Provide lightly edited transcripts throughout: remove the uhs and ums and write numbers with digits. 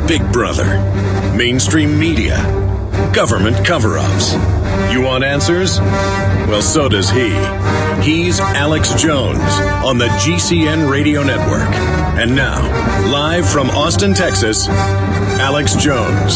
Big Brother, mainstream media, government cover-ups. You want answers? Well, so does he. He's Alex Jones on the GCN Radio Network. And now, live from Austin, Texas, Alex Jones.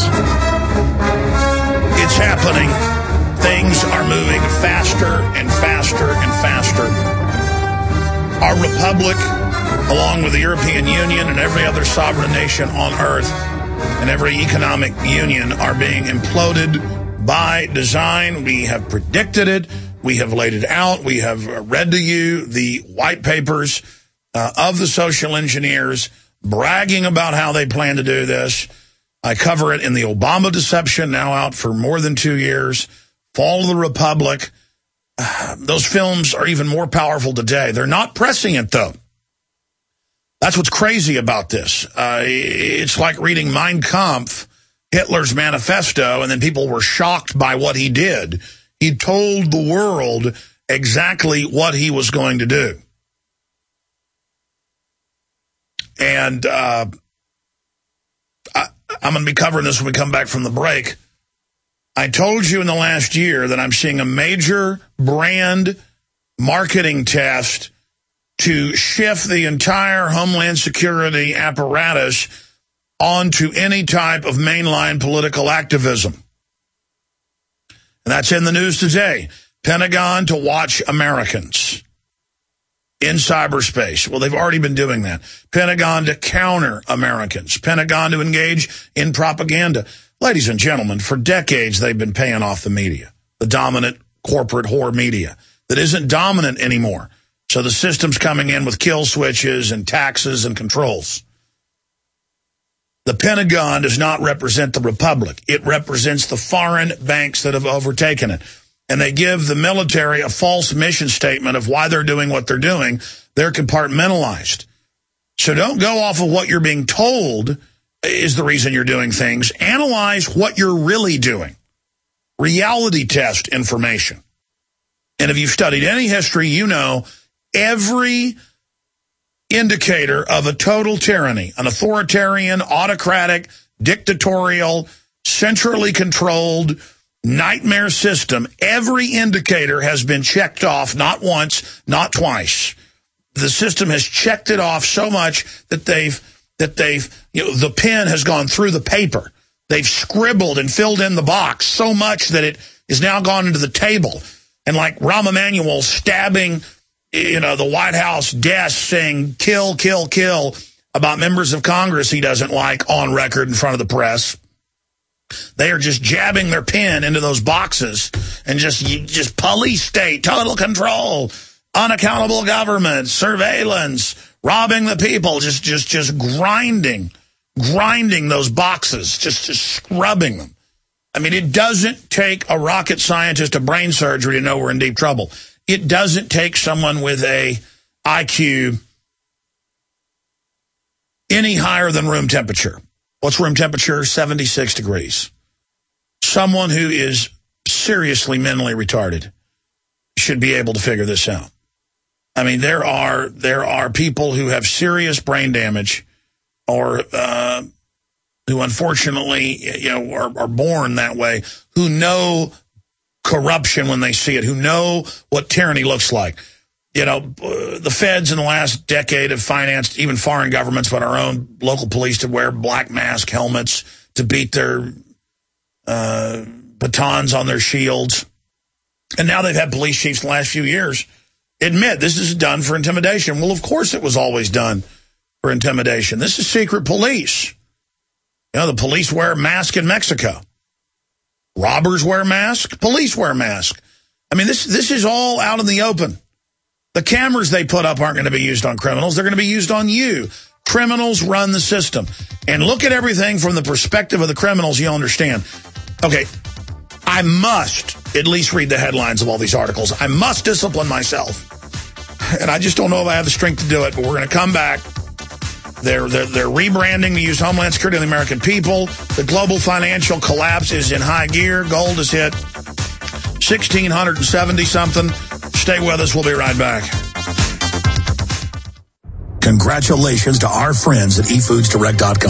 It's happening. Things are moving faster and faster and faster. Our republic, along with the European Union and every other sovereign nation on earth and every economic union, are being imploded by design. We have predicted it. We have laid it out. We have read to you the white papers of the social engineers bragging about how they plan to do this. I cover it in the Obama Deception, now out for more than 2 years. Fall of the Republic. Those films are even more powerful today. They're not pressing it, though. That's what's crazy about this. It's like reading Mein Kampf, Hitler's manifesto, and then people were shocked by what he did. He told the world exactly what he was going to do. And I'm going to be covering this when we come back from the break. I told you in the last year that I'm seeing a major brand marketing test to shift the entire Homeland Security apparatus onto any type of mainline political activism. And that's in the news today. Pentagon to watch Americans in cyberspace. Well, they've already been doing that. Pentagon to counter Americans. Pentagon to engage in propaganda. Ladies and gentlemen, for decades they've been paying off the media, the dominant corporate whore media that isn't dominant anymore. So the system's coming in with kill switches and taxes and controls. The Pentagon does not represent the Republic. It represents the foreign banks that have overtaken it. And they give the military a false mission statement of why they're doing what they're doing. They're compartmentalized. So don't go off of what you're being told is the reason you're doing things. Analyze what you're really doing. Reality test information. And if you've studied any history, you know every indicator of a total tyranny, an authoritarian, autocratic, dictatorial, centrally controlled nightmare system, every indicator has been checked off, not once, not twice. The system has checked it off so much that the pen has gone through the paper. They've scribbled and filled in the box so much that it is now gone into the table. And like Rahm Emanuel stabbing, the White House desk saying, kill, kill, kill, about members of Congress he doesn't like on record in front of the press. They are just jabbing their pen into those boxes and just police state, total control, unaccountable government, surveillance, robbing the people, just grinding those boxes, just scrubbing them. I mean, it doesn't take a rocket scientist, a brain surgery to know we're in deep trouble. It doesn't take someone with a IQ any higher than room temperature. What's room temperature? 76 degrees. Someone who is seriously mentally retarded should be able to figure this out. I mean, there are people who have serious brain damage or who unfortunately, are born that way, who know corruption when they see it, who know what tyranny looks like. The feds in the last decade have financed even foreign governments, but our own local police to wear black mask helmets to beat their batons on their shields. And now they've had police chiefs in the last few years admit this is done for intimidation. Well, of course it was always done for intimidation. This is secret police. The police wear a mask in Mexico. Robbers wear masks. Police wear masks. I mean, this is all out in the open. The cameras they put up aren't going to be used on criminals. They're going to be used on you. Criminals run the system. And look at everything from the perspective of the criminals, you'll understand. Okay, I must at least read the headlines of all these articles. I must discipline myself. And I just don't know if I have the strength to do it, but we're going to come back. They're rebranding to use Homeland Security of the American people. The global financial collapse is in high gear. Gold has hit 1,670-something. Stay with us. We'll be right back. Congratulations to our friends at eFoodsDirect.com.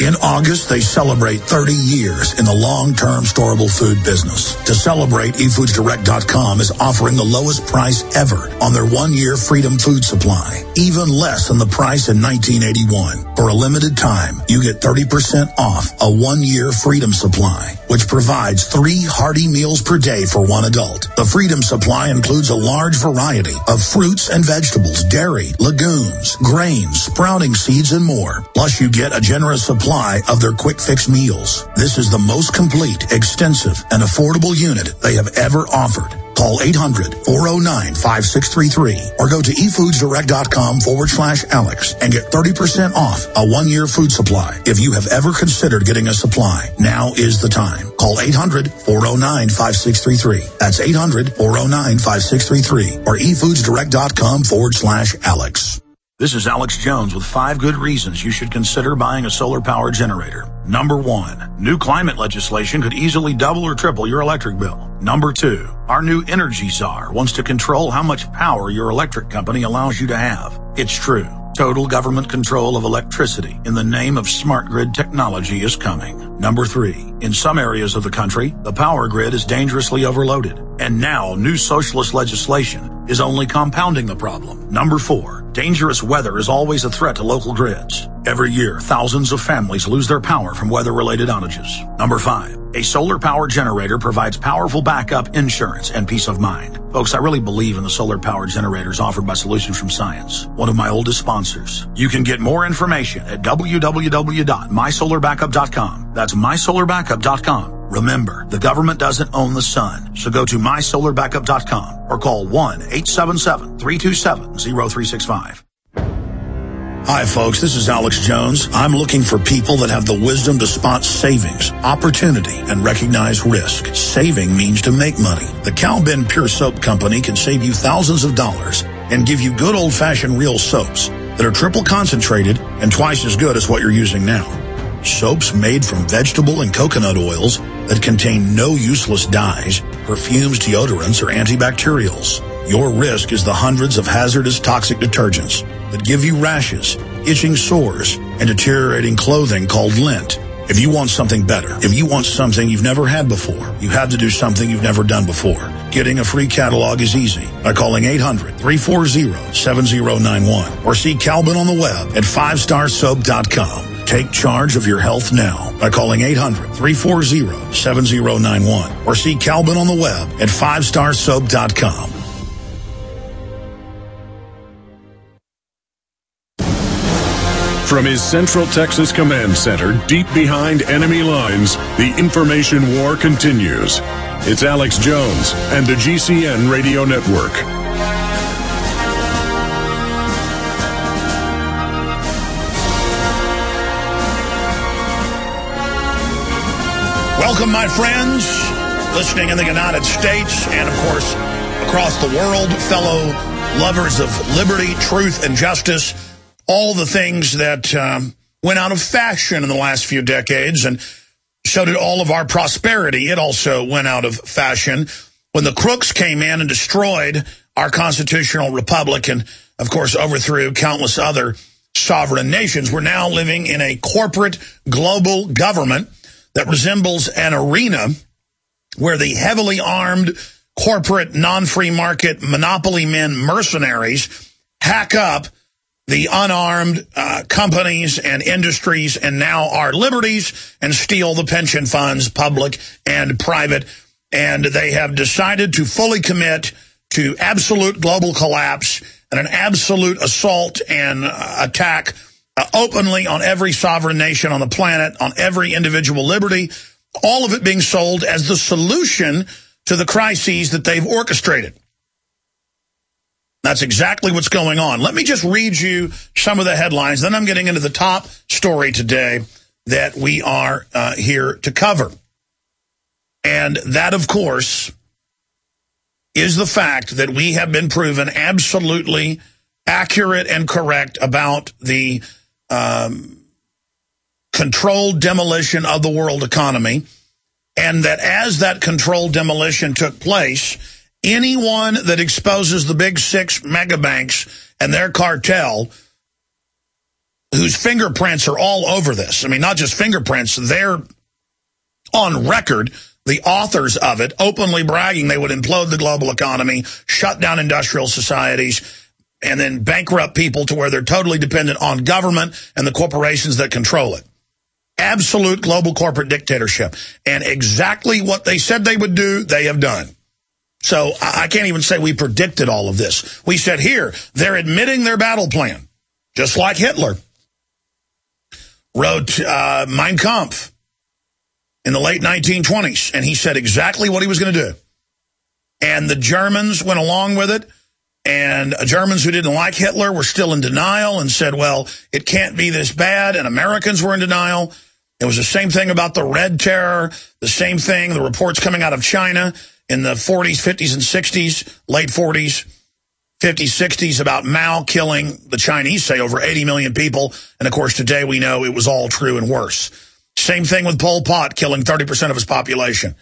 In August, they celebrate 30 years in the long-term storable food business. To celebrate, eFoodsDirect.com is offering the lowest price ever on their 1-year Freedom Food Supply, even less than the price in 1981. For a limited time, you get 30% off a 1-year Freedom Supply, which provides 3 hearty meals per day for one adult. The Freedom Supply includes a large variety of fruits and vegetables, dairy, legumes, grains, sprouting seeds, and more. Plus, you get a generous supply of their quick fix meals. This is the most complete, extensive, and affordable unit they have ever offered. Call 800-409-5633 or go to eFoodsDirect.com/Alex and get 30% off a 1-year food supply. If you have ever considered getting a supply, now is the time. Call 800-409-5633. That's 800-409-5633 or eFoodsDirect.com/Alex. This is Alex Jones with 5 good reasons you should consider buying a solar power generator. Number 1, new climate legislation could easily double or triple your electric bill. Number 2, our new energy czar wants to control how much power your electric company allows you to have. It's true. Total government control of electricity in the name of smart grid technology is coming. Number 3, in some areas of the country, the power grid is dangerously overloaded. And now new socialist legislation is only compounding the problem. Number 4, dangerous weather is always a threat to local grids. Every year, thousands of families lose their power from weather-related outages. Number 5, a solar power generator provides powerful backup insurance and peace of mind. Folks, I really believe in the solar power generators offered by Solutions from Science, one of my oldest sponsors. You can get more information at www.mysolarbackup.com. That's mysolarbackup.com. Remember, the government doesn't own the sun, so go to mysolarbackup.com or call 1-877-327-0365. Hi, folks. This is Alex Jones. I'm looking for people that have the wisdom to spot savings, opportunity, and recognize risk. Saving means to make money. The Cal Ben Pure Soap Company can save you thousands of dollars and give you good old-fashioned real soaps that are triple concentrated and twice as good as what you're using now. Soaps made from vegetable and coconut oils that contain no useless dyes, perfumes, deodorants, or antibacterials. Your risk is the hundreds of hazardous toxic detergents that give you rashes, itching sores, and deteriorating clothing called lint. If you want something better, if you want something you've never had before, you have to do something you've never done before. Getting a free catalog is easy by calling 800-340-7091 or see Calvin on the web at 5starsoap.com. Take charge of your health now by calling 800-340-7091 or see Calvin on the web at 5starsoap.com. From his Central Texas Command Center, deep behind enemy lines, the information war continues. It's Alex Jones and the GCN Radio Network. Welcome, my friends, listening in the United States and, of course, across the world, fellow lovers of liberty, truth, and justice. All the things that went out of fashion in the last few decades, and so did all of our prosperity. It also went out of fashion when the crooks came in and destroyed our constitutional republic and, of course, overthrew countless other sovereign nations. We're now living in a corporate global government that resembles an arena where the heavily armed corporate non-free market monopoly men mercenaries hack up the unarmed companies and industries and now our liberties and steal the pension funds, public and private. And they have decided to fully commit to absolute global collapse and an absolute assault and attack openly on every sovereign nation on the planet, on every individual liberty, all of it being sold as the solution to the crises that they've orchestrated. That's exactly what's going on. Let me just read you some of the headlines. Then I'm getting into the top story today that we are here to cover. And that, of course, is the fact that we have been proven absolutely accurate and correct about the controlled demolition of the world economy, and that as that controlled demolition took place, anyone that exposes the big 6 mega banks and their cartel whose fingerprints are all over this. I mean, not just fingerprints, they're on record, the authors of it, openly bragging they would implode the global economy, shut down industrial societies, and then bankrupt people to where they're totally dependent on government and the corporations that control it. Absolute global corporate dictatorship. And exactly what they said they would do, they have done. So I can't even say we predicted all of this. We said, here, they're admitting their battle plan, just like Hitler wrote Mein Kampf in the late 1920s, and he said exactly what he was going to do. And the Germans went along with it, and Germans who didn't like Hitler were still in denial and said, well, it can't be this bad, and Americans were in denial. It was the same thing about the Red Terror, the same thing, the reports coming out of China in the 40s, 50s, and 60s, late 40s, 50s, 60s, about Mao killing, the Chinese say, over 80 million people. And, of course, today we know it was all true and worse. Same thing with Pol Pot killing 30% of his population.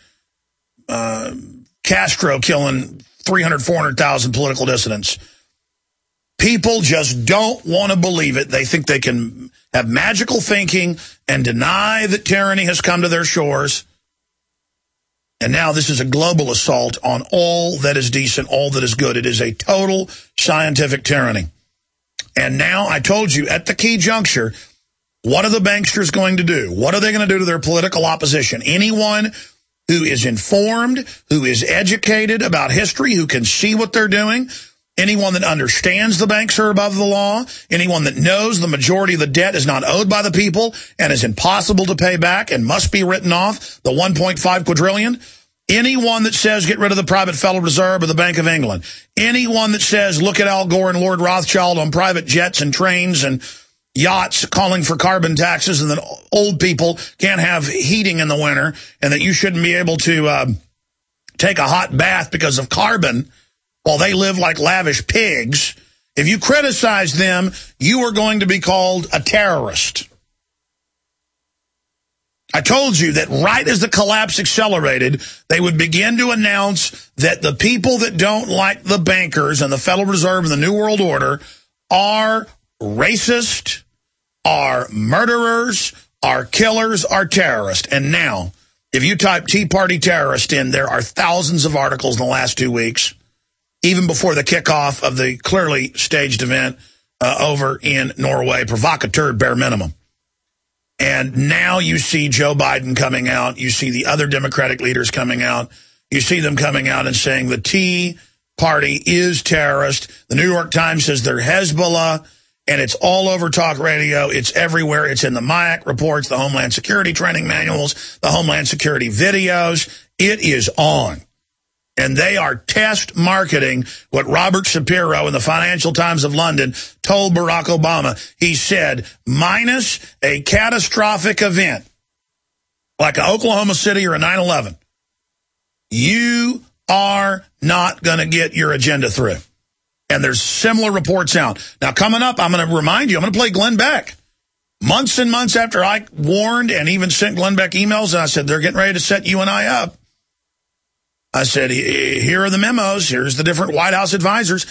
Castro killing 300,000, 400,000 political dissidents. People just don't want to believe it. They think they can have magical thinking and deny that tyranny has come to their shores. And now this is a global assault on all that is decent, all that is good. It is a total scientific tyranny. And now I told you at the key juncture, what are the banksters going to do? What are they going to do to their political opposition? Anyone who is informed, who is educated about history, who can see what they're doing, anyone that understands the banks are above the law, anyone that knows the majority of the debt is not owed by the people and is impossible to pay back and must be written off, the 1.5 quadrillion, anyone that says get rid of the private Federal Reserve or the Bank of England, anyone that says look at Al Gore and Lord Rothschild on private jets and trains and yachts calling for carbon taxes, and that old people can't have heating in the winter, and that you shouldn't be able to take a hot bath because of carbon while they live like lavish pigs. If you criticize them, you are going to be called a terrorist. I told you that right as the collapse accelerated, they would begin to announce that the people that don't like the bankers and the Federal Reserve and the New World Order are racist, are murderers, are killers, are terrorists. And now, if you type Tea Party terrorist in, there are thousands of articles in the last 2 weeks, even before the kickoff of the clearly staged event over in Norway, provocateur bare minimum. And now you see Joe Biden coming out, you see the other Democratic leaders coming out, you see them coming out and saying the Tea Party is terrorist. The New York Times says they're Hezbollah. And it's all over talk radio. It's everywhere. It's in the MIAC reports, the Homeland Security training manuals, the Homeland Security videos. It is on. And they are test marketing what Robert Shapiro in the Financial Times of London told Barack Obama. He said, minus a catastrophic event, like an Oklahoma City or a 9/11, you are not going to get your agenda through. And there's similar reports out. Now, coming up, I'm going to remind you, I'm going to play Glenn Beck. Months and months after I warned and even sent Glenn Beck emails, and I said, they're getting ready to set you and I up. I said, here are the memos. Here's the different White House advisors.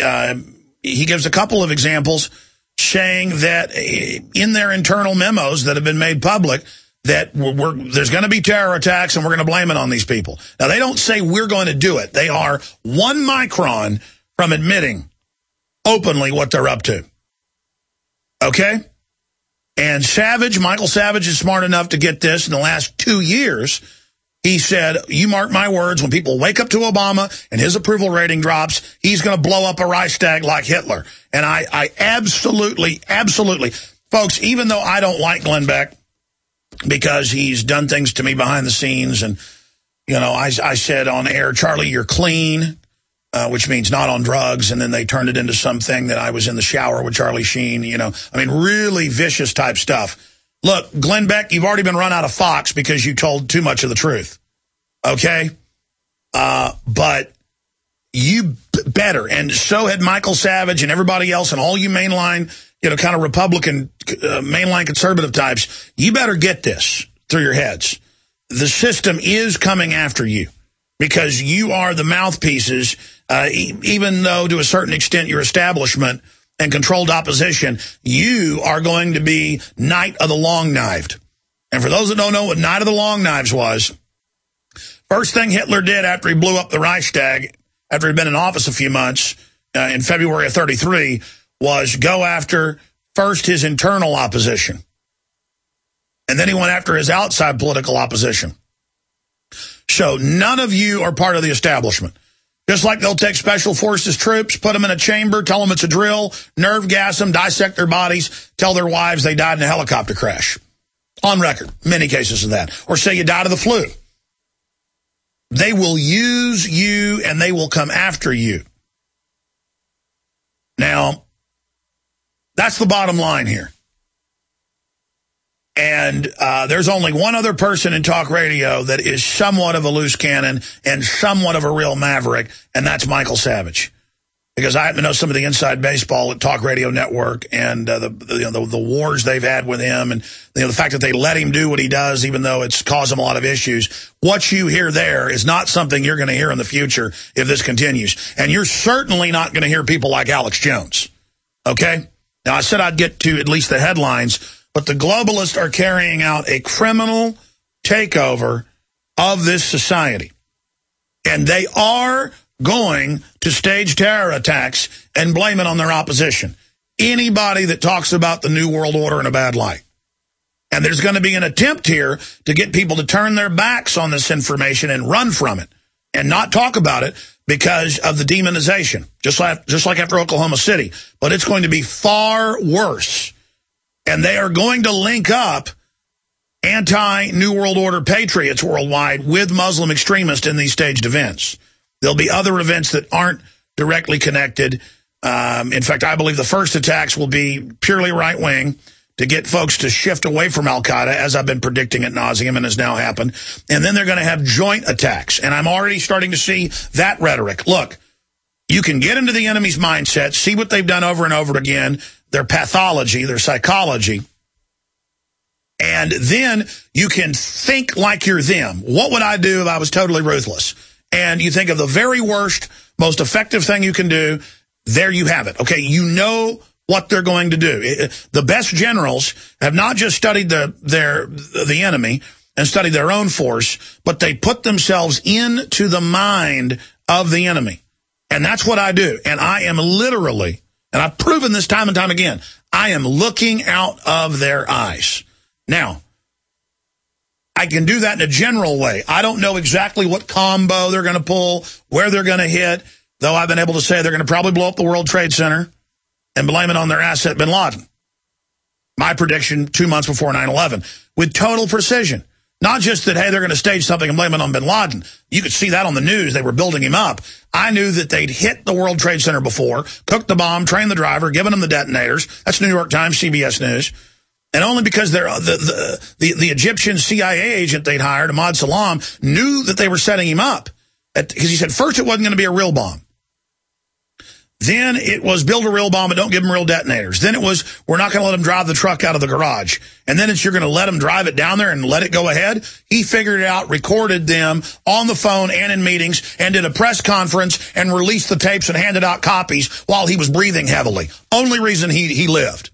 He gives a couple of examples saying that in their internal memos that have been made public, that there's going to be terror attacks and we're going to blame it on these people. Now, they don't say we're going to do it. They are 1 micron from admitting openly what they're up to. Okay? And Savage, Michael Savage, is smart enough to get this in the last 2 years. He said, you mark my words, when people wake up to Obama and his approval rating drops, he's going to blow up a Reichstag like Hitler. And I absolutely, folks, even though I don't like Glenn Beck because he's done things to me behind the scenes, and, you know, I said on air, Charlie, you're clean. Which means not on drugs, and then they turned it into something that I was in the shower with Charlie Sheen, you know. I mean, really vicious type stuff. Look, Glenn Beck, you've already been run out of Fox because you told too much of the truth, okay? But you better, and so had Michael Savage and everybody else and all you mainline, you know, kind of Republican, mainline conservative types, you better get this through your heads. The system is coming after you because you are the mouthpieces, even though to a certain extent your establishment and controlled opposition, you are going to be Knight of the Long Knived. And for those that don't know what Knight of the Long Knives was, first thing Hitler did after he blew up the Reichstag, after he'd been in office a few months, in February of 1933, was go after first his internal opposition. And then he went after his outside political opposition. So none of you are part of the establishment. Just like they'll take special forces troops, put them in a chamber, tell them it's a drill, nerve gas them, dissect their bodies, tell their wives they died in a helicopter crash. On record, many cases of that. Or say you died of the flu. They will use you and they will come after you. Now, that's the bottom line here. And there's only one other person in talk radio that is somewhat of a loose cannon and somewhat of a real maverick, and that's Michael Savage. Because I happen to know some of the inside baseball at Talk Radio Network and the wars they've had with him, and the fact that they let him do what he does, even though it's caused him a lot of issues. What you hear there is not something you're going to hear in the future if this continues. And you're certainly not going to hear people like Alex Jones. Okay? Now, I said I'd get to at least the headlines, but the globalists are carrying out a criminal takeover of this society. And they are going to stage terror attacks and blame it on their opposition. Anybody that talks about the New World Order in a bad light. And there's going to be an attempt here to get people to turn their backs on this information and run from it and not talk about it because of the demonization, just like after Oklahoma City. But it's going to be far worse. And they are going to link up anti-New World Order patriots worldwide with Muslim extremists in these staged events. There'll be other events that aren't directly connected. In fact, I believe the first attacks will be purely right-wing to get folks to shift away from al-Qaeda, as I've been predicting ad nauseum and has now happened. And then they're going to have joint attacks. And I'm already starting to see that rhetoric. Look, you can get into the enemy's mindset, see what they've done over and over again, their pathology, their psychology, and then you can think like you're them. What would I do if I was totally ruthless? And you think of the very worst, most effective thing you can do, there you have it. Okay, you know what they're going to do. The best generals have not just studied the enemy and studied their own force, but they put themselves into the mind of the enemy. And that's what I do. And I am literally, and I've proven this time and time again, I am looking out of their eyes. Now, I can do that in a general way. I don't know exactly what combo they're going to pull, where they're going to hit, though I've been able to say they're going to probably blow up the World Trade Center and blame it on their asset, bin Laden. My prediction 2 months before 9/11, with total precision. Not just that, hey, they're going to stage something and blame it on bin Laden. You could see that on the news. They were building him up. I knew that they'd hit the World Trade Center before, cooked the bomb, trained the driver, given him the detonators. That's New York Times, CBS News. And only because they're the Egyptian CIA agent they'd hired, Ahmad Salam, knew that they were setting him up. Because he said first it wasn't going to be a real bomb. Then it was build a real bomb, but don't give them real detonators. Then it was we're not going to let them drive the truck out of the garage. And then it's you're going to let them drive it down there and let it go ahead. He figured it out, recorded them on the phone and in meetings, and did a press conference and released the tapes and handed out copies while he was breathing heavily. Only reason he lived.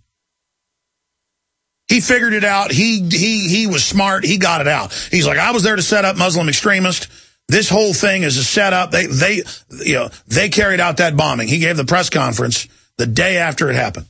He figured it out. He was smart. He got it out. He's like, I was there to set up Muslim extremists. This whole thing is a setup. They carried out that bombing. He gave the press conference the day after it happened.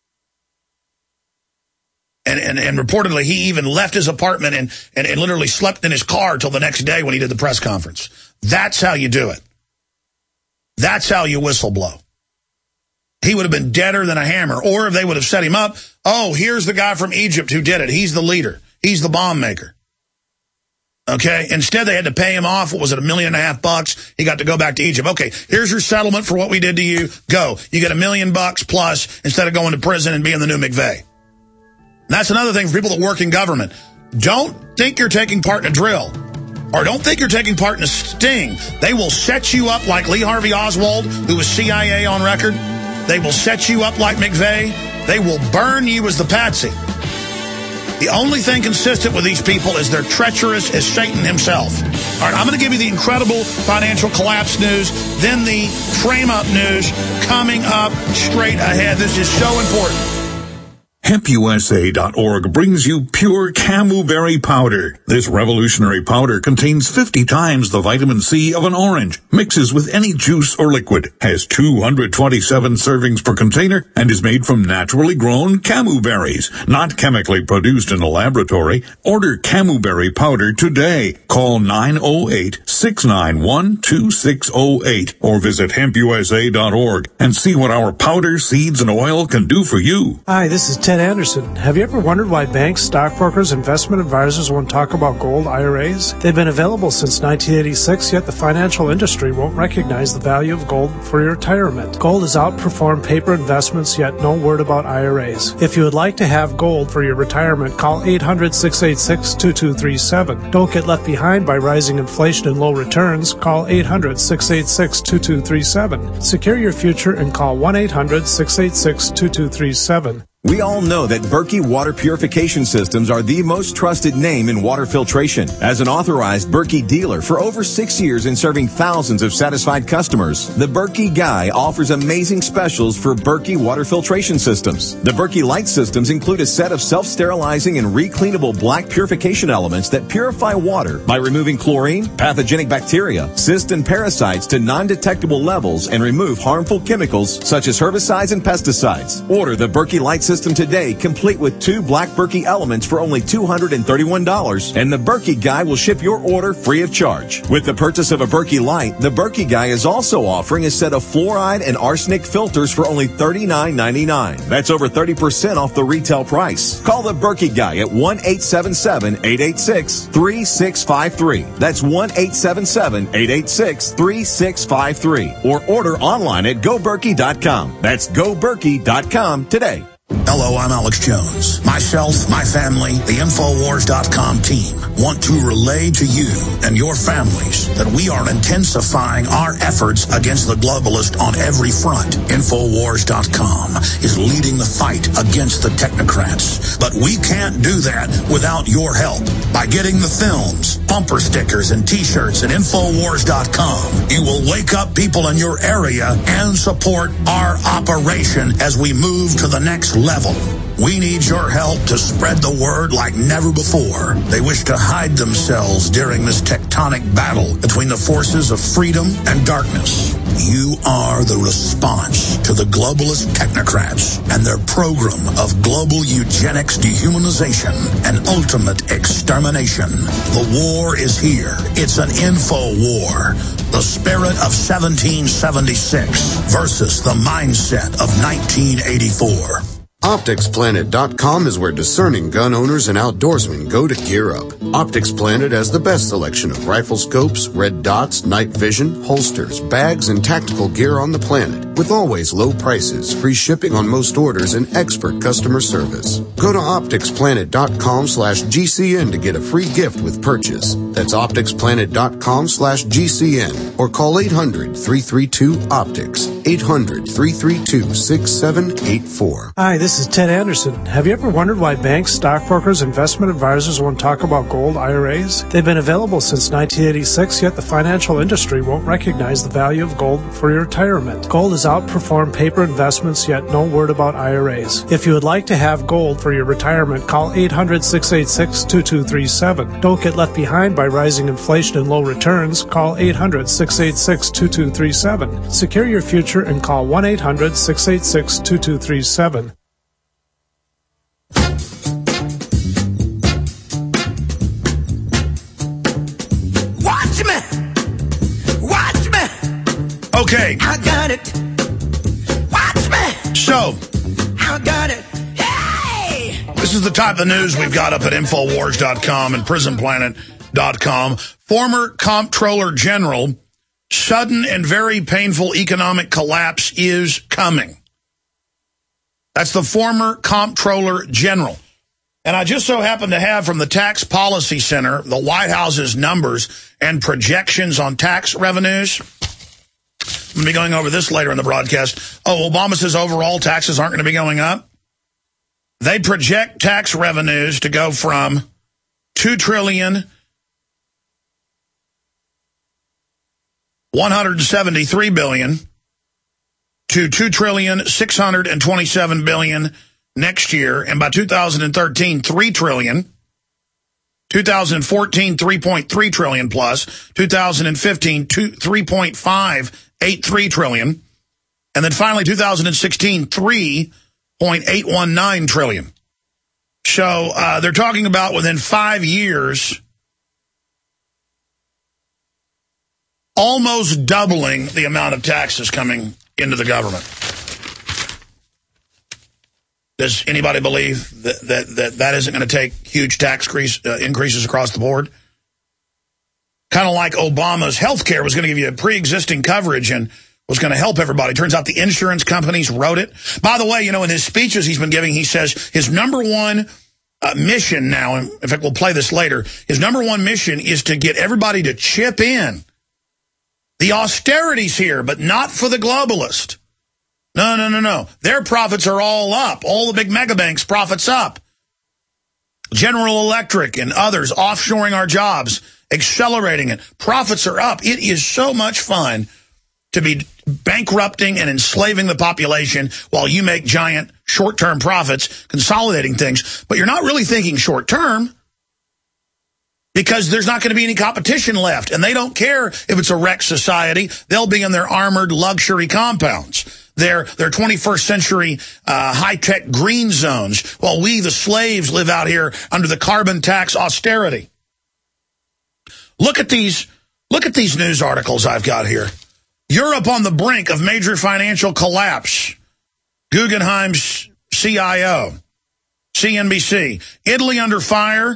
And reportedly, he even left his apartment and literally slept in his car till the next day when he did the press conference. That's how you do it. That's how you whistleblow. He would have been deader than a hammer. Or if they would have set him up, oh, here's the guy from Egypt who did it. He's the leader. He's the bomb maker. Okay? Instead, they had to pay him off. What was it, $1.5 million? He got to go back to Egypt. Okay, here's your settlement for what we did to you. Go. You get $1 million plus instead of going to prison and being the new McVeigh. And that's another thing for people that work in government. Don't think you're taking part in a drill. Or don't think you're taking part in a sting. They will set you up like Lee Harvey Oswald, who was CIA on record. They will set you up like McVeigh. They will burn you as the patsy. The only thing consistent with these people is they're treacherous as Satan himself. All right, I'm going to give you the incredible financial collapse news, then the frame-up news coming up straight ahead. This is so important. HempUSA.org brings you pure camu-berry powder. This revolutionary powder contains 50 times the vitamin C of an orange, mixes with any juice or liquid, has 227 servings per container, and is made from naturally grown camu berries, not chemically produced in a laboratory. Order camu-berry powder today. Call 908-691-2608 or visit HempUSA.org and see what our powder, seeds, and oil can do for you. Hi, this is Ted Anderson. Have you ever wondered why banks, stockbrokers, investment advisors won't talk about gold IRAs? They've been available since 1986, yet the financial industry won't recognize the value of gold for your retirement. Gold has outperformed paper investments, yet no word about IRAs. If you would like to have gold for your retirement, call 800-686-2237. Don't get left behind by rising inflation and low returns. Call 800-686-2237. Secure your future and call 1-800-686-2237. We all know that Berkey Water Purification Systems are the most trusted name in water filtration. As an authorized Berkey dealer for over 6 years and serving thousands of satisfied customers, the Berkey Guy offers amazing specials for Berkey Water Filtration Systems. The Berkey Light Systems include a set of self-sterilizing and recleanable black purification elements that purify water by removing chlorine, pathogenic bacteria, cysts, and parasites to non-detectable levels and remove harmful chemicals such as herbicides and pesticides. Order the Berkey Light System today, complete with 2 black Berkey elements for only $231, and the Berkey Guy will ship your order free of charge. With the purchase of a Berkey Light, the Berkey Guy is also offering a set of fluoride and arsenic filters for only $39.99. That's over 30% off the retail price. Call the Berkey Guy at 1-877-886-3653. That's 1-877-886-3653. Or order online at GoBerkey.com. That's GoBerkey.com today. Hello, I'm Alex Jones. Myself, my family, the Infowars.com team want to relay to you and your families that we are intensifying our efforts against the globalist on every front. Infowars.com is leading the fight against the technocrats. But we can't do that without your help. By getting the films, bumper stickers, and T-shirts at Infowars.com, you will wake up people in your area and support our operation as we move to the next level. We need your help to spread the word like never before. They wish to hide themselves during this tectonic battle between the forces of freedom and darkness. You are the response to the globalist technocrats and their program of global eugenics, dehumanization, and ultimate extermination. The war is here. It's an info war. The spirit of 1776 versus the mindset of 1984. OpticsPlanet.com is where discerning gun owners and outdoorsmen go to gear up. Optics Planet has the best selection of rifle scopes, red dots, night vision, holsters, bags, and tactical gear on the planet, with always low prices, free shipping on most orders, and expert customer service. Go to OpticsPlanet.com/GCN to get a free gift with purchase. That's OpticsPlanet.com/GCN or call 800-332-OPTICS, 800-332-6784. Hi, this is Ted Anderson. Have you ever wondered why banks, stockbrokers, investment advisors won't talk about gold IRAs? They've been available since 1986, yet the financial industry won't recognize the value of gold for your retirement. Gold has outperformed paper investments, yet no word about IRAs. If you would like to have gold for your retirement, call 800-686-2237. Don't get left behind by rising inflation and low returns. Call 800-686-2237. Secure your future and call 1-800-686-2237. Okay. I got it. Watch me. So, I got it. Hey! this is the type of news we've got up at Infowars.com and PrisonPlanet.com. Former Comptroller General, sudden and very painful economic collapse is coming. That's the former Comptroller General. And I just so happen to have from the Tax Policy Center, the White House's numbers and projections on tax revenues. I'm going to be going over this later in the broadcast. Oh, Obama says overall taxes aren't going to be going up. They project tax revenues to go from $2,173 billion to $2,627 billion next year, and by 2013, $3 trillion. 2014, $3.3 trillion plus. 2015, $3.583 trillion. And then finally, 2016, $3.819 trillion. So they're talking about within 5 years, almost doubling the amount of taxes coming into the government. Does anybody believe that isn't going to take huge tax increases across the board? Kind of like Obama's health care was going to give you a pre-existing coverage and was going to help everybody. Turns out the insurance companies wrote it. By the way, in his speeches he's been giving, he says his number one mission now, in fact, we'll play this later, his number one mission is to get everybody to chip in. The austerity's here, but not for the globalist. No. Their profits are all up. All the big mega banks' profits up. General Electric and others offshoring our jobs, accelerating it. Profits are up. It is so much fun to be bankrupting and enslaving the population while you make giant short-term profits, consolidating things. But you're not really thinking short-term because there's not going to be any competition left. And they don't care if it's a wrecked society. They'll be in their armored luxury compounds. Their 21st century high-tech green zones, while we, the slaves, live out here under the carbon tax austerity. Look at these news articles I've got here. Europe on the brink of major financial collapse. Guggenheim's CIO. CNBC. Italy under fire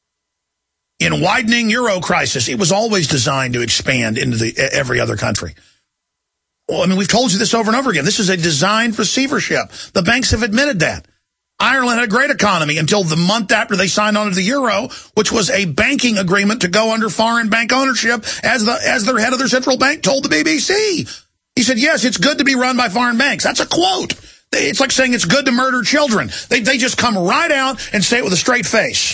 in widening euro crisis. It was always designed to expand into every other country. Well, we've told you this over and over again. This is a designed receivership. The banks have admitted that. Ireland had a great economy until the month after they signed on to the euro, which was a banking agreement to go under foreign bank ownership, as their head of their central bank told the BBC. He said, yes, it's good to be run by foreign banks. That's a quote. It's like saying it's good to murder children. They just come right out and say it with a straight face.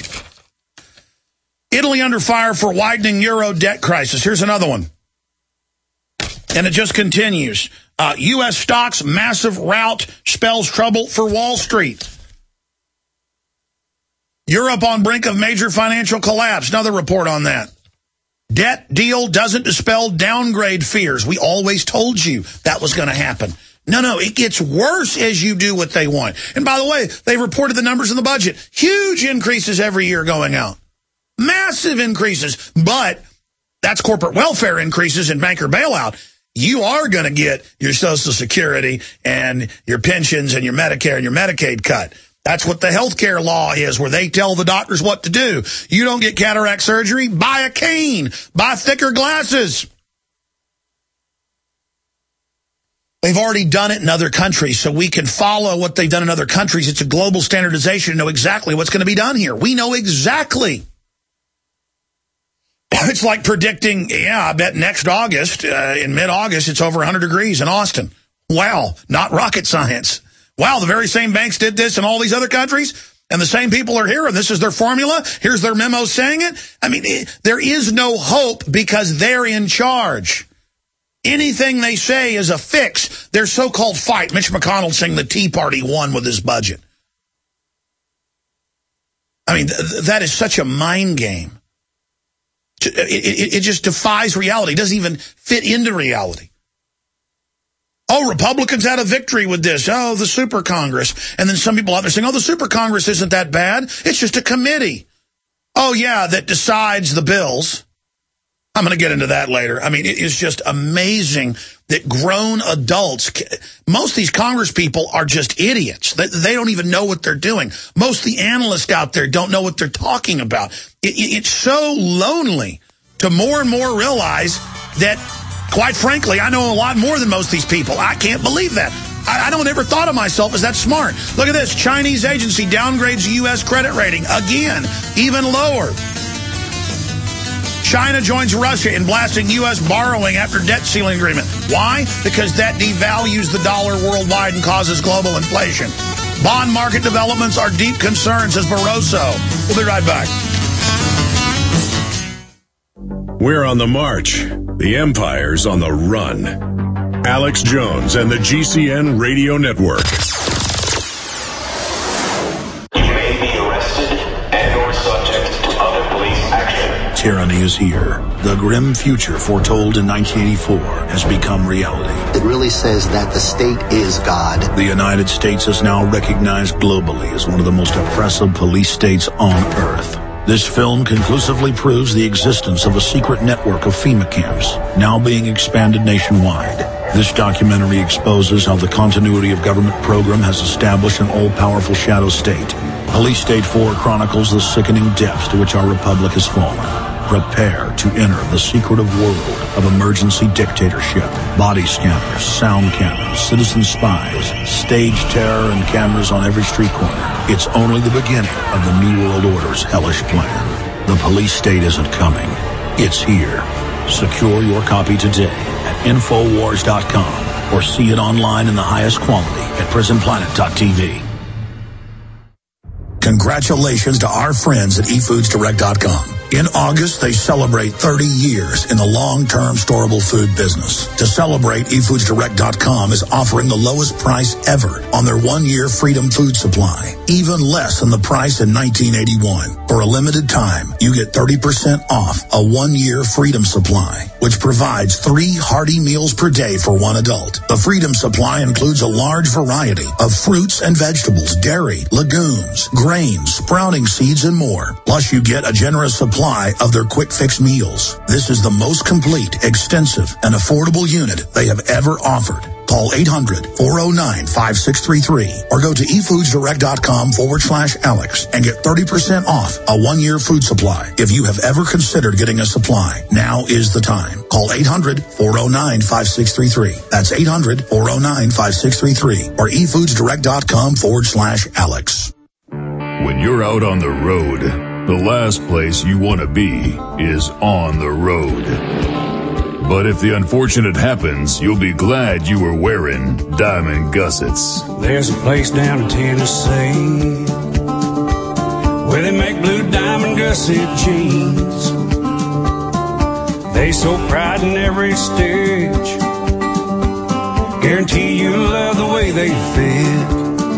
Italy under fire for widening euro debt crisis. Here's another one. And it just continues. U.S. stocks, massive rout spells trouble for Wall Street. Europe on brink of major financial collapse. Another report on that. Debt deal doesn't dispel downgrade fears. We always told you that was going to happen. No, it gets worse as you do what they want. And by the way, they reported the numbers in the budget. Huge increases every year going out. Massive increases. But that's corporate welfare increases and banker bailout. You are going to get your Social Security and your pensions and your Medicare and your Medicaid cut. That's what the health care law is, where they tell the doctors what to do. You don't get cataract surgery? Buy a cane. Buy thicker glasses. They've already done it in other countries, so we can follow what they've done in other countries. It's a global standardization to know exactly what's going to be done here. We know exactly. It's like predicting, I bet next August, in mid-August, it's over 100 degrees in Austin. Wow, not rocket science. Wow, the very same banks did this in all these other countries, and the same people are here, and this is their formula. Here's their memo saying it. There is no hope because they're in charge. Anything they say is a fix. Their so-called fight. Mitch McConnell saying the Tea Party won with his budget. That is such a mind game. It just defies reality. It doesn't even fit into reality. Oh, Republicans had a victory with this. Oh, the Super Congress. And then some people out there saying, oh, the Super Congress isn't that bad. It's just a committee. Oh, yeah, that decides the bills. I'm going to get into that later. It is just amazing that grown adults, most of these Congress people are just idiots. They don't even know what they're doing. Most of the analysts out there don't know what they're talking about. It's so lonely to more and more realize that, quite frankly, I know a lot more than most of these people. I can't believe that. I don't ever thought of myself as that smart. Look at this. Chinese agency downgrades U.S. credit rating. Again, even lower. China joins Russia in blasting U.S. borrowing after debt ceiling agreement. Why? Because that devalues the dollar worldwide and causes global inflation. Bond market developments are deep concerns, says Barroso. We'll be right back. We're on the march. The empire's on the run. Alex Jones and the GCN Radio Network. You may be arrested and or subject to other police action. Tyranny is here. The grim future foretold in 1984 has become reality. It really says that the state is God. The United States is now recognized globally as one of the most oppressive police states on earth. This film conclusively proves the existence of a secret network of FEMA camps, now being expanded nationwide. This documentary exposes how the continuity of government program has established an all-powerful shadow state. Police State 4 chronicles the sickening depths to which our republic has fallen. Prepare to enter the secretive world of emergency dictatorship. Body scanners, sound cannons, citizen spies, stage terror, and cameras on every street corner. It's only the beginning of the New World Order's hellish plan. The police state isn't coming. It's here. Secure your copy today at Infowars.com or see it online in the highest quality at PrisonPlanet.tv. Congratulations to our friends at eFoodsDirect.com. In August, they celebrate 30 years in the long-term storable food business. To celebrate, eFoodsDirect.com is offering the lowest price ever on their one-year Freedom Food Supply, even less than the price in 1981. For a limited time, you get 30% off a one-year Freedom Supply, which provides 3 hearty meals per day for one adult. The Freedom Supply includes a large variety of fruits and vegetables, dairy, legumes, grains, sprouting seeds, and more. Plus, you get a generous supply of their quick fix meals. This is the most complete, extensive, and affordable unit they have ever offered. Call 800-409-5633 or go to eFoodsDirect.com/Alex and get 30% off a one-year food supply. If you have ever considered getting a supply, now is the time. Call 800-409-5633. That's 800-409-5633 or eFoodsDirect.com/Alex. When you're out on the road, the last place you want to be is on the road. But if the unfortunate happens, you'll be glad you were wearing diamond gussets. There's a place down in Tennessee where they make blue diamond gusset jeans. They so pride in every stitch, guarantee you'll love the way they fit.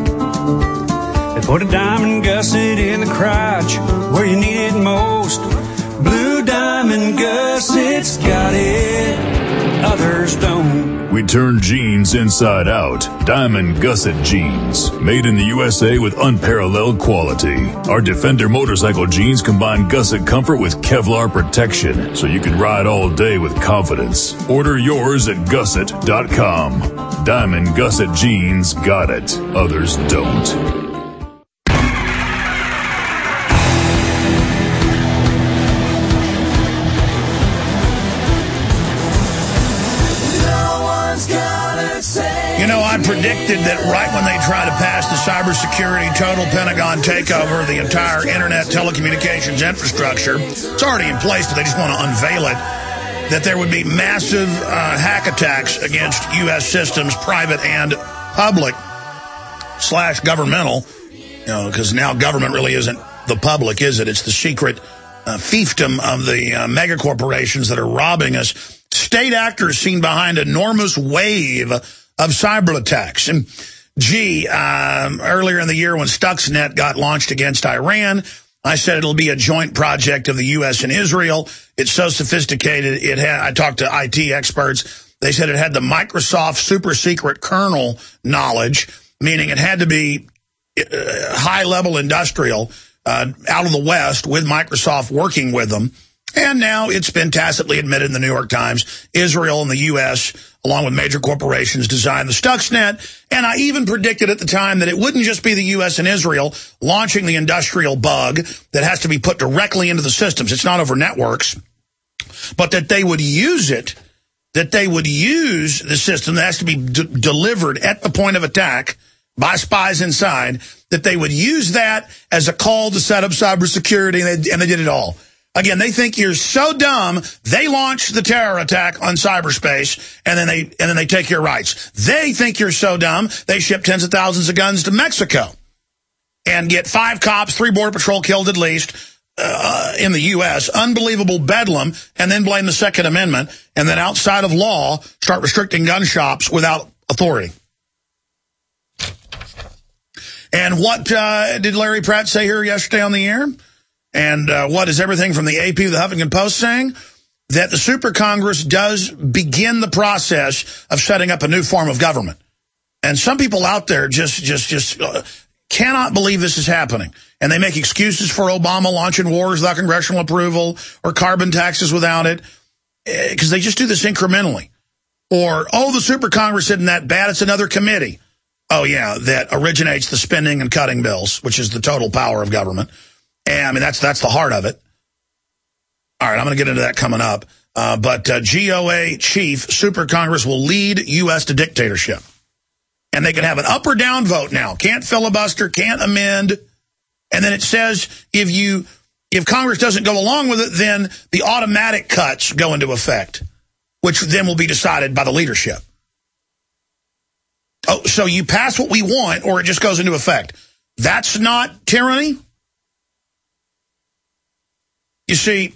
They put a diamond gusset in the crotch where you need it most. Blue diamond gussets got it, others don't. We turn jeans inside out. Diamond gusset jeans, made in the USA with unparalleled quality. Our Defender motorcycle jeans combine gusset comfort with Kevlar protection, so you can ride all day with confidence. Order yours at gusset.com. Diamond gusset jeans got it, others don't. I predicted that right when they try to pass the cybersecurity total Pentagon takeover of the entire internet telecommunications infrastructure, it's already in place, but they just want to unveil it, that there would be massive hack attacks against U.S. systems, private and public / governmental, because now government really isn't the public, is it? It's the secret fiefdom of the mega corporations that are robbing us. State actors seen behind enormous wave of cyber attacks. And earlier in the year when Stuxnet got launched against Iran, I said it'll be a joint project of the U.S. and Israel. It's so sophisticated. I talked to IT experts. They said it had the Microsoft super secret kernel knowledge, meaning it had to be high-level industrial out of the West with Microsoft working with them. And now it's been tacitly admitted in the New York Times, Israel and the U.S., along with major corporations, designed the Stuxnet. And I even predicted at the time that it wouldn't just be the U.S. and Israel launching the industrial bug that has to be put directly into the systems. It's not over networks. But that they would use it, that they would use the system that has to be delivered at the point of attack by spies inside, that they would use that as a call to set up cybersecurity, and they did it all. Again, they think you're so dumb, they launch the terror attack on cyberspace, and then they take your rights. They think you're so dumb, they ship tens of thousands of guns to Mexico and get 5 cops, 3 Border Patrol killed at least in the U.S., unbelievable bedlam, and then blame the Second Amendment, and then outside of law, start restricting gun shops without authority. And what did Larry Pratt say here yesterday on the air? And what is everything from the AP to the Huffington Post saying? That the Super Congress does begin the process of setting up a new form of government. And some people out there just cannot believe this is happening. And they make excuses for Obama launching wars without congressional approval or carbon taxes without it, because they just do this incrementally. Or, oh, the Super Congress isn't that bad, it's another committee. Oh, yeah, that originates the spending and cutting bills, which is the total power of government. And, I mean, that's the heart of it. All right, I'm going to get into that coming up. But GOA chief, Super Congress, will lead U.S. to dictatorship. And they can have an up or down vote now. Can't filibuster, can't amend. And then it says if Congress doesn't go along with it, then the automatic cuts go into effect, which then will be decided by the leadership. Oh, so you pass what we want, or it just goes into effect. That's not tyranny? You see,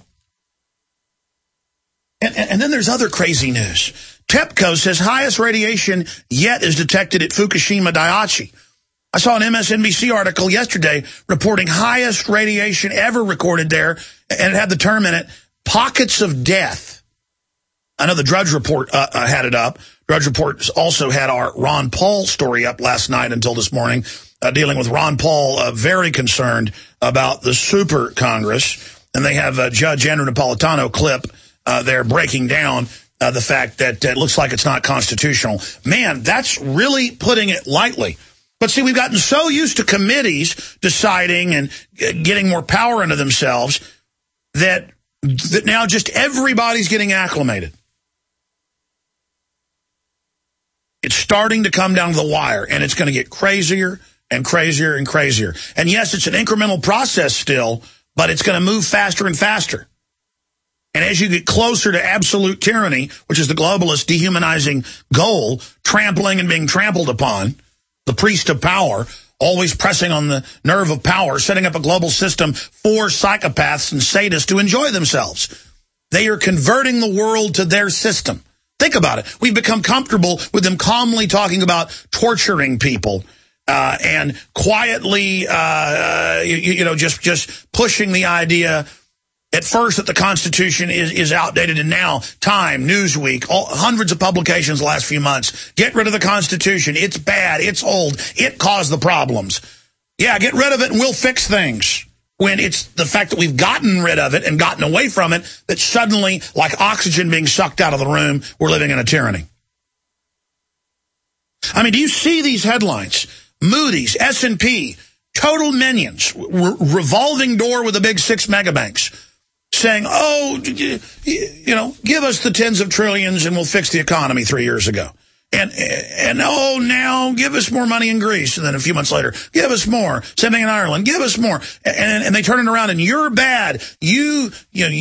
and then there's other crazy news. TEPCO says highest radiation yet is detected at Fukushima Daiichi. I saw an MSNBC article yesterday reporting highest radiation ever recorded there, and it had the term in it, pockets of death. I know the Drudge Report had it up. Drudge Report also had our Ron Paul story up last night until this morning, dealing with Ron Paul, very concerned about the Super Congress. And they have Judge Andrew Napolitano clip there breaking down the fact that it looks like it's not constitutional. Man, that's really putting it lightly. But see, we've gotten so used to committees deciding and getting more power into themselves that now just everybody's getting acclimated. It's starting to come down to the wire, and it's going to get crazier and crazier and crazier. And yes, it's an incremental process still, but it's going to move faster and faster. And as you get closer to absolute tyranny, which is the globalist dehumanizing goal, trampling and being trampled upon, the priest of power, always pressing on the nerve of power, setting up a global system for psychopaths and sadists to enjoy themselves. They are converting the world to their system. Think about it. We've become comfortable with them calmly talking about torturing people and quietly, just pushing the idea at first that the Constitution is outdated, and now Time, Newsweek, hundreds of publications the last few months. Get rid of the Constitution. It's bad. It's old. It caused the problems. Yeah, get rid of it and we'll fix things. When it's the fact that we've gotten rid of it and gotten away from it that suddenly, like oxygen being sucked out of the room, we're living in a tyranny. I mean, do you see these headlines? Moody's, S&P, total minions, revolving door with the big 6 megabanks, saying, oh, give us the tens of trillions and we'll fix the economy 3 years ago. And oh, now give us more money in Greece. And then a few months later, give us more. Same thing in Ireland. Give us more. And they turn it around and you're bad. You've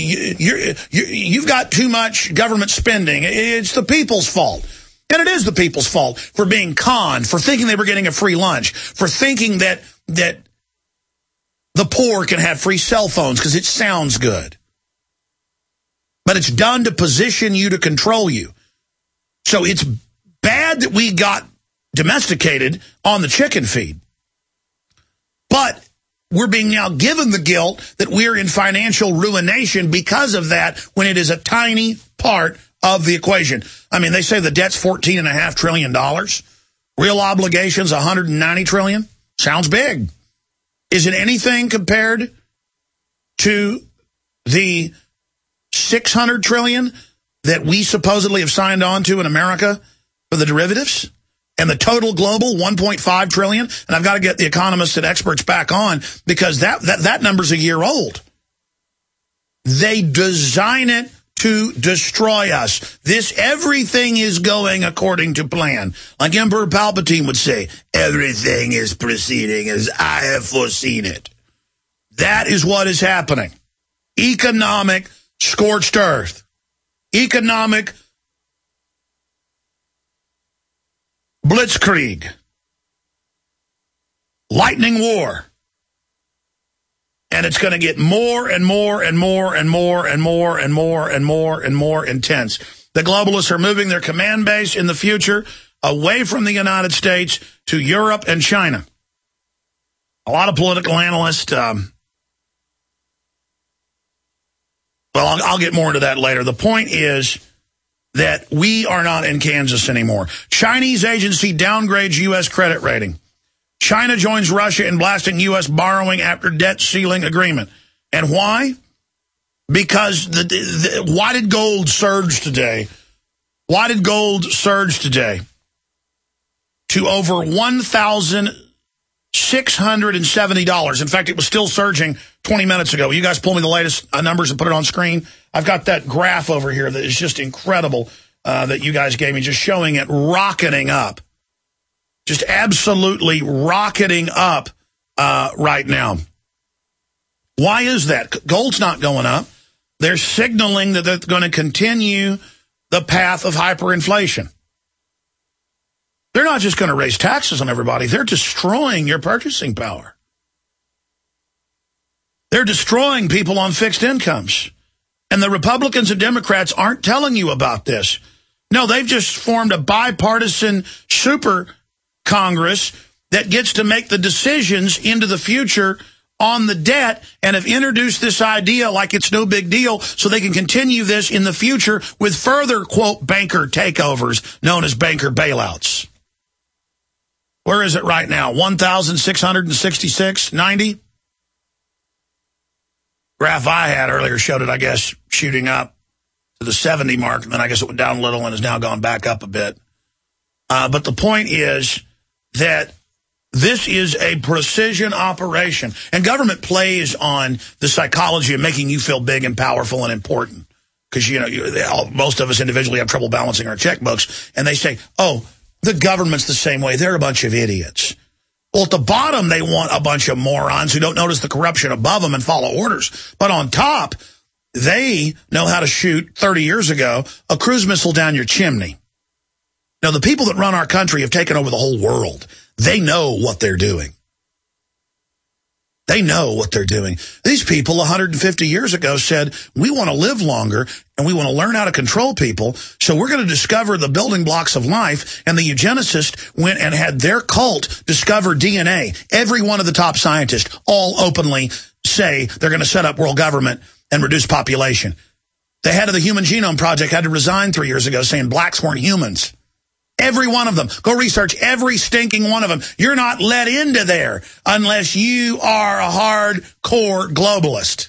got too much government spending. It's the people's fault. And it is the people's fault for being conned, for thinking they were getting a free lunch, for thinking that the poor can have free cell phones because it sounds good. But it's done to position you to control you. So it's bad that we got domesticated on the chicken feed. But we're being now given the guilt that we're in financial ruination because of that when it is a tiny part of the equation. I mean, they say the debt's $14.5 trillion. Real obligations, $190 trillion. Sounds big. Is it anything compared to the $600 trillion that we supposedly have signed on to in America for the derivatives? And the total global, $1.5 trillion. And I've got to get the economists and experts back on because that number's a year old. They design it to destroy us. Everything is going according to plan. Like Emperor Palpatine would say, everything is proceeding as I have foreseen it. That is what is happening. economic scorched earth, economic blitzkrieg, lightning war. And it's going to get more and more and more and more and more and more and more and more intense. The globalists are moving their command base in the future away from the United States to Europe and China. A lot of political analysts, well, I'll get more into that later. The point is that we are not in Kansas anymore. Chinese agency downgrades U.S. credit rating. China joins Russia in blasting U.S. borrowing after debt ceiling agreement. And why? Because why did gold surge today? Why did gold surge today to over $1,670? In fact, it was still surging 20 minutes ago. You guys pull me the latest numbers and put it on screen. I've got that graph over here that is just incredible that you guys gave me, just showing it rocketing up. Just absolutely rocketing up right now. Why is that? Gold's not going up. They're signaling that they're going to continue the path of hyperinflation. They're not just going to raise taxes on everybody. They're destroying your purchasing power. They're destroying people on fixed incomes. And the Republicans and Democrats aren't telling you about this. No, they've just formed a bipartisan super Congress that gets to make the decisions into the future on the debt, and have introduced this idea like it's no big deal so they can continue this in the future with further, quote, banker takeovers known as banker bailouts. Where is it right now? 1,666.90? Graph I had earlier showed it, I guess, shooting up to the 70 mark, and then I guess it went down a little and has now gone back up a bit. But the point is that this is a precision operation. And government plays on the psychology of making you feel big and powerful and important. Because, you know, most of us individually have trouble balancing our checkbooks. And they say, oh, the government's the same way. They're a bunch of idiots. Well, at the bottom, they want a bunch of morons who don't notice the corruption above them and follow orders. But on top, they know how to shoot, 30 years ago, a cruise missile down your chimney. Now, the people that run our country have taken over the whole world. They know what they're doing. They know what they're doing. These people 150 years ago said, we want to live longer and we want to learn how to control people, so we're going to discover the building blocks of life. And the eugenicists went and had their cult discover DNA. Every one of the top scientists all openly say they're going to set up world government and reduce population. The head of the Human Genome Project had to resign 3 years ago saying blacks weren't humans. Every one of them. Go research every stinking one of them. You're not let into there unless you are a hardcore globalist.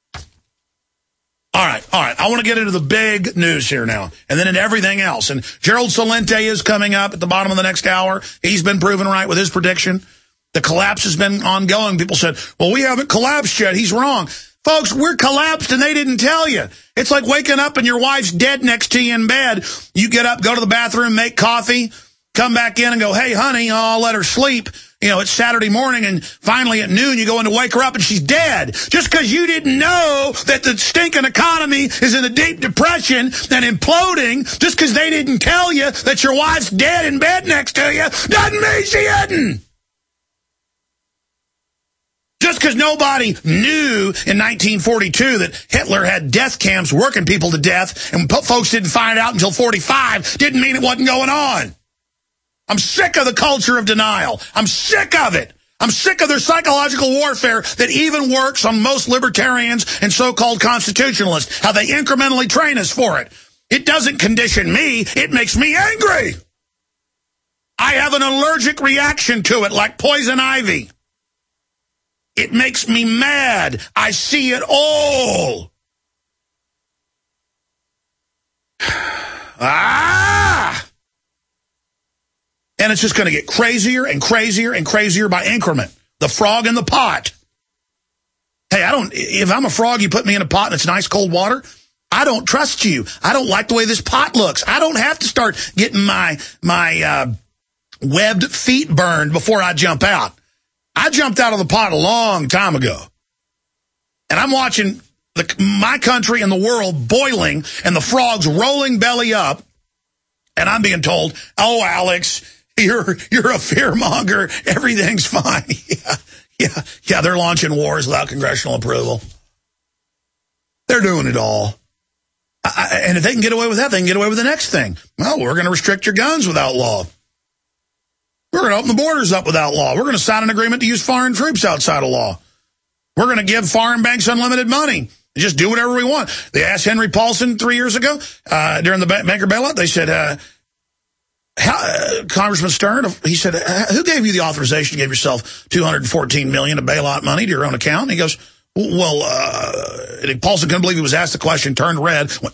All right. I want to get into the big news here now, and then into everything else. And Gerald Celente is coming up at the bottom of the next hour. He's been proven right with his prediction. The collapse has been ongoing. People said, well, we haven't collapsed yet. He's wrong. Folks, we're collapsed and they didn't tell you. It's like waking up and your wife's dead next to you in bed. You get up, go to the bathroom, make coffee, come back in and go, hey, honey, I'll let her sleep. You know, it's Saturday morning, and finally at noon you go in to wake her up and she's dead. Just because you didn't know that the stinking economy is in a deep depression and imploding, just because they didn't tell you that your wife's dead in bed next to you, doesn't mean she isn't. Just because nobody knew in 1942 that Hitler had death camps working people to death and folks didn't find out until 45 didn't mean it wasn't going on. I'm sick of the culture of denial. I'm sick of it. I'm sick of their psychological warfare that even works on most libertarians and so-called constitutionalists, how they incrementally train us for it. It doesn't condition me. It makes me angry. I have an allergic reaction to it like poison ivy. It makes me mad. I see it all. And it's just going to get crazier and crazier and crazier by increment. The frog in the pot. Hey, if I'm a frog, you put me in a pot and it's nice cold water, I don't trust you. I don't like the way this pot looks. I don't have to start getting my webbed feet burned before I jump out. I jumped out of the pot a long time ago. And I'm watching my country and the world boiling and the frogs rolling belly up, and I'm being told, oh, Alex, you're a fearmonger. Everything's fine. Yeah, they're launching wars without congressional approval. They're doing it all. And if they can get away with that, they can get away with the next thing. Well, we're going to restrict your guns without law. We're going to open the borders up without law. We're going to sign an agreement to use foreign troops outside of law. We're going to give foreign banks unlimited money and just do whatever we want. They asked Henry Paulson 3 years ago during the banker bailout. They said, Congressman Stern, he said, who gave you the authorization to give yourself $214 million of bailout money to your own account? And he goes, well, Paulson couldn't believe he was asked the question, turned red. Went,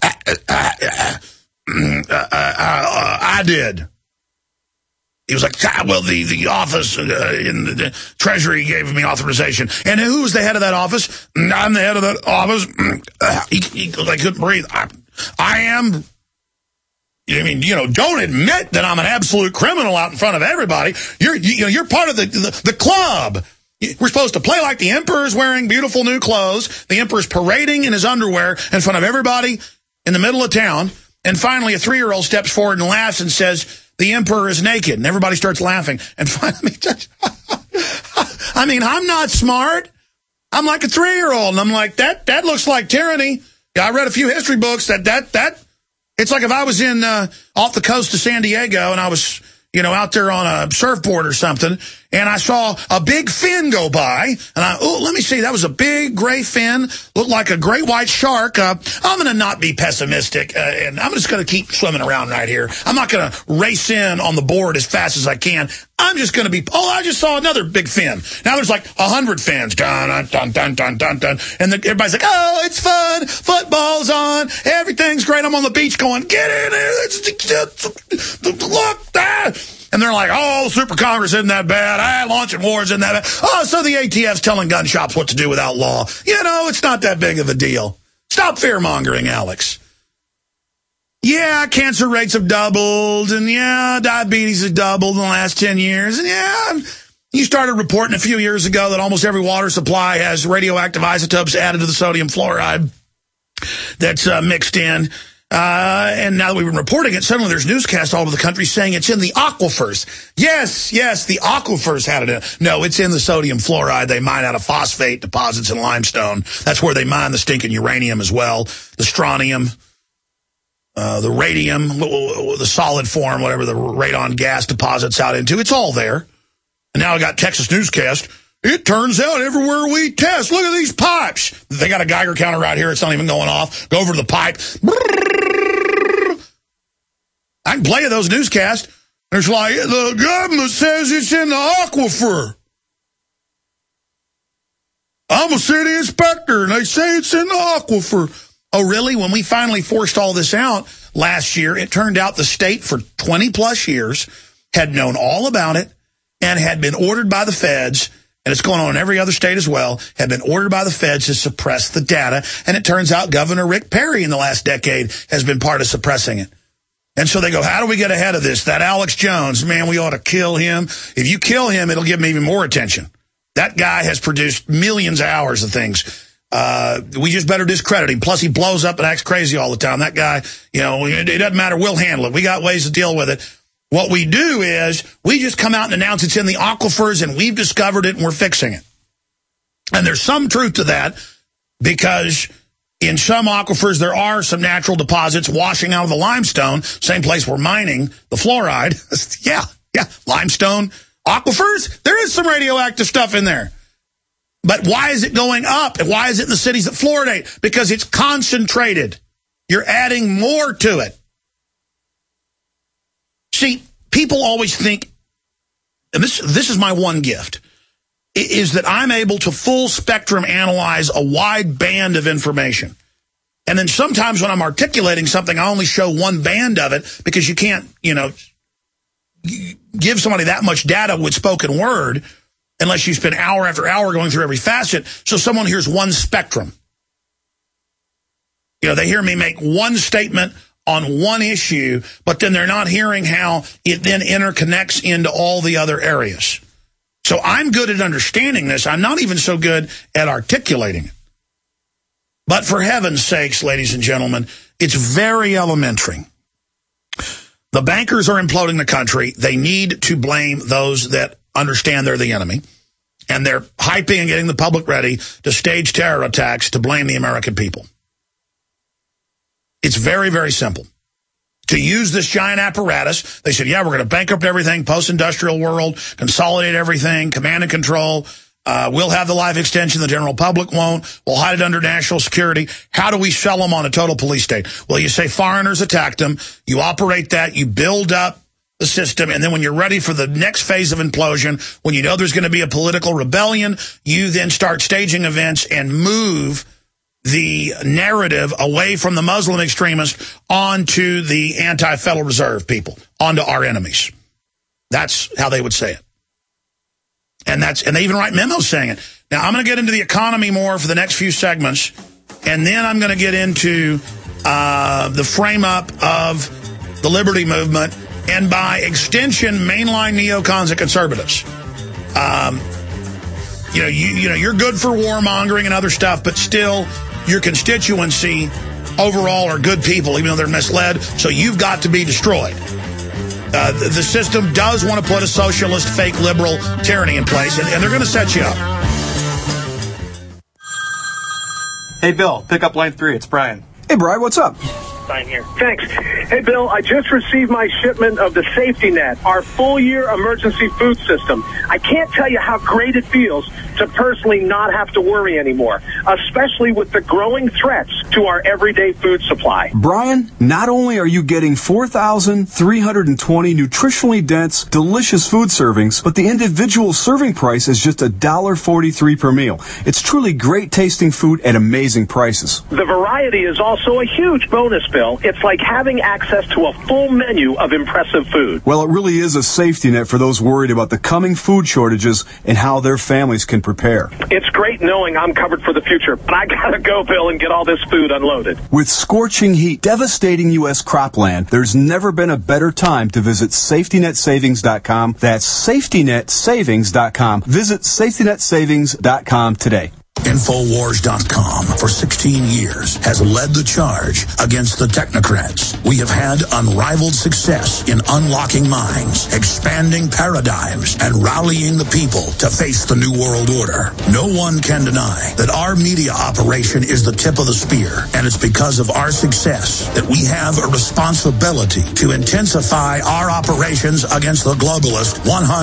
I did. He was like, well, the office in the Treasury gave me authorization. And who was the head of that office? I'm the head of that office. He couldn't breathe. I am. I mean, don't admit that I'm an absolute criminal out in front of everybody. You're part of the club. We're supposed to play like the emperor's wearing beautiful new clothes. The emperor's parading in his underwear in front of everybody in the middle of town. And finally, a 3-year-old steps forward and laughs and says, the emperor is naked. And everybody starts laughing. And finally, I mean, I'm not smart. I'm like a 3-year-old. And I'm like, that looks like tyranny. Yeah, I read a few history books that it's like if I was in off the coast of San Diego and I was, out there on a surfboard or something, and I saw a big fin go by, and let me see, that was a big gray fin, looked like a great white shark. I'm going to not be pessimistic, and I'm just going to keep swimming around right here. I'm not going to race in on the board as fast as I can. I'm just going to be, I just saw another big fin. Now there's like 100 fins. Dun, dun, dun, dun, dun, dun. And everybody's like, oh, it's fun. Football's on. Everything's great. I'm on the beach going, get in there. Look, that. And they're like, oh, Super Congress isn't that bad. Launching wars isn't that bad. Oh, so the ATF's telling gun shops what to do without law. It's not that big of a deal. Stop fear-mongering, Alex. Yeah, cancer rates have doubled, and yeah, diabetes has doubled in the last 10 years. And yeah, you started reporting a few years ago that almost every water supply has radioactive isotopes added to the sodium fluoride that's mixed in. And now that we've been reporting it, suddenly there's newscasts all over the country saying it's in the aquifers. Yes, the aquifers had it in. No, it's in the sodium fluoride. They mine out of phosphate deposits in limestone. That's where they mine the stinking uranium as well, the strontium, the radium, the solid form, whatever the radon gas deposits out into. It's all there. And now I got Texas newscast. It turns out everywhere we test, look at these pipes. They got a Geiger counter right here. It's not even going off. Go over to the pipe. I can play you those newscasts. It's like, the government says it's in the aquifer. I'm a city inspector, and they say it's in the aquifer. Oh, really? When we finally forced all this out last year, it turned out the state for 20-plus years had known all about it and had been ordered by the feds, and it's going on in every other state as well, had been ordered by the feds to suppress the data. And it turns out Governor Rick Perry in the last decade has been part of suppressing it. And so they go, how do we get ahead of this? That Alex Jones, man, we ought to kill him. If you kill him, it'll give him even more attention. That guy has produced millions of hours of things. We just better discredit him. Plus, he blows up and acts crazy all the time. That guy, it doesn't matter. We'll handle it. We got ways to deal with it. What we do is we just come out and announce it's in the aquifers and we've discovered it and we're fixing it. And there's some truth to that because in some aquifers, there are some natural deposits washing out of the limestone, same place we're mining the fluoride. Yeah, limestone aquifers, there is some radioactive stuff in there. But why is it going up? And why is it in the cities that fluoridate? Because it's concentrated. You're adding more to it. See, people always think, and this is my one gift, is that I'm able to full spectrum analyze a wide band of information. And then sometimes when I'm articulating something, I only show one band of it because you can't, give somebody that much data with spoken word unless you spend hour after hour going through every facet. So someone hears one spectrum. They hear me make one statement on one issue, but then they're not hearing how it then interconnects into all the other areas. So I'm good at understanding this. I'm not even so good at articulating it. But for heaven's sakes, ladies and gentlemen, it's very elementary. The bankers are imploding the country. They need to blame those that understand they're the enemy. And they're hyping and getting the public ready to stage terror attacks to blame the American people. It's very, very simple. To use this giant apparatus, they said, yeah, we're going to bankrupt everything, post-industrial world, consolidate everything, command and control. We'll have the life extension, the general public won't. We'll hide it under national security. How do we sell them on a total police state? Well, you say foreigners attacked them. You operate that. You build up the system. And then when you're ready for the next phase of implosion, when you know there's going to be a political rebellion, you then start staging events and move the narrative away from the Muslim extremists onto the anti-Federal Reserve people, onto our enemies. That's how they would say it. And they even write memos saying it. Now, I'm going to get into the economy more for the next few segments, and then I'm going to get into the frame-up of the liberty movement, and by extension, mainline neocons and conservatives. You're good for warmongering and other stuff, but still, your constituency overall are good people, even though they're misled, so you've got to be destroyed. The system does want to put a socialist, fake liberal tyranny in place, and they're going to set you up. Hey, Bill, pick up line 3. It's Brian. Hey, Brian, what's up? Brian here. Thanks. Hey, Bill, I just received my shipment of the Safety Net, our full-year emergency food system. I can't tell you how great it feels to personally not have to worry anymore, especially with the growing threats to our everyday food supply. Brian, not only are you getting 4,320 nutritionally dense, delicious food servings, but the individual serving price is just $1.43 per meal. It's truly great tasting food at amazing prices. The variety is also a huge bonus, Bill. It's like having access to a full menu of impressive food. Well, it really is a safety net for those worried about the coming food shortages and how their families can prepare. It's great knowing I'm covered for the future, but I gotta go, Bill, and get all this food unloaded. With scorching heat devastating U.S. cropland, there's never been a better time to visit SafetyNetSavings.com. That's SafetyNetSavings.com. Visit SafetyNetSavings.com today. Infowars.com for 16 years has led the charge against the technocrats. We have had unrivaled success in unlocking minds, expanding paradigms, and rallying the people to face the New World Order. No one can deny that our media operation is the tip of the spear, and it's because of our success that we have a responsibility to intensify our operations against the globalists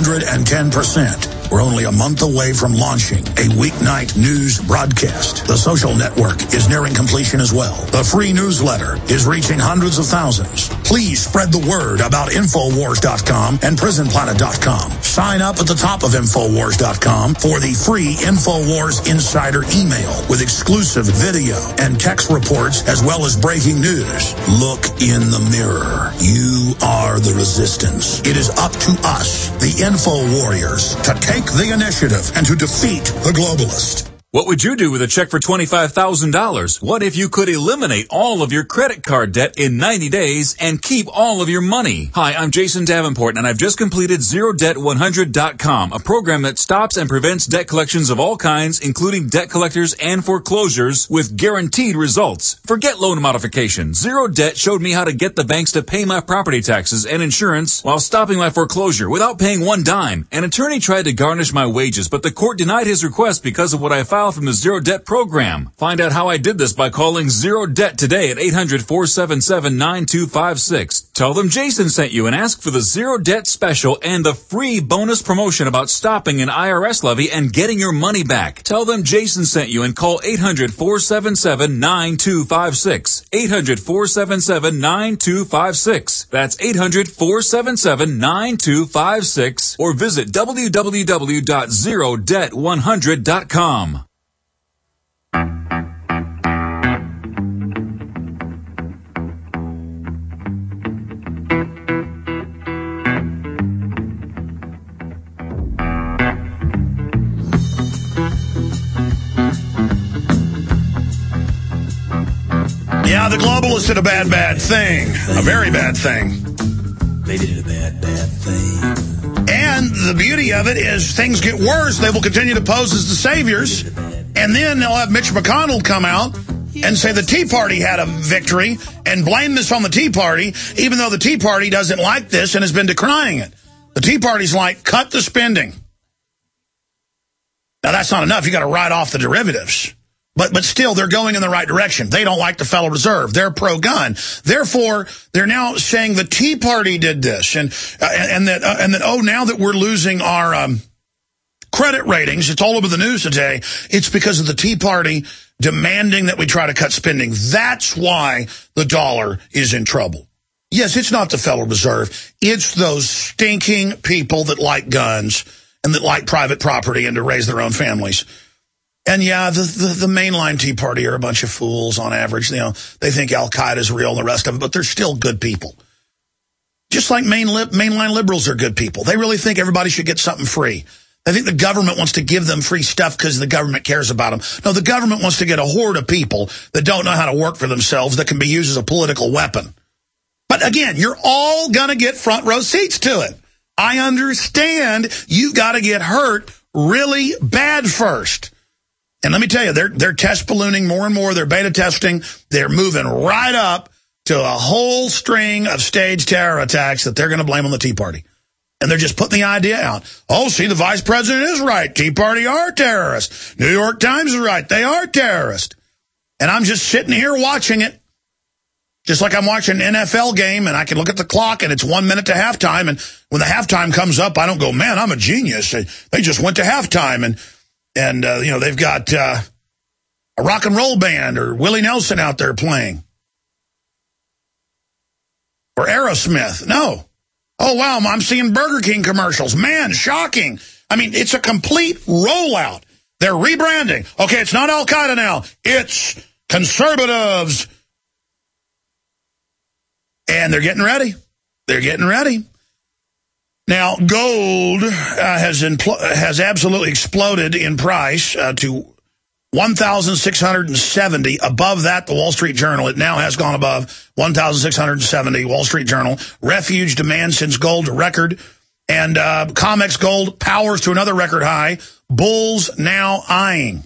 110%. We're only a month away from launching a weeknight news broadcast. The social network is nearing completion as well. The free newsletter is reaching hundreds of thousands. Please spread the word about Infowars.com and PrisonPlanet.com. Sign up at the top of Infowars.com for the free Infowars Insider email with exclusive video and text reports as well as breaking news. Look in the mirror. You are the resistance. It is up to us, the Info Warriors, to take the initiative and to defeat the globalist. What would you do with a check for $25,000? What if you could eliminate all of your credit card debt in 90 days and keep all of your money? Hi, I'm Jason Davenport, and I've just completed ZeroDebt100.com, a program that stops and prevents debt collections of all kinds, including debt collectors and foreclosures, with guaranteed results. Forget loan modification. Zero Debt showed me how to get the banks to pay my property taxes and insurance while stopping my foreclosure without paying one dime. An attorney tried to garnish my wages, but the court denied his request because of what I filed from the Zero Debt program. Find out how I did this by calling Zero Debt today at 800-477-9256. Tell them Jason sent you and ask for the Zero Debt special and the free bonus promotion about stopping an IRS levy and getting your money back. Tell them Jason sent you and call 800-477-9256. 800-477-9256. That's 800-477-9256 or visit www.zerodebt100.com. Yeah, the globalists did a bad thing. A very bad thing. They did a bad thing. And the beauty of it is things get worse. They will continue to pose as the saviors. And then they'll have Mitch McConnell come out and say the Tea Party had a victory and blame this on the Tea Party, even though the Tea Party doesn't like this and has been decrying it. The Tea Party's like, cut the spending. Now, that's not enough. You got to write off the derivatives. But still, they're going in the right direction. They don't like the Federal Reserve. They're pro-gun. Therefore, they're now saying the Tea Party did this, and that oh, now that we're losing our credit ratings, it's all over the news today. It's because of the Tea Party demanding that we try to cut spending. That's why the dollar is in trouble. Yes, it's not the Federal Reserve. It's those stinking people that like guns and that like private property and to raise their own families. And yeah, the mainline Tea Party are a bunch of fools on average. You know, they think Al-Qaeda's real and the rest of it, but they're still good people. Just like mainline liberals are good people. They really think everybody should get something free. They think the government wants to give them free stuff because the government cares about them. No, the government wants to get a horde of people that don't know how to work for themselves that can be used as a political weapon. But again, you're all going to get front row seats to it. I understand you've got to get hurt really bad first. And let me tell you, they're test ballooning more and more. They're beta testing. They're moving right up to a whole string of staged terror attacks that they're going to blame on the Tea Party. And they're just putting the idea out. Oh, see, the vice president is right. Tea Party are terrorists. New York Times is right. They are terrorists. And I'm just sitting here watching it. Just like I'm watching an NFL game, and I can look at the clock, and it's 1 minute to halftime. And when the halftime comes up, I don't go, man, I'm a genius. They just went to halftime. And you know, they've got a rock and roll band or Willie Nelson out there playing. Or Aerosmith. No. Oh, wow, I'm seeing Burger King commercials. Man, shocking. I mean, it's a complete rollout. They're rebranding. Okay, it's not Al-Qaeda now. It's conservatives. And they're getting ready. They're getting ready. Now, gold has absolutely exploded in price to $1,670. Above that, the Wall Street Journal, it now has gone above $1,670. Wall Street Journal. Refuge demand sends gold to record. And COMEX gold powers to another record high. Bulls now eyeing.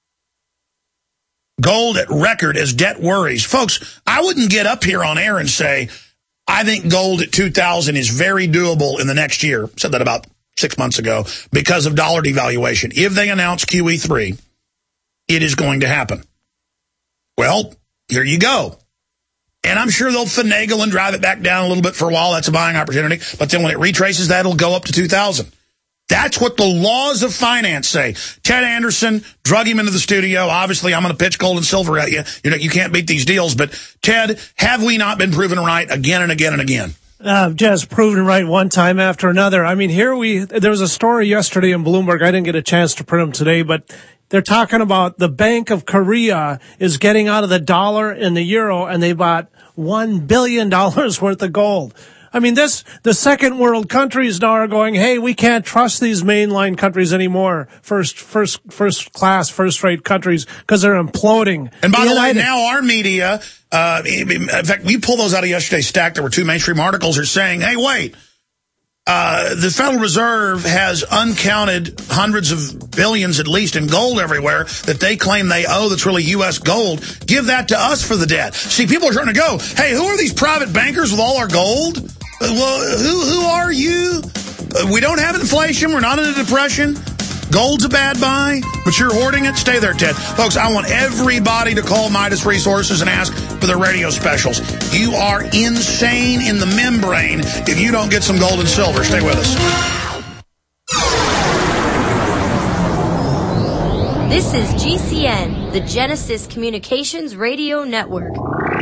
Gold at record as debt worries. Folks, I wouldn't get up here on air and say, I think gold at 2,000 is very doable in the next year. I said that about 6 months ago because of dollar devaluation. If they announce QE3, it is going to happen. Well, here you go. And I'm sure they'll finagle and drive it back down a little bit for a while. That's a buying opportunity. But then when it retraces that, it'll go up to 2,000. That's what the laws of finance say. Ted Anderson, drug him into the studio. Obviously, I'm going to pitch gold and silver at you. You can't beat these deals. But, Ted, have we not been proven right again and again and again? Just proven right one time after another. I mean, there was a story yesterday in Bloomberg. I didn't get a chance to print them today, but they're talking about the Bank of Korea is getting out of the dollar and the euro, and they bought $1 billion worth of gold. I mean, the second world countries now are going, hey, we can't trust these mainline countries anymore. First class, first rate countries, because they're imploding. And by the way, now our media, in fact, we pulled those out of yesterday's stack. There were 2 mainstream articles are saying, hey, wait, the Federal Reserve has uncounted hundreds of billions at least in gold everywhere that they claim they owe that's really U.S. gold. Give that to us for the debt. See, people are trying to go, hey, who are these private bankers with all our gold? Well, who are you? We don't have inflation. We're not in a depression. Gold's a bad buy, but you're hoarding it. Stay there, Ted. Folks, I want everybody to call Midas Resources and ask for their radio specials. You are insane in the membrane if you don't get some gold and silver. Stay with us. This is GCN, the Genesis Communications Radio Network.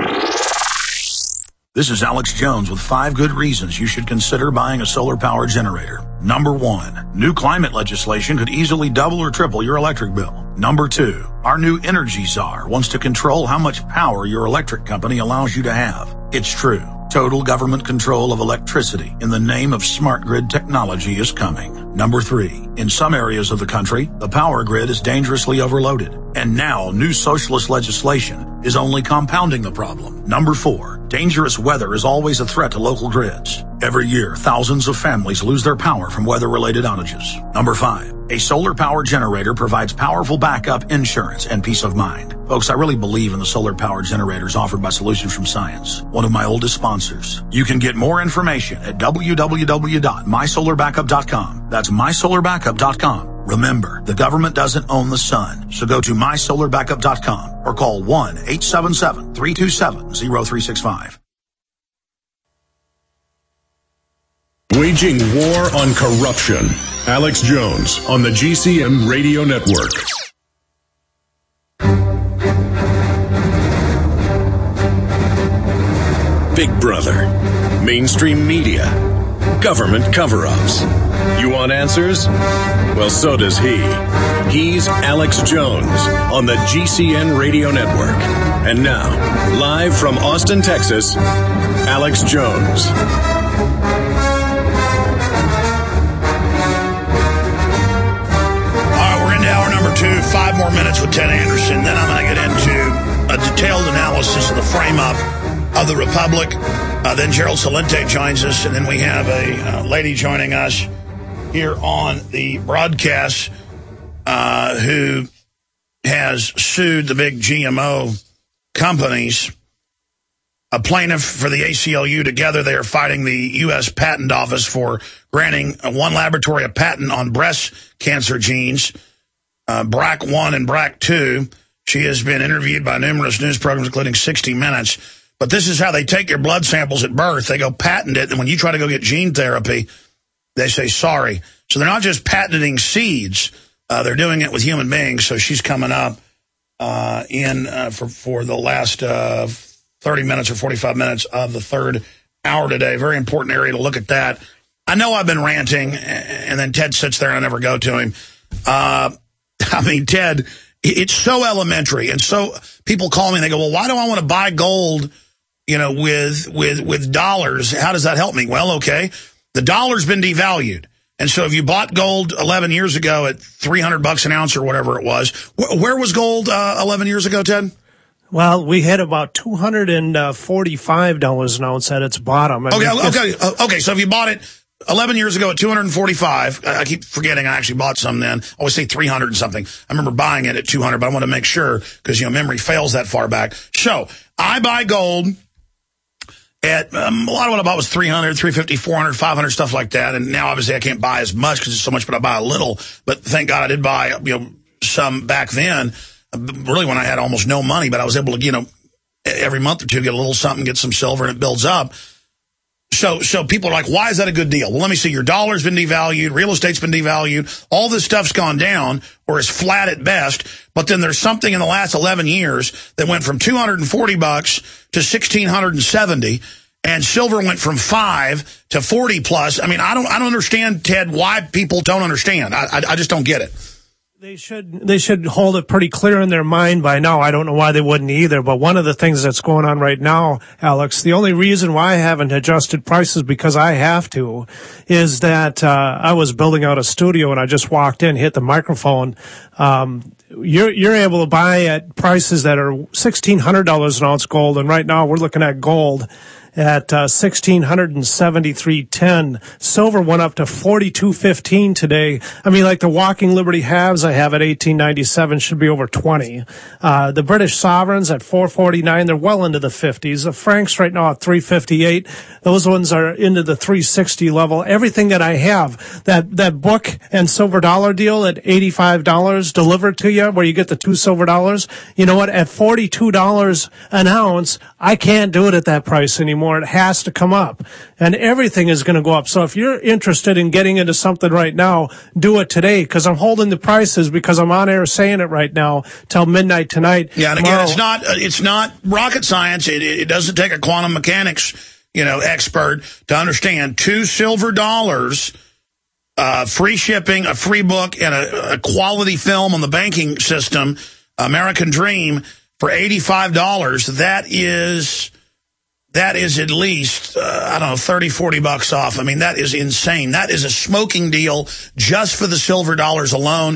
This is Alex Jones with 5 good reasons you should consider buying a solar power generator. Number 1, new climate legislation could easily double or triple your electric bill. Number 2, our new energy czar wants to control how much power your electric company allows you to have. It's true. Total government control of electricity in the name of smart grid technology is coming. Number 3, in some areas of the country, the power grid is dangerously overloaded. And now new socialist legislation is only compounding the problem. Number 4, dangerous weather is always a threat to local grids. Every year, thousands of families lose their power from weather-related outages. Number 5, A solar-powered generator provides powerful backup, insurance, and peace of mind. Folks, I really believe in the solar-powered generators offered by Solutions from Science, one of my oldest sponsors. You can get more information at www.mysolarbackup.com. That's mysolarbackup.com. Remember, the government doesn't own the sun, so go to mysolarbackup.com or call 1-877-327-0365. Waging war on corruption. Alex Jones on the GCN Radio Network. Big Brother, mainstream media, government cover-ups. You want answers? Well, so does he. He's Alex Jones on the GCN Radio Network. And now, live from Austin, Texas, Alex Jones. Hour number 2, 5 more minutes with Ted Anderson. Then I'm going to get into a detailed analysis of the frame-up of the Republic. Then Gerald Celente joins us, and then we have a lady joining us here on the broadcast who has sued the big GMO companies. A plaintiff for the ACLU. Together they are fighting the U.S. Patent Office for granting one laboratory a patent on breast cancer genes. BRCA1 and BRCA2. She has been interviewed by numerous news programs, including 60 Minutes. But this is how they take your blood samples at birth. They go patent it, and when you try to go get gene therapy, they say sorry. So they're not just patenting seeds. They're doing it with human beings. So she's coming up for the last 30 minutes or 45 minutes of the third hour today. Very important area to look at that. I know I've been ranting, and then Ted sits there and I never go to him. I mean, Ted, it's so elementary. And so people call me and they go, well, why do I want to buy gold, with dollars? How does that help me? Well, okay, the dollar's been devalued. And so if you bought gold 11 years ago at $300 an ounce or whatever it was, where was gold 11 years ago, Ted? Well, we had about $245 an ounce at its bottom. Okay. So if you bought it 11 years ago at $245, I keep forgetting I actually bought some then. I always say 300 and something. I remember buying it at 200, but I want to make sure because, memory fails that far back. So I buy gold at, a lot of what I bought was 300, 350, 400, 500, stuff like that. And now obviously I can't buy as much because it's so much, but I buy a little. But thank God I did buy, some back then, really when I had almost no money, but I was able to, every month or two get a little something, get some silver, and it builds up. So people are like, why is that a good deal? Well, let me see. Your dollar's been devalued. Real estate's been devalued. All this stuff's gone down or is flat at best. But then there's something in the last 11 years that went from $240 to $1,670, and silver went from 5 to 40 plus. I mean, I don't understand, Ted, why people don't understand. I just don't get it. They should hold it pretty clear in their mind by now. I don't know why they wouldn't either, but one of the things that's going on right now, Alex, the only reason why I haven't adjusted prices because I have to is that I was building out a studio and I just walked in, hit the microphone. You're able to buy at prices that are $1,600 an ounce gold, and right now we're looking at gold at $1,673.10. Silver went up to $42.15 today. I mean, like the Walking Liberty halves I have at $18.97 should be over $20. The British sovereigns at $4.49, they're well into the 50s. The francs right now at $3.58. Those ones are into the $3.60 level. Everything that I have, that book and silver dollar deal at $85 delivered to you, where you get the 2 silver dollars. You know what? At $42 an ounce, I can't do it at that price anymore. It has to come up, and everything is going to go up. So if you're interested in getting into something right now, do it today, because I'm holding the prices because I'm on air saying it right now till midnight tonight. Yeah, and again, it's not rocket science. It doesn't take a quantum mechanics, expert to understand. 2 silver dollars, free shipping, a free book, and a quality film on the banking system, American Dream, for $85. That is at least, $30-40 off. I mean, that is insane. That is a smoking deal just for the silver dollars alone.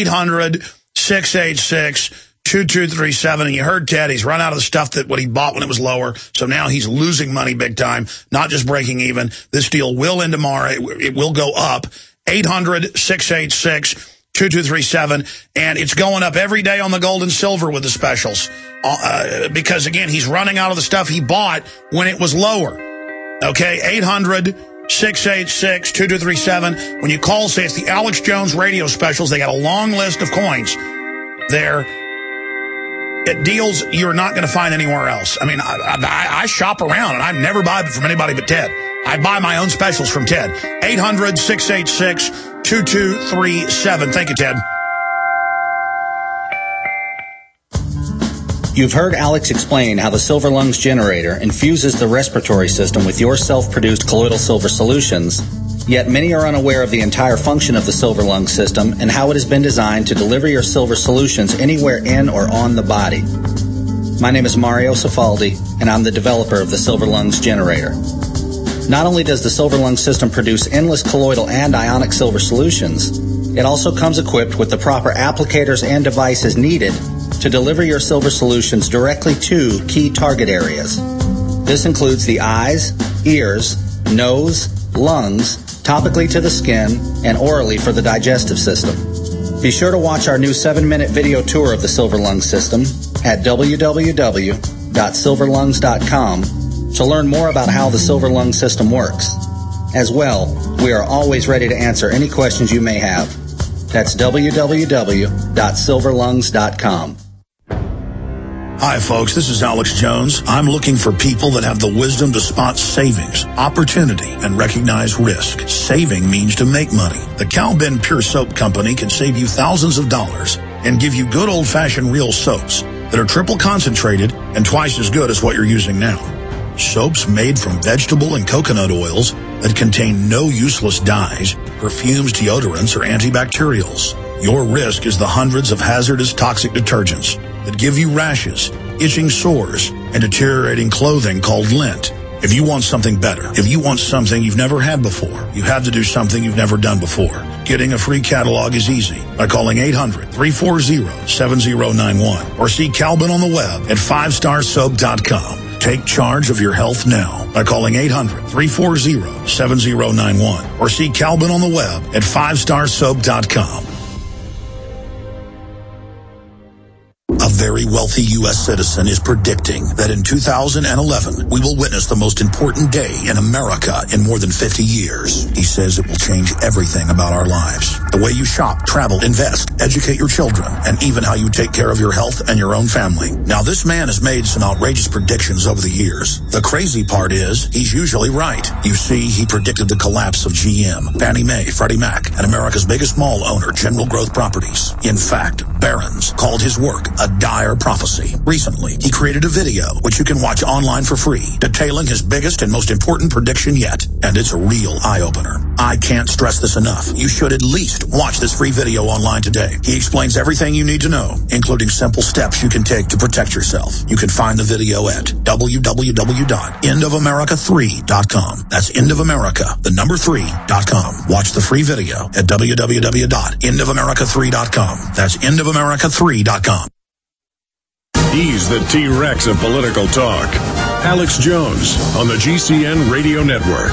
800-686-2237. And you heard Ted, he's run out of the stuff what he bought when it was lower. So now he's losing money big time, not just breaking even. This deal will end tomorrow. It will go up. 800-686 2237, and it's going up every day on the gold and silver with the specials. Because, again, he's running out of the stuff he bought when it was lower. Okay, 800-686-2237. When you call, say it's the Alex Jones radio specials. They got a long list of coins there. It deals you're not going to find anywhere else. I mean, I shop around, and I never buy from anybody but Ted. I buy my own specials from Ted. 800-686-2237. Thank you, Ted. You've heard Alex explain how the Silver Lungs generator infuses the respiratory system with your self-produced colloidal silver solutions, yet many are unaware of the entire function of the Silver Lungs system and how it has been designed to deliver your silver solutions anywhere in or on the body. My name is Mario Cifaldi, and I'm the developer of the Silver Lungs generator. Not only does the Silver Lungs system produce endless colloidal and ionic silver solutions, it also comes equipped with the proper applicators and devices needed to deliver your silver solutions directly to key target areas. This includes the eyes, ears, nose, lungs, topically to the skin, and orally for the digestive system. Be sure to watch our new 7-minute video tour of the Silver Lungs system at www.silverlungs.com to learn more about how the Silver Lungs system works. As well, we are always ready to answer any questions you may have. That's www.silverlungs.com. Hi, folks. This is Alex Jones. I'm looking for people that have the wisdom to spot savings, opportunity, and recognize risk. Saving means to make money. The Cal Ben Pure Soap Company can save you thousands of dollars and give you good old-fashioned real soaps that are triple concentrated and twice as good as what you're using now. Soaps made from vegetable and coconut oils that contain no useless dyes, perfumes, deodorants, or antibacterials. Your risk is the hundreds of hazardous toxic detergents that give you rashes, itching sores, and deteriorating clothing called lint. If you want something better, if you want something you've never had before, you have to do something you've never done before. Getting a free catalog is easy by calling 800-340-7091 or see Calvin on the web at 5starsoap.com. Take charge of your health now by calling 800-340-7091 or see Calvin on the web at 5starsoap.com. A very wealthy U.S. citizen is predicting that in 2011, we will witness the most important day in America in more than 50 years. He says it will change everything about our lives. The way you shop, travel, invest, educate your children, and even how you take care of your health and your own family. Now, this man has made some outrageous predictions over the years. The crazy part is, he's usually right. You see, he predicted the collapse of GM, Fannie Mae, Freddie Mac, and America's biggest mall owner, General Growth Properties. In fact, Barron's called his work a dire prophecy. Recently, he created a video, which you can watch online for free, detailing his biggest and most important prediction yet. And it's a real eye-opener. I can't stress this enough. You should at least watch this free video online today. He explains everything you need to know, including simple steps you can take to protect yourself. You can find the video at www.endofamerica3.com. That's endofamerica3.com. Watch the free video at www.endofamerica3.com. That's endofamerica3.com. He's the T-Rex of political talk. Alex Jones on the GCN Radio Network.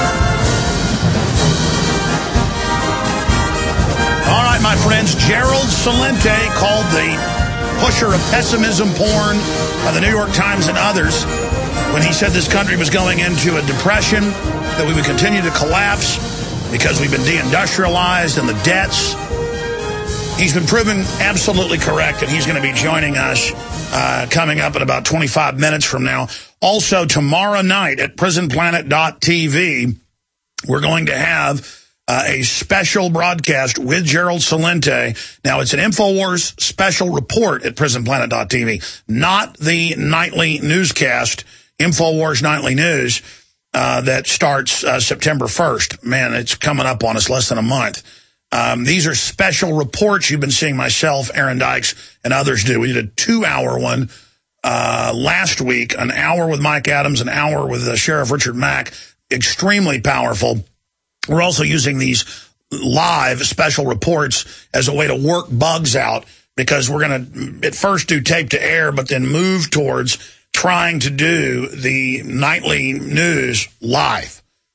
All right, my friends, Gerald Celente, called the pusher of pessimism porn by the New York Times and others, when he said this country was going into a depression, that we would continue to collapse because we've been deindustrialized and the debts. He's been proven absolutely correct, and he's going to be joining us coming up in about 25 minutes from now. Also, tomorrow night at prisonplanet.tv, we're going to have a special broadcast with Gerald Celente. Now, it's an InfoWars special report at prisonplanet.tv, not the nightly newscast, InfoWars Nightly News, that starts September 1st. Man, it's coming up on us less than a month. These are special reports you've been seeing myself, Aaron Dykes, and others do. We did a 2-hour one last week, an hour with Mike Adams, an hour with Sheriff Richard Mack. Extremely powerful. We're also using these live special reports as a way to work bugs out, because we're going to at first do tape to air, but then move towards trying to do the nightly news live.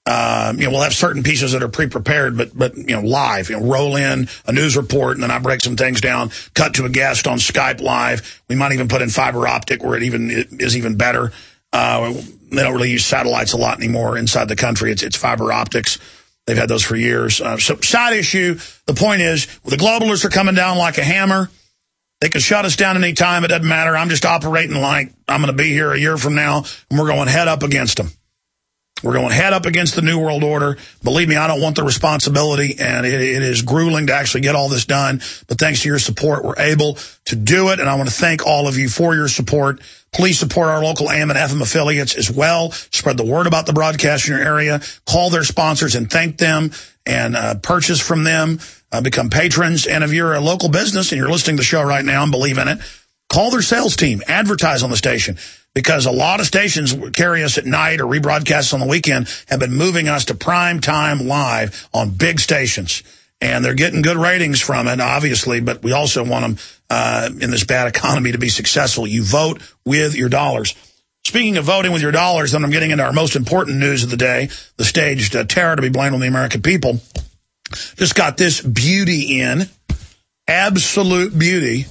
We'll have certain pieces that are pre-prepared, but live. Roll in a news report, and then I break some things down, cut to a guest on Skype live. We might even put in fiber optic where it is even better. They don't really use satellites a lot anymore inside the country. It's fiber optics. They've had those for years. So side issue, the point is, the globalists are coming down like a hammer. They can shut us down any time. It doesn't matter. I'm just operating like I'm going to be here a year from now, and we're going head up against them. We're going head up against the New World Order. Believe me, I don't want the responsibility, and it is grueling to actually get all this done. But thanks to your support, we're able to do it, and I want to thank all of you for your support. Please support our local AM and FM affiliates as well. Spread the word about the broadcast in your area. Call their sponsors and thank them, and purchase from them. Become patrons. And if you're a local business and you're listening to the show right now and believe in it, call their sales team. Advertise on the station. Because a lot of stations carry us at night or rebroadcast on the weekend have been moving us to prime time live on big stations. And they're getting good ratings from it, obviously, but we also want them in this bad economy to be successful. You vote with your dollars. Speaking of voting with your dollars, then I'm getting into our most important news of the day, the staged terror to be blamed on the American people. Just got this beauty in, absolute beauty.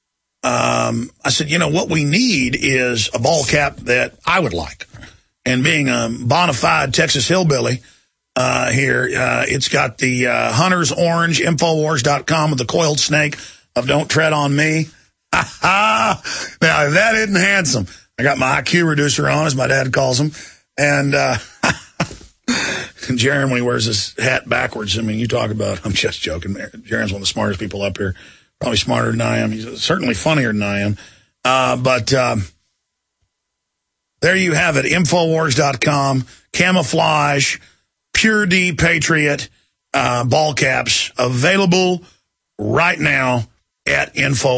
I said, what we need is a ball cap that I would like. And being a bona fide Texas hillbilly here, it's got the Hunter's Orange, Infowars.com with the coiled snake of Don't Tread on Me. Now, if that isn't handsome. I got my IQ reducer on, as my dad calls them. And Jaron, when he wears his hat backwards, you talk about, I'm just joking. Jaron's one of the smartest people up here. Probably smarter than I am. He's certainly funnier than I am. But there you have it, Infowars.com, camouflage, Pure D Patriot ball caps available right now at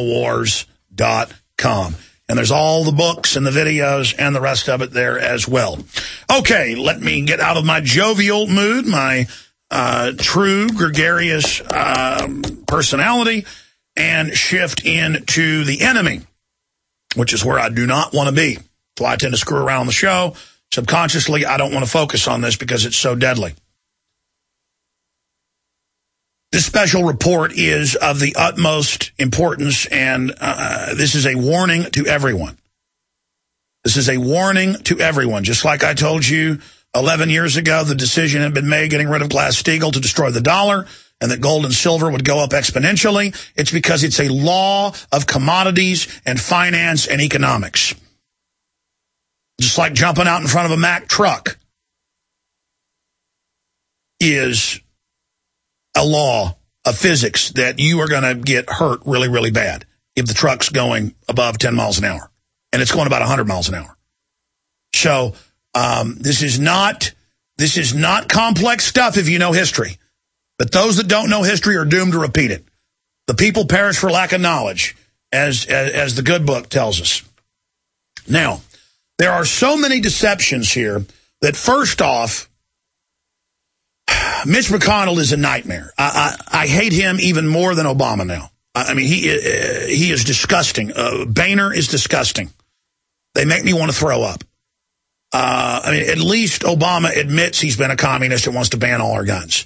Infowars.com. And there's all the books and the videos and the rest of it there as well. Okay, let me get out of my jovial mood, my true gregarious personality, and shift into the enemy, which is where I do not want to be. So I tend to screw around on the show. Subconsciously, I don't want to focus on this because it's so deadly. This special report is of the utmost importance, and this is a warning to everyone. This is a warning to everyone. Just like I told you 11 years ago, the decision had been made getting rid of Glass-Steagall to destroy the dollar, and that gold and silver would go up exponentially. It's because it's a law of commodities and finance and economics. Just like jumping out in front of a Mack truck is a law of physics that you are going to get hurt really, really bad if the truck's going above 10 miles an hour. And it's going about 100 miles an hour. So this is not complex stuff if you know history. But those that don't know history are doomed to repeat it. The people perish for lack of knowledge, as the good book tells us. Now, there are so many deceptions here that first off, Mitch McConnell is a nightmare. I hate him even more than Obama now. He is disgusting. Boehner is disgusting. They make me want to throw up. At least Obama admits he's been a communist and wants to ban all our guns.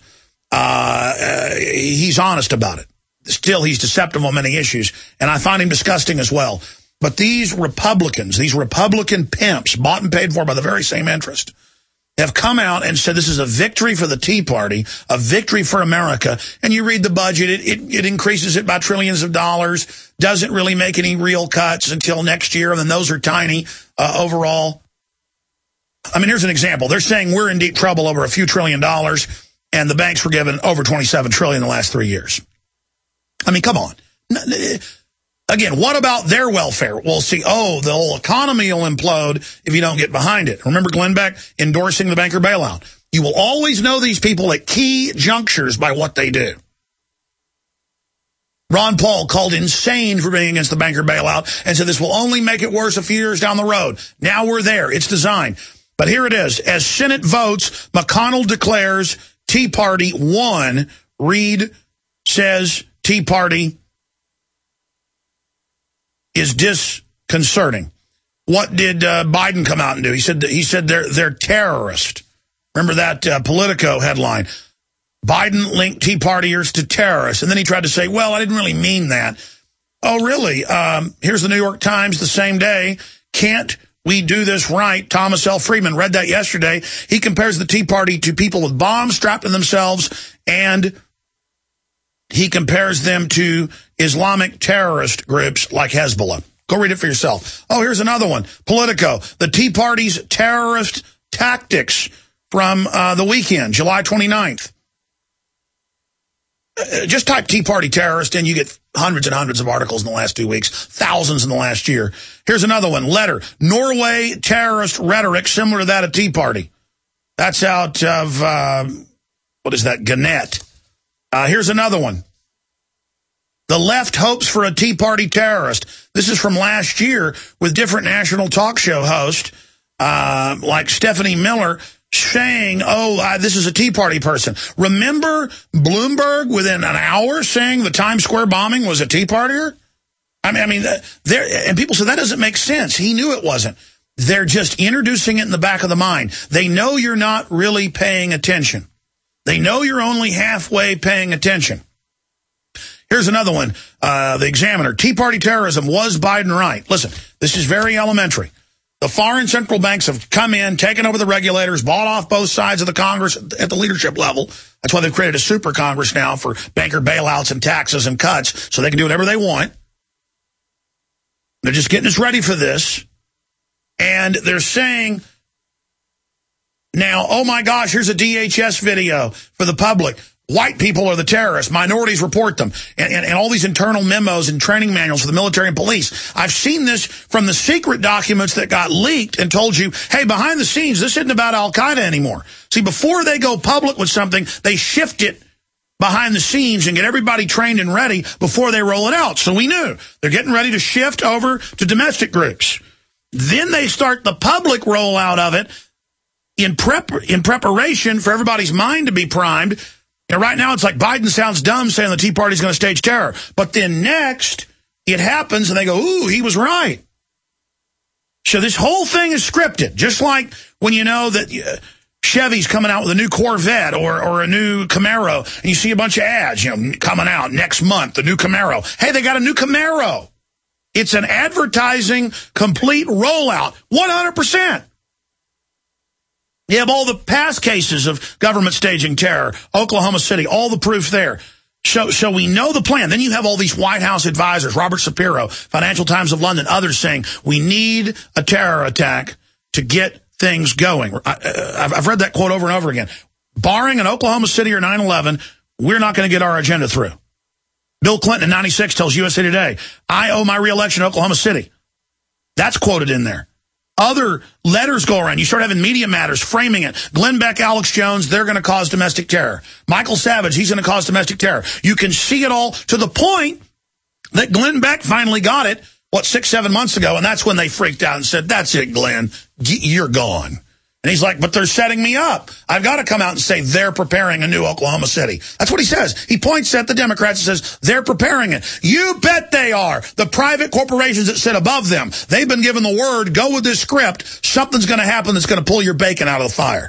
He's honest about it. Still, he's deceptive on many issues, and I find him disgusting as well. But these Republicans, these Republican pimps, bought and paid for by the very same interest, have come out and said this is a victory for the Tea Party, a victory for America. And you read the budget, it increases it by trillions of dollars, doesn't really make any real cuts until next year, and then those are tiny overall. Here's an example. They're saying we're in deep trouble over a few $1 trillion, and the banks were given over $27 trillion in the last 3 years. Come on. Again, what about their welfare? Well, see, the whole economy will implode if you don't get behind it. Remember Glenn Beck endorsing the banker bailout? You will always know these people at key junctures by what they do. Ron Paul called insane for being against the banker bailout and said this will only make it worse a few years down the road. Now we're there. It's designed. But here it is. As Senate votes, McConnell declares Tea Party won. Reid says Tea Party is disconcerting. What did Biden come out and do? He said they're terrorist. Remember that Politico headline? Biden linked Tea Partiers to terrorists. And then he tried to say, well, I didn't really mean that. Oh, really? Here's the New York Times the same day. Can't we do this right? Thomas L. Friedman read that yesterday. He compares the Tea Party to people with bombs strapped to themselves, and he compares them to Islamic terrorist groups like Hezbollah. Go read it for yourself. Oh, here's another one. Politico, the Tea Party's terrorist tactics from the weekend, July 29th. Just type Tea Party terrorist and you get hundreds and hundreds of articles in the last 2 weeks, thousands in the last year. Here's another one. Letter. Norway terrorist rhetoric similar to that of Tea Party. That's out of, what is that, Gannett. Here's another one. The left hopes for a Tea Party terrorist. This is from last year with different national talk show hosts like Stephanie Miller saying, this is a Tea Party person. Remember Bloomberg within an hour saying the Times Square bombing was a Tea Partier? And people say that doesn't make sense. He knew it wasn't. They're just introducing it in the back of the mind. They know you're not really paying attention. They know you're only halfway paying attention. Here's another one. The Examiner. Tea Party terrorism. Was Biden right? Listen, this is very elementary. The foreign central banks have come in, taken over the regulators, bought off both sides of the Congress at the leadership level. That's why they've created a super Congress now for banker bailouts and taxes and cuts so they can do whatever they want. They're just getting us ready for this. And they're saying now, oh my gosh, here's a DHS video for the public. White people are the terrorists. Minorities report them. And all these internal memos and training manuals for the military and police. I've seen this from the secret documents that got leaked and told you, hey, behind the scenes, this isn't about Al-Qaeda anymore. See, before they go public with something, they shift it behind the scenes and get everybody trained and ready before they roll it out. So we knew they're getting ready to shift over to domestic groups. Then they start the public rollout of it in preparation for everybody's mind to be primed. And right now, it's like Biden sounds dumb saying the Tea Party's going to stage terror. But then next, it happens, and they go, ooh, he was right. So this whole thing is scripted, just like when you know that Chevy's coming out with a new Corvette or a new Camaro, and you see a bunch of ads, coming out next month, the new Camaro. Hey, they got a new Camaro. It's an advertising complete rollout, 100%. You have all the past cases of government staging terror, Oklahoma City, all the proof there. So we know the plan. Then you have all these White House advisors, Robert Shapiro, Financial Times of London, others saying we need a terror attack to get things going. I've read that quote over and over again. Barring an Oklahoma City or 9/11, we're not going to get our agenda through. Bill Clinton in 96 tells USA Today, I owe my reelection to Oklahoma City. That's quoted in there. Other letters go around. You start having Media Matters framing it. Glenn Beck, Alex Jones, they're going to cause domestic terror. Michael Savage, he's going to cause domestic terror. You can see it all to the point that Glenn Beck finally got it, 6-7 months ago, and that's when they freaked out and said, that's it, Glenn, you're gone. And he's like, but they're setting me up. I've got to come out and say they're preparing a new Oklahoma City. That's what he says. He points at the Democrats and says, they're preparing it. You bet they are. The private corporations that sit above them, they've been given the word, go with this script. Something's going to happen that's going to pull your bacon out of the fire.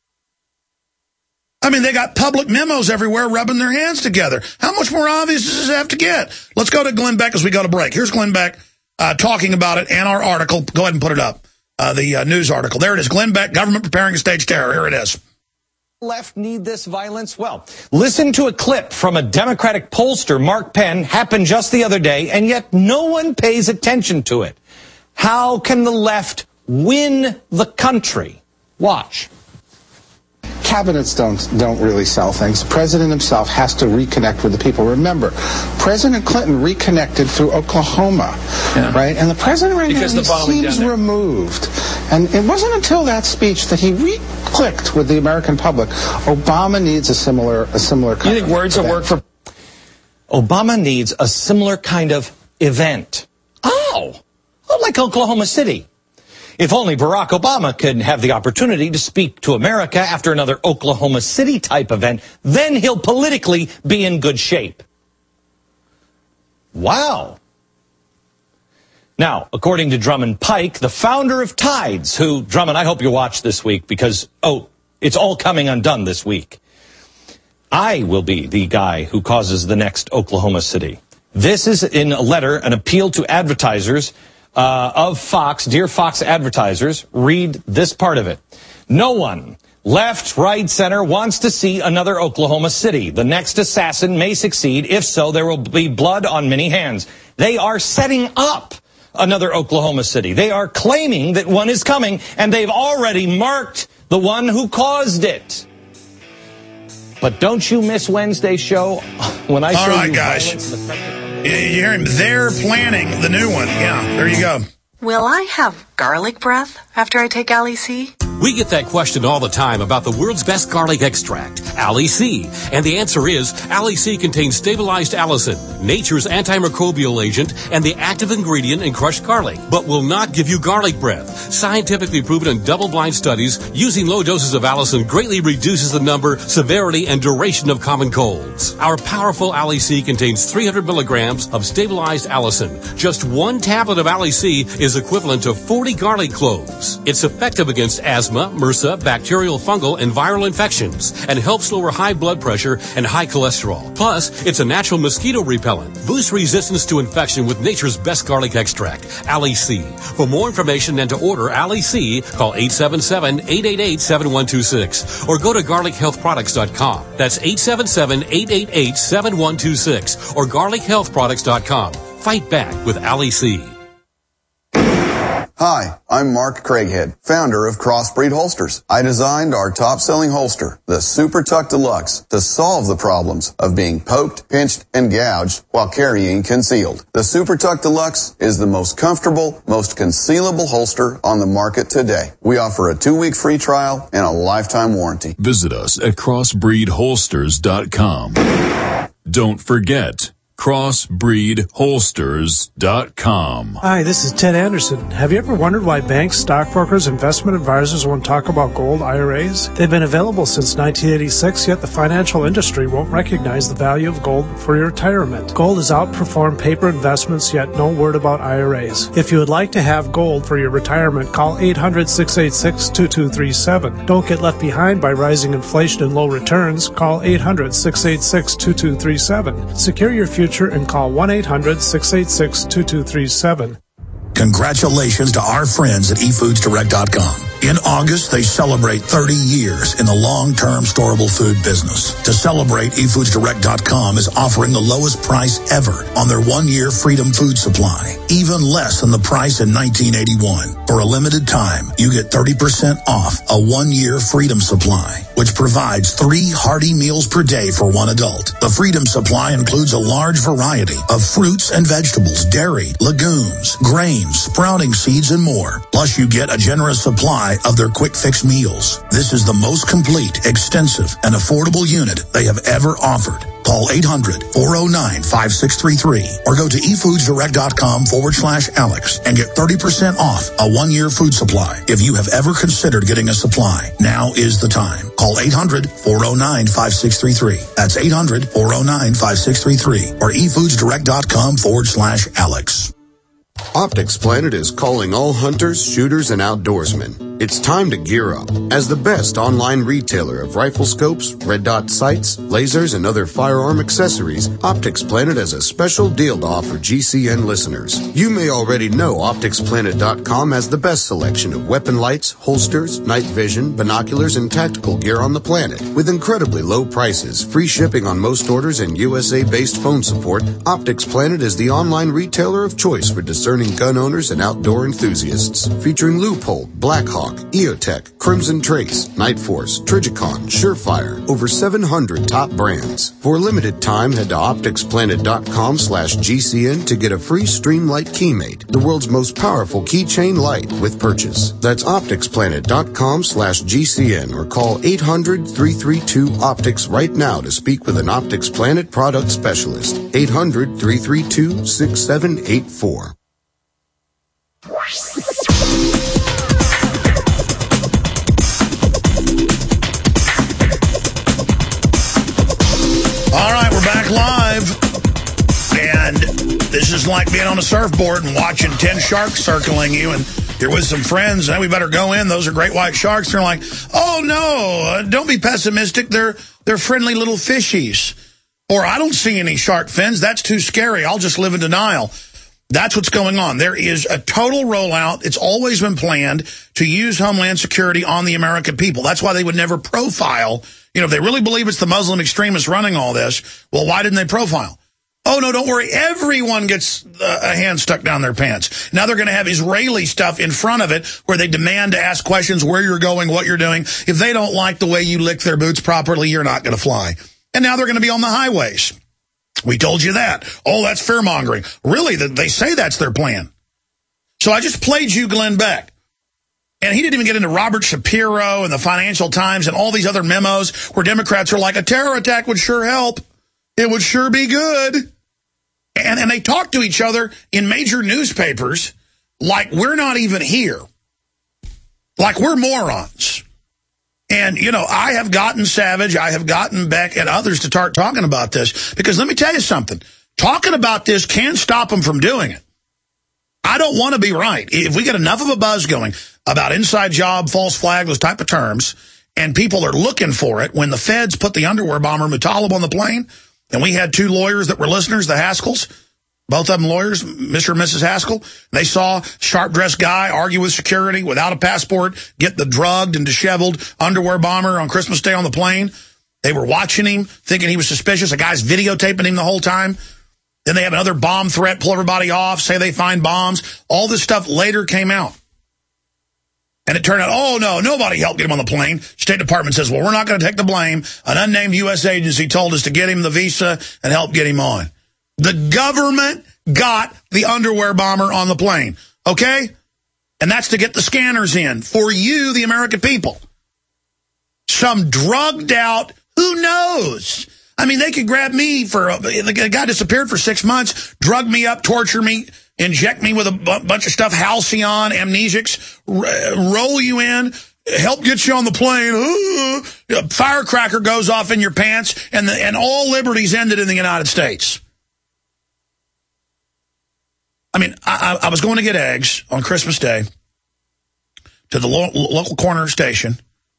I mean, they got public memos everywhere rubbing their hands together. How much more obvious does this have to get? Let's go to Glenn Beck as we go to break. Here's Glenn Beck talking about it and our article. Go ahead and put it up. The news article. There it is. Glenn Beck, government preparing to stage terror. Here it is. Left need this violence? Well, listen to a clip from a Democratic pollster, Mark Penn, happened just the other day, and yet no one pays attention to it. How can the left win the country? Watch. Cabinets don't really sell things. The president himself has to reconnect with the people. Remember, President Clinton reconnected through Oklahoma, right? And the president right now seems removed. And it wasn't until that speech that he re-clicked with the American public. Obama needs a similar kind You think words will work for... Obama needs a similar kind of event. Oh, like Oklahoma City. If only Barack Obama could have the opportunity to speak to America after another Oklahoma City type event, then he'll politically be in good shape. Wow. Now, according to Drummond Pike, the founder of Tides, who, Drummond, I hope you watch this week because, It's all coming undone this week. I will be the guy who causes the next Oklahoma City. This is in a letter, an appeal to advertisers of Fox. Dear Fox advertisers, read this part of it. No one, left, right, center, wants to see another Oklahoma City. The next assassin may succeed. If so, there will be blood on many hands. They are setting up another Oklahoma City. They are claiming that one is coming, and they've already marked the one who caused it. But don't you miss Wednesday's show when I show you violence? All right, guys. You hear him? They're planning the new one. Yeah, there you go. Will I have garlic breath after I take Ali-C? We get that question all the time about the world's best garlic extract, Ali-C. And the answer is, Ali-C contains stabilized allicin, nature's antimicrobial agent, and the active ingredient in crushed garlic, but will not give you garlic breath. Scientifically proven in double-blind studies, using low doses of allicin greatly reduces the number, severity, and duration of common colds. Our powerful Ali-C contains 300 milligrams of stabilized allicin. Just one tablet of Ali-C is equivalent to 40 garlic cloves. It's effective against asthma, MRSA, bacterial, fungal, and viral infections, and helps lower high blood pressure and high cholesterol. Plus, it's a natural mosquito repellent. Boost resistance to infection with nature's best garlic extract, Ali-C. For more information and to order Ali-C, call 877-888-7126 or go to garlichealthproducts.com. That's 877-888-7126 or garlichealthproducts.com. Fight back with Ali-C. Hi, I'm Mark Craighead, founder of Crossbreed Holsters. I designed our top-selling holster, the Super Tuck Deluxe, to solve the problems of being poked, pinched, and gouged while carrying concealed. The Super Tuck Deluxe is the most comfortable, most concealable holster on the market today. We offer a 2-week free trial and a lifetime warranty. Visit us at crossbreedholsters.com. Don't forget, crossbreedholsters.com. Hi, this is Ted Anderson. Have you ever wondered why banks, stockbrokers, investment advisors won't talk about gold IRAs? They've been available since 1986, yet the financial industry won't recognize the value of gold for your retirement. Gold has outperformed paper investments, yet no word about IRAs. If you would like to have gold for your retirement, call 800-686-2237. Don't get left behind by rising inflation and low returns. Call 800-686-2237. Secure your future and call 1-800-686-2237. Congratulations to our friends at eFoodsDirect.com. In August, they celebrate 30 years in the long-term storable food business. To celebrate, eFoodsDirect.com is offering the lowest price ever on their 1-year Freedom Food Supply, even less than the price in 1981. For a limited time, you get 30% off a 1-year Freedom Supply, which provides 3 hearty meals per day for one adult. The Freedom Supply includes a large variety of fruits and vegetables, dairy, legumes, grains, sprouting seeds, and more. Plus, you get a generous supply of their quick fix meals. This is the most complete, extensive, and affordable unit they have ever offered. Call 800-409-5633 or go to eFoodsDirect.com/Alex and get 30% off a 1-year food supply. If you have ever considered getting a supply, now is the time. Call 800-409-5633. That's 800-409-5633 or eFoodsDirect.com/Alex. Optics Planet is calling all hunters, shooters, and outdoorsmen. It's time to gear up. As the best online retailer of rifle scopes, red dot sights, lasers, and other firearm accessories, Optics Planet has a special deal to offer GCN listeners. You may already know OpticsPlanet.com has the best selection of weapon lights, holsters, night vision, binoculars, and tactical gear on the planet. With incredibly low prices, free shipping on most orders, and USA-based phone support, Optics Planet is the online retailer of choice for discerning gun owners and outdoor enthusiasts. Featuring Loophole, Blackhawk, EOTech, Crimson Trace, Night Force, Trijicon, Surefire, over 700 top brands. For a limited time, head to OpticsPlanet.com/GCN to get a free Streamlight Keymate, the world's most powerful keychain light with purchase. That's OpticsPlanet.com/GCN or call 800-332-OPTICS right now to speak with an Optics Planet product specialist. 800-332-6784. All right, we're back live, and this is like being on a surfboard and watching 10 sharks circling you and You're with some friends, and we better go in. Those are great white sharks. They're like, oh, no, don't be pessimistic. They're friendly little fishies. Or I don't see any shark fins. That's too scary. I'll just live in denial. That's what's going on. There is a total rollout. It's always been planned to use Homeland Security on the American people. That's why they would never profile. You know, if they really believe it's the Muslim extremists running all this, well, why didn't they profile? Oh, no, don't worry. Everyone gets a hand stuck down their pants. Now they're going to have Israeli stuff in front of it where they demand to ask questions where you're going, what you're doing. If they don't like the way you lick their boots properly, you're not going to fly. And now they're going to be on the highways. We told you that. Oh, that's fear-mongering. Really, they say that's their plan. So I just played you Glenn Beck. And he didn't even get into Robert Shapiro and the Financial Times and all these other memos where Democrats are like, a terror attack would sure help. It would sure be good. And they talk to each other in major newspapers like we're not even here. Like we're morons. And, you know, I have gotten Savage, I have gotten Beck and others to start talking about this. Because let me tell you something. Talking about this can stop them from doing it. I don't want to be right. If we get enough of a buzz going about inside job, false flag, those type of terms, and people are looking for it, when the feds put the underwear bomber Muttalib on the plane, and we had 2 lawyers that were listeners, the Haskells, both of them lawyers, Mr. and Mrs. Haskell. They saw sharp-dressed guy argue with security without a passport, get the drugged and disheveled underwear bomber on Christmas Day on the plane. They were watching him, thinking he was suspicious. A guy's videotaping him the whole time. Then they have another bomb threat, pull everybody off, say they find bombs. All this stuff later came out. And it turned out, oh, no, nobody helped get him on the plane. State Department says, well, we're not going to take the blame. An unnamed U.S. agency told us to get him the visa and help get him on. The government got the underwear bomber on the plane, okay? And that's to get the scanners in for you, the American people. Some drugged out, who knows? I mean, they could grab me for, the guy disappeared for 6 months, drug me up, torture me, inject me with a bunch of stuff, Halcyon, amnesics, roll you in, help get you on the plane, a firecracker goes off in your pants, and all liberties ended in the United States. I mean, I was going to get eggs on Christmas Day to the local corner station,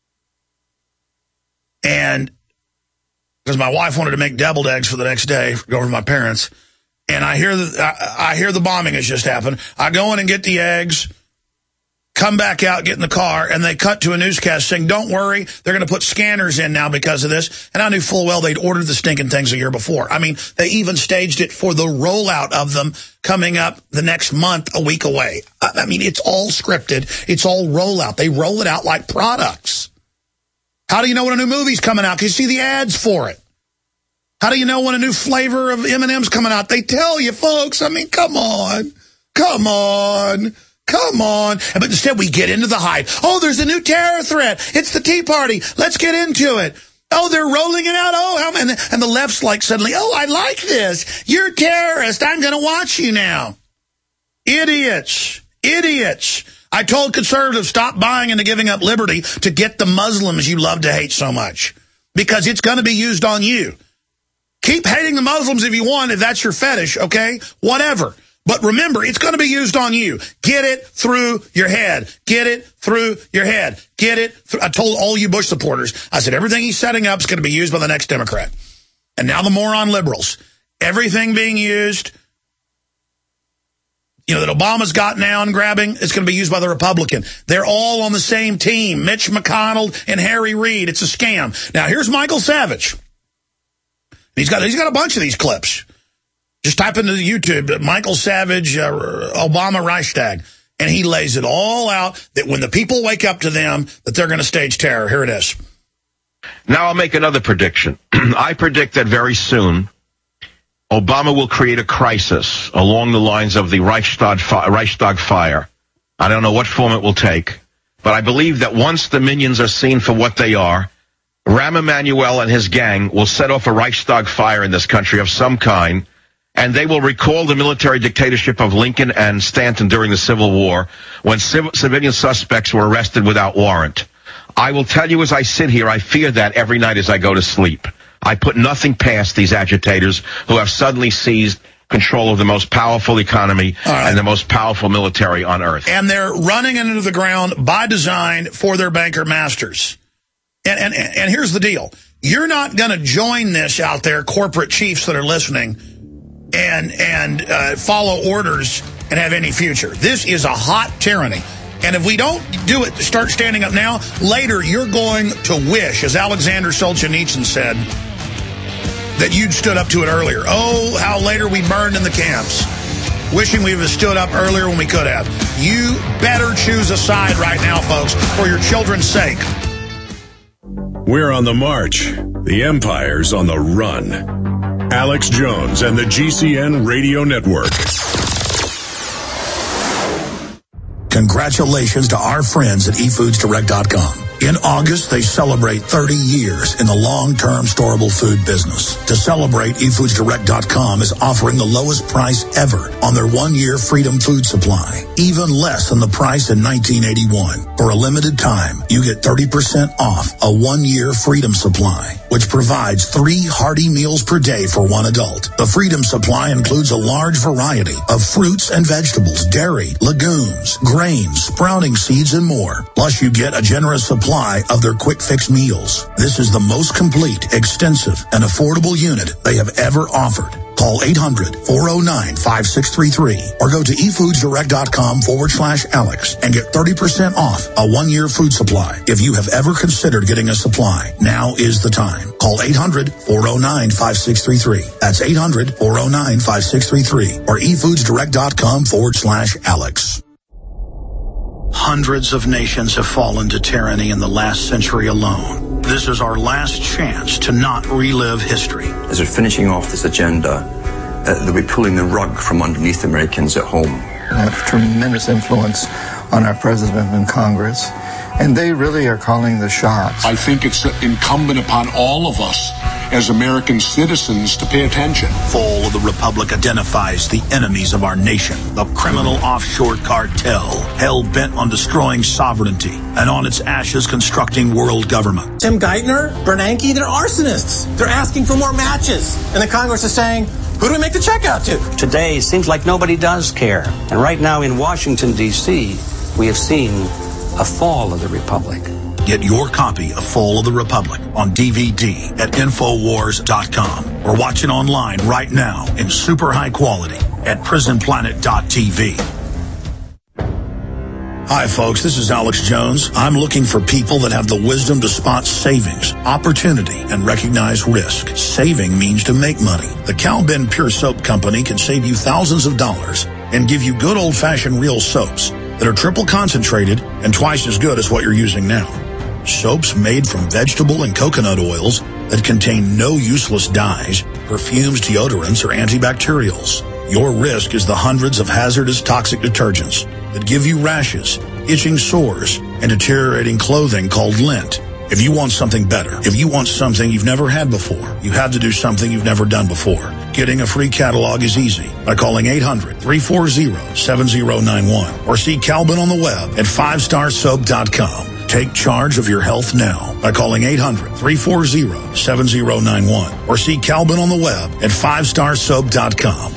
and because my wife wanted to make deviled eggs for the next day, go over to my parents, and I hear the bombing has just happened. I go in and get the eggs, come back out, get in the car, and they cut to a newscast saying, don't worry, they're going to put scanners in now because of this. And I knew full well they'd ordered the stinking things a year before. I mean, they even staged it for the rollout of them coming up the next month, a week away. I mean, it's all scripted. It's all rollout. They roll it out like products. How do you know when a new movie's coming out? Because you see the ads for it. How do you know when a new flavor of M&M's coming out? They tell you, folks. I mean, come on. Come on. Come on. But instead we get into the hype. Oh, there's a new terror threat. It's the Tea Party. Let's get into it. Oh, they're rolling it out. Oh, and the left's like suddenly, oh, I like this. You're a terrorist. I'm going to watch you now. Idiots. Idiots. I told conservatives, stop buying into giving up liberty to get the Muslims you love to hate so much. Because it's going to be used on you. Keep hating the Muslims if you want, if that's your fetish, okay? Whatever. But remember, it's going to be used on you. Get it through your head. Get it through your head. Get it through. I told all you Bush supporters, I said, everything he's setting up is going to be used by the next Democrat. And now the moron liberals. Everything being used, you know, that Obama's got now and grabbing, it's going to be used by the Republican. They're all on the same team. Mitch McConnell and Harry Reid. It's a scam. Now, here's Michael Savage. He's got a bunch of these clips. Just type into YouTube, Michael Savage, Obama Reichstag, and he lays it all out that when the people wake up to them, that they're going to stage terror. Here it is. Now I'll make another prediction. I predict that very soon, Obama will create a crisis along the lines of the Reichstag fire. I don't know what form it will take, but I believe that once the minions are seen for what they are, Rahm Emanuel and his gang will set off a Reichstag fire in this country of some kind, and they will recall the military dictatorship of Lincoln and Stanton during the Civil War when civilian suspects were arrested without warrant. I will tell you as I sit here, I fear that every night as I go to sleep. I put nothing past these agitators who have suddenly seized control of the most powerful economy and the most powerful military on earth. And they're running into the ground by design for their banker masters. And here's the deal. You're not going to join this out there, corporate chiefs that are listening, and follow orders and have any future. This is a hot tyranny. And if we don't do it, start standing up now, later you're going to wish, as Alexander Solzhenitsyn said, that you'd stood up to it earlier. Oh, how later we burned in the camps. Wishing we would have stood up earlier when we could have. You better choose a side right now, folks, for your children's sake. We're on the march. The empire's on the run. Alex Jones and the GCN Radio Network. Congratulations to our friends at eFoodsDirect.com. In August, they celebrate 30 years in the long-term storable food business. To celebrate, eFoodsDirect.com is offering the lowest price ever on their 1-year Freedom Food Supply, even less than the price in 1981. For a limited time, you get 30% off a 1-year Freedom Supply, which provides 3 hearty meals per day for one adult. The Freedom Supply includes a large variety of fruits and vegetables, dairy, legumes, grains, sprouting seeds, and more. Plus, you get a generous supply of their quick fix meals. This is the most complete, extensive, and affordable unit they have ever offered. Call 800-409-5633 or go to eFoodsDirect.com/Alex and get 30% off a 1-year food supply. If you have ever considered getting a supply, now is the time. Call 800-409-5633. That's 800-409-5633 or eFoodsDirect.com/Alex. Hundreds of nations have fallen to tyranny in the last century alone. This is our last chance to not relive history. As they're finishing off this agenda, they'll be pulling the rug from underneath Americans at home. I have tremendous influence on our president and Congress, and they really are calling the shots. I think it's incumbent upon all of us as American citizens to pay attention. Fall of the Republic identifies the enemies of our nation, the criminal offshore cartel, hell-bent on destroying sovereignty, and on its ashes constructing world government. Tim Geithner, Bernanke, they're arsonists. They're asking for more matches. And the Congress is saying, who do we make the check out to? Today, it seems like nobody does care. And right now in Washington, D.C., we have seen a fall of the Republic. Get your copy of Fall of the Republic on DVD at Infowars.com or watch it online right now in super high quality at PrisonPlanet.tv. Hi, folks. This is Alex Jones. I'm looking for people that have the wisdom to spot savings, opportunity, and recognize risk. Saving means to make money. The Cal Ben Pure Soap Company can save you thousands of dollars and give you good old-fashioned real soaps that are triple concentrated and twice as good as what you're using now. Soaps made from vegetable and coconut oils that contain no useless dyes, perfumes, deodorants, or antibacterials. Your risk is the hundreds of hazardous toxic detergents that give you rashes, itching sores, and deteriorating clothing called lint. If you want something better, if you want something you've never had before, you have to do something you've never done before. Getting a free catalog is easy by calling 800-340-7091 or see Calvin on the web at 5starsoap.com. Take charge of your health now by calling 800-340-7091 or see Calvin on the web at 5starsoap.com.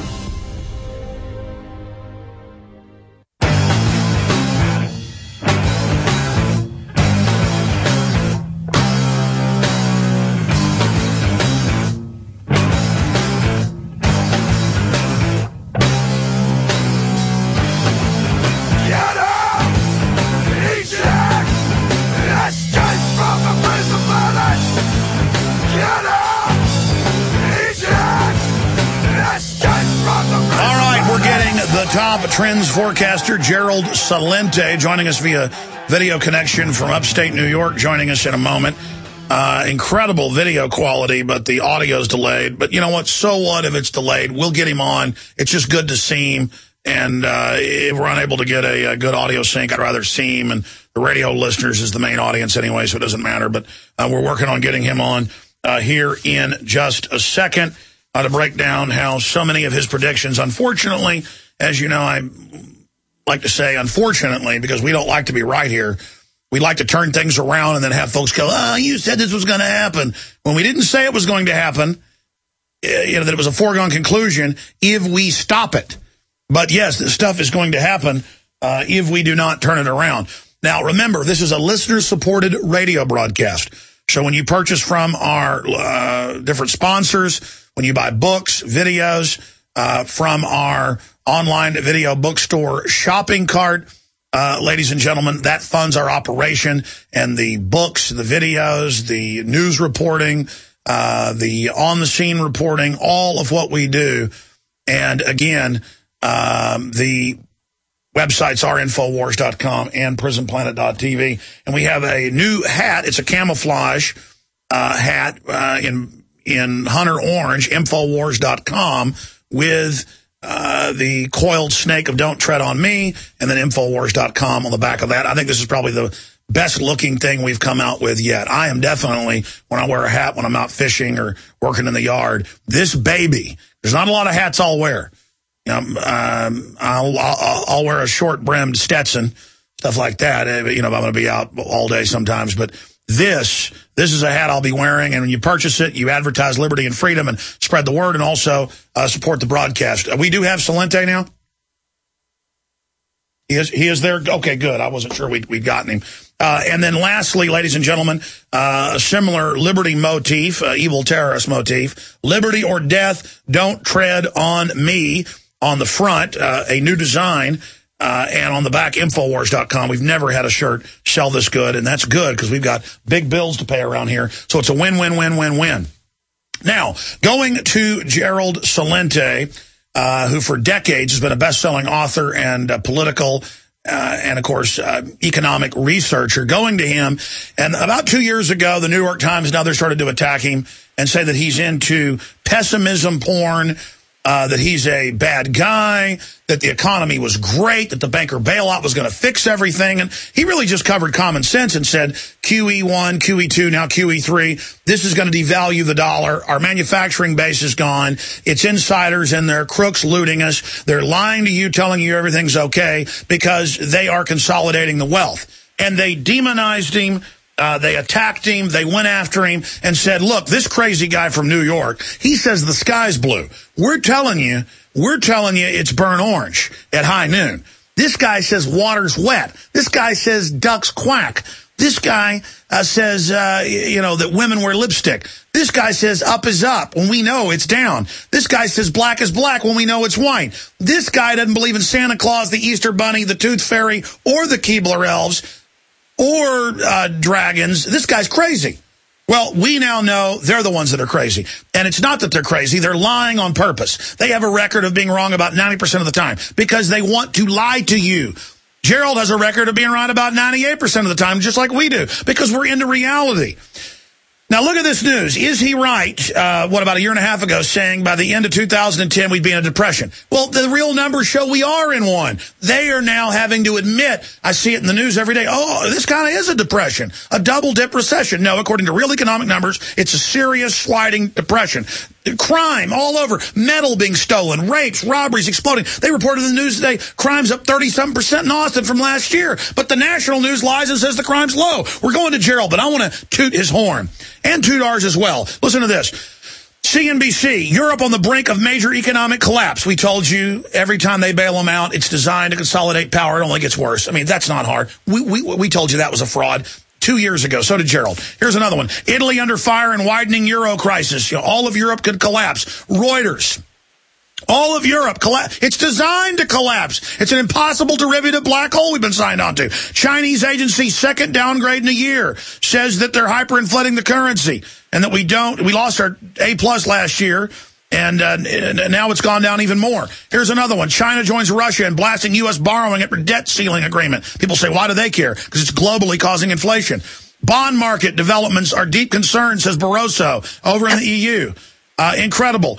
Trends forecaster Gerald Celente joining us via video connection from upstate New York, joining us in a moment. Incredible video quality, but the audio's delayed. But you know what? So what if it's delayed? We'll get him on. It's just good to see him. And if we're unable to get a good audio sync, I'd rather see him. And the radio listeners is the main audience anyway, so it doesn't matter. But we're working on getting him on here in just a second to break down how so many of his predictions, unfortunately, as you know, I like to say, unfortunately, because we don't like to be right here, we like to turn things around and then have folks go, oh, you said this was going to happen. When we didn't say it was going to happen, that it was a foregone conclusion if we stop it. But yes, this stuff is going to happen if we do not turn it around. Now, remember, this is a listener-supported radio broadcast. So when you purchase from our different sponsors, when you buy books, videos from our online video bookstore shopping cart, ladies and gentlemen, that funds our operation, and the books, the videos, the news reporting, the on-the-scene reporting, all of what we do. And again, the websites are Infowars.com and PrisonPlanet.tv. And we have a new hat. It's a camouflage hat in hunter orange, Infowars.com, with the coiled snake of Don't Tread on Me, and then Infowars.com on the back of that. I think this is probably the best-looking thing we've come out with yet. I am definitely, when I wear a hat when I'm out fishing or working in the yard, this baby, there's not a lot of hats I'll wear. I'll wear a short-brimmed Stetson, stuff like that, if I'm going to be out all day sometimes. But this is a hat I'll be wearing, and when you purchase it, you advertise liberty and freedom and spread the word, and also support the broadcast. We do have Salente now? He is there? Okay, good. I wasn't sure we'd gotten him. And then lastly, ladies and gentlemen, a similar liberty motif, evil terrorist motif, liberty or death, don't tread on me, on the front, a new design, and on the back, Infowars.com. We've never had a shirt sell this good, and that's good because we've got big bills to pay around here. So it's a win-win-win-win-win. Now, going to Gerald Celente, who for decades has been a best-selling author and political and, of course, economic researcher, going to him. And about 2 years ago, the New York Times, now they started to attack him and say that he's into pessimism porn, that he's a bad guy, that the economy was great, that the banker bailout was going to fix everything. And he really just covered common sense and said, QE1, QE2, now QE3, this is going to devalue the dollar. Our manufacturing base is gone. It's insiders and they're crooks looting us. They're lying to you, telling you everything's okay because they are consolidating the wealth. And they demonized him. They attacked him, they went after him, and said, look, this crazy guy from New York, he says the sky's blue. We're telling you it's burnt orange at high noon. This guy says water's wet. This guy says ducks quack. This guy says, that women wear lipstick. This guy says up is up when we know it's down. This guy says black is black when we know it's white. This guy doesn't believe in Santa Claus, the Easter Bunny, the Tooth Fairy, or the Keebler Elves, or dragons. This guy's crazy. Well, we now know they're the ones that are crazy. And it's not that they're crazy. They're lying on purpose. They have a record of being wrong about 90% of the time because they want to lie to you. Gerald has a record of being right about 98% of the time, just like we do, because we're into reality. Now, look at this news. Is he right, about a year and a half ago, saying by the end of 2010 we'd be in a depression? Well, the real numbers show we are in one. They are now having to admit, I see it in the news every day, this kind of is a depression, a double-dip recession. No, according to real economic numbers, it's a serious sliding depression. Crime all over, metal being stolen, rapes, robberies exploding. They reported in the news today, crime's up 30-something% in Austin from last year. But the national news lies and says the crime's low. We're going to Gerald, but I want to toot his horn. And toot ours as well. Listen to this. CNBC, Europe on the brink of major economic collapse. We told you every time they bail them out, it's designed to consolidate power. It only gets worse. I mean, that's not hard. We told you that was a fraud 2 years ago. So did Gerald. Here's another one. Italy under fire and widening euro crisis. All of Europe could collapse. Reuters. All of Europe collapse. It's designed to collapse. It's an impossible derivative black hole we've been signed on to. Chinese agency, second downgrade in a year, says that they're hyperinflating the currency and that we lost our A+ last year, and now it's gone down even more. Here's another one. China joins Russia in blasting U.S. borrowing at debt ceiling agreement. People say, why do they care? Because it's globally causing inflation. Bond market developments are deep concern, says Barroso over in the EU. Incredible.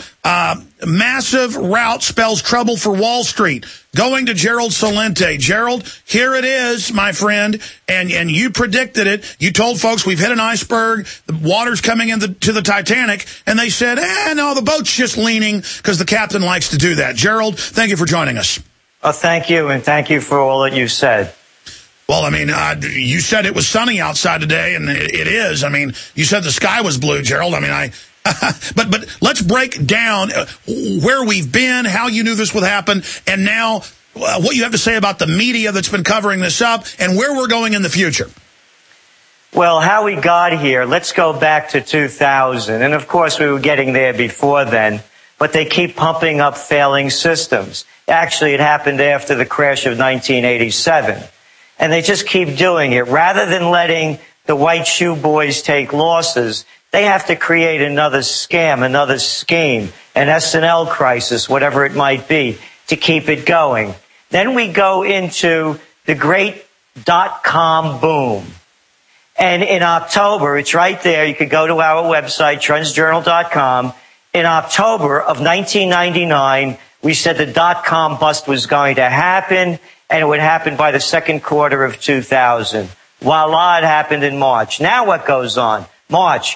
Massive rout spells trouble for Wall Street. Going to Gerald Celente. Gerald, here it is, my friend, and you predicted it. You told folks we've hit an iceberg, the water's coming into the Titanic, and they said, no, the boat's just leaning because the captain likes to do that. Gerald, thank you for joining us. Thank you, and thank you for all that you said. Well, I mean, you said it was sunny outside today, and it is. I mean, you said the sky was blue, Gerald. I mean, But let's break down where we've been, how you knew this would happen, and now what you have to say about the media that's been covering this up and where we're going in the future. Well, how we got here, let's go back to 2000. And, of course, we were getting there before then. But they keep pumping up failing systems. Actually, it happened after the crash of 1987. And they just keep doing it. Rather than letting the white shoe boys take losses, they have to create another scam, another scheme, an S&L crisis, whatever it might be, to keep it going. Then we go into the great dot-com boom. And in October, it's right there. You could go to our website, trendsjournal.com. In October of 1999, we said the dot-com bust was going to happen, and it would happen by the second quarter of 2000. Voila, it happened in March. Now what goes on? March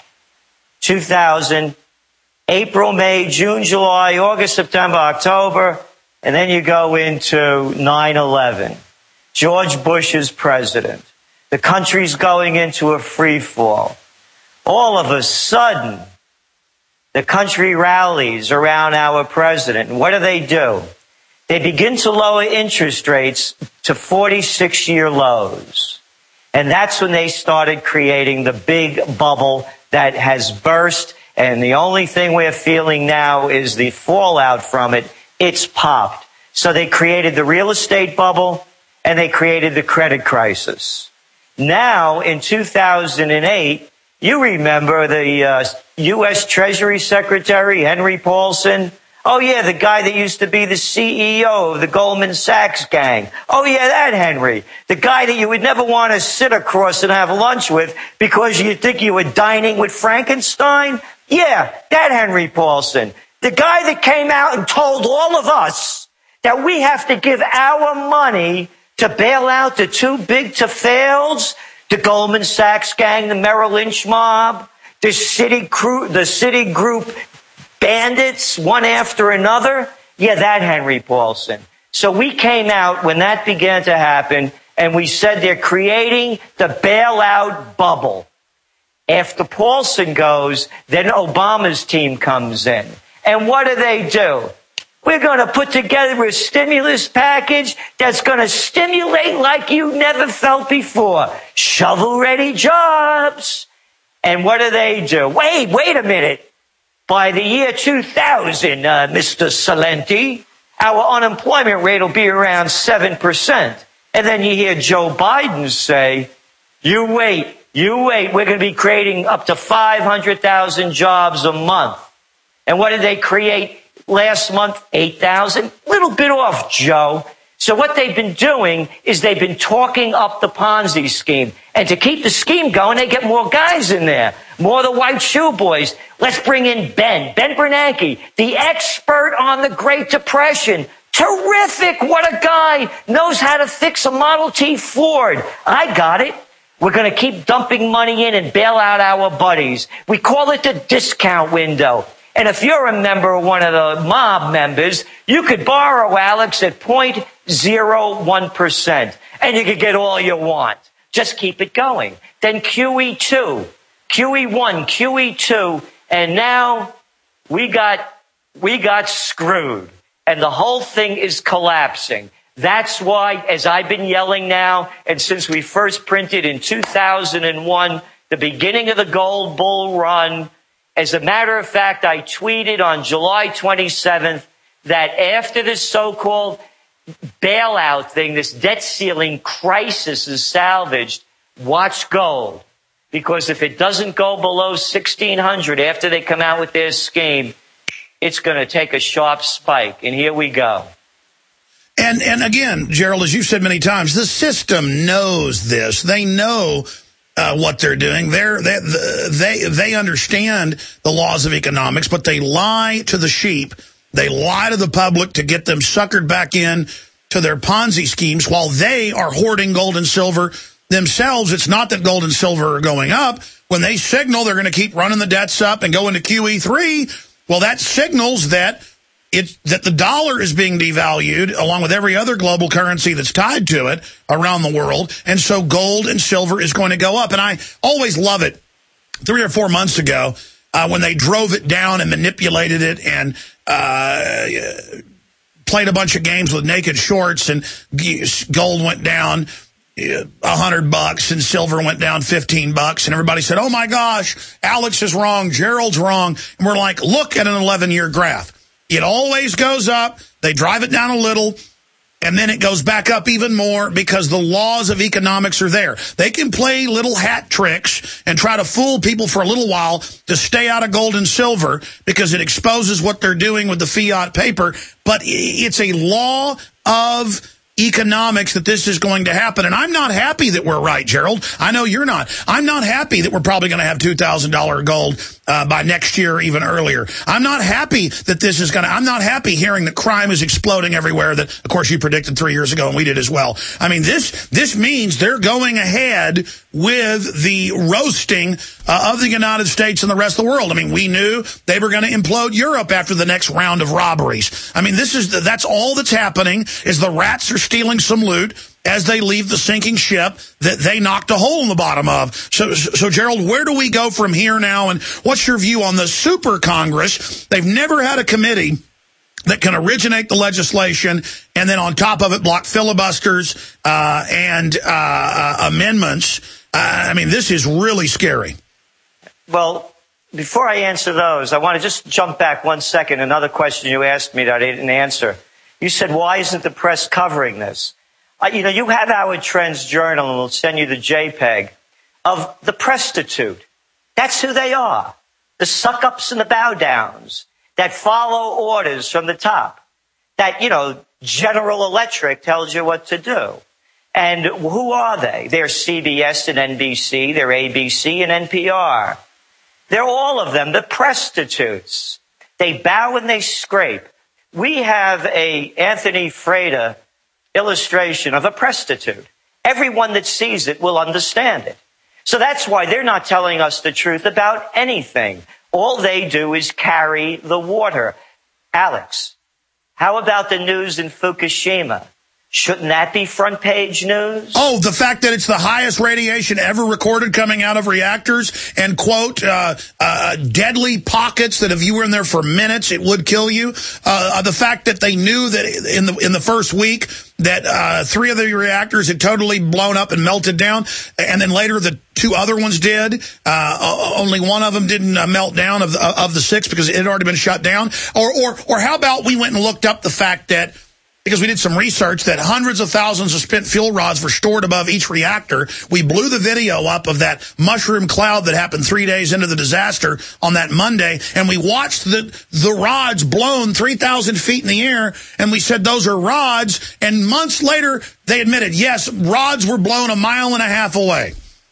2000, April, May, June, July, August, September, October, and then you go into 9/11. George Bush is president. The country's going into a free fall. All of a sudden, the country rallies around our president. And what do? They begin to lower interest rates to 46-year lows. And that's when they started creating the big bubble that has burst. And the only thing we're feeling now is the fallout from it. It's popped. So they created the real estate bubble and they created the credit crisis. Now, in 2008, you remember the U.S. Treasury Secretary, Henry Paulson? Oh, yeah, the guy that used to be the CEO of the Goldman Sachs gang. Oh, yeah, that Henry. The guy that you would never want to sit across and have lunch with because you think you were dining with Frankenstein? Yeah, that Henry Paulson. The guy that came out and told all of us that we have to give our money to bail out the too big to fails, the Goldman Sachs gang, the Merrill Lynch mob, the Citigroup bandits, one after another. Yeah, that Henry Paulson. So we came out when that began to happen, and we said they're creating the bailout bubble. After Paulson goes, then Obama's team comes in. And what do? We're going to put together a stimulus package that's going to stimulate like you never felt before. Shovel-ready jobs. And what do? Wait a minute. By the year 2000, Mr. Salenti, our unemployment rate will be around 7%. And then you hear Joe Biden say, you wait, we're going to be creating up to 500,000 jobs a month. And what did they create last month? 8,000? Little bit off, Joe. So what they've been doing is they've been talking up the Ponzi scheme. And to keep the scheme going, they get more guys in there. More of the white shoe boys. Let's bring in Ben Bernanke, the expert on the Great Depression. Terrific. What a guy. Knows how to fix a Model T Ford. I got it. We're going to keep dumping money in and bail out our buddies. We call it the discount window. And if you're a member of one of the mob members, you could borrow, Alex, at 0.01%. And you could get all you want. Just keep it going. Then QE2, QE1, QE2, and now we got screwed. And the whole thing is collapsing. That's why, as I've been yelling now, and since we first printed in 2001, the beginning of the gold bull run, as a matter of fact, I tweeted on July 27th that after this so-called bailout thing, this debt ceiling crisis is salvaged, watch gold. Because if it doesn't go below 1,600 after they come out with their scheme, it's going to take a sharp spike. And here we go. And again, Gerald, as you've said many times, the system knows this. They know what they're doing. They understand the laws of economics, but they lie to the sheep. They lie to the public to get them suckered back in to their Ponzi schemes while they are hoarding gold and silver themselves. It's not that gold and silver are going up. When they signal they're going to keep running the debts up and go into QE3, well, that signals that the dollar is being devalued along with every other global currency that's tied to it around the world. And so gold and silver is going to go up. And I always love it. 3 or 4 months ago, when they drove it down and manipulated it and played a bunch of games with naked shorts, and gold went down $100 and silver went down $15, and everybody said, oh my gosh, Alex is wrong, Gerald's wrong. And we're like, look at an 11-year graph. It always goes up. They drive it down a little, and then it goes back up even more because the laws of economics are there. They can play little hat tricks and try to fool people for a little while to stay out of gold and silver because it exposes what they're doing with the fiat paper. But it's a law of economics that this is going to happen. And I'm not happy that we're right, Gerald. I know you're not. I'm not happy that we're probably going to have $2,000 gold by next year, even earlier. I'm not happy that this is going to, I'm not happy hearing that crime is exploding everywhere that, of course, you predicted 3 years ago, and we did as well. I mean, this means they're going ahead with the roasting of the United States and the rest of the world. I mean, we knew they were going to implode Europe after the next round of robberies. I mean, that's all that's happening is the rats are stealing some loot as they leave the sinking ship that they knocked a hole in the bottom of. So Gerald, where do we go from here now? And what's your view on the Super Congress? They've never had a committee that can originate the legislation and then on top of it block filibusters and amendments. I mean, this is really scary. Well, before I answer those, I want to just jump back 1 second. Another question you asked me that I didn't answer. You said, why isn't the press covering this? You have Howard Trent's journal, and we'll send you the JPEG of the prostitute. That's who they are. The suck-ups and the bow-downs that follow orders from the top. That, General Electric tells you what to do. And who are they? They're CBS and NBC. They're ABC and NPR. They're all of them the prostitutes. They bow and they scrape. We have a Anthony Freda illustration of a prostitute. Everyone that sees it will understand it. So that's why they're not telling us the truth about anything. All they do is carry the water. Alex, how about the news in Fukushima? Shouldn't that be front page news? Oh, the fact that it's the highest radiation ever recorded coming out of reactors and, quote, deadly pockets that if you were in there for minutes, it would kill you. The fact that they knew that in the first week that 3 of the reactors had totally blown up and melted down, and then later the 2 other ones did. Only one of them didn't melt down of the 6 because it had already been shut down. Or how about we went and looked up the fact that, because we did some research, that hundreds of thousands of spent fuel rods were stored above each reactor. We blew the video up of that mushroom cloud that happened 3 days into the disaster on that Monday, and we watched the rods blown 3,000 feet in the air, and we said those are rods, and months later they admitted, yes, rods were blown 1.5 miles away.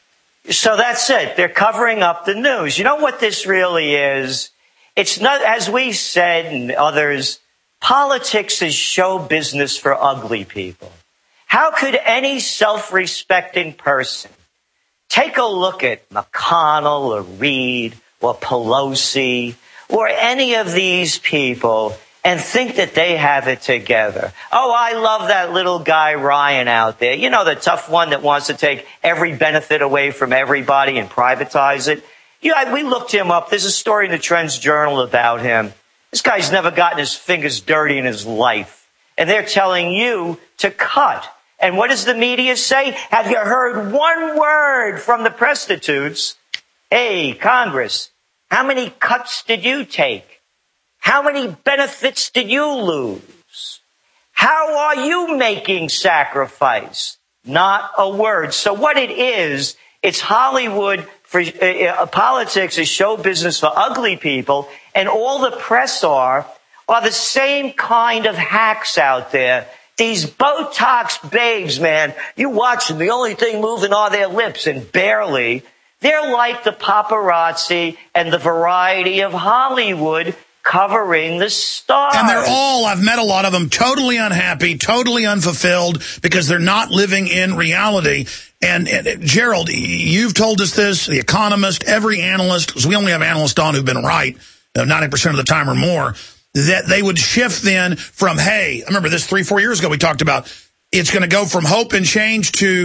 So that's it. They're covering up the news. You know what this really is? It's not, as we said and others, politics is show business for ugly people. How could any self-respecting person take a look at McConnell or Reid or Pelosi or any of these people and think that they have it together? Oh, I love that little guy Ryan out there. You know, the tough one that wants to take every benefit away from everybody and privatize it. We looked him up. There's a story in the Trends Journal about him. This guy's never gotten his fingers dirty in his life. And they're telling you to cut. And what does the media say? Have you heard one word from the prostitutes? Hey, Congress, how many cuts did you take? How many benefits did you lose? How are you making sacrifice? Not a word. So what it is, it's Hollywood for politics is show business for ugly people, and all the press are the same kind of hacks out there. These Botox babes, man, you watch them, the only thing moving are their lips, and barely. They're like the paparazzi and the variety of Hollywood covering the stars. And they're all, I've met a lot of them, totally unhappy, totally unfulfilled, because they're not living in reality. And Gerald, you've told us this, The Economist, every analyst, because we only have analysts on who've been right 90% of the time or more, that they would shift then from, hey, I remember this 3-4 years ago we talked about, it's going to go from hope and change to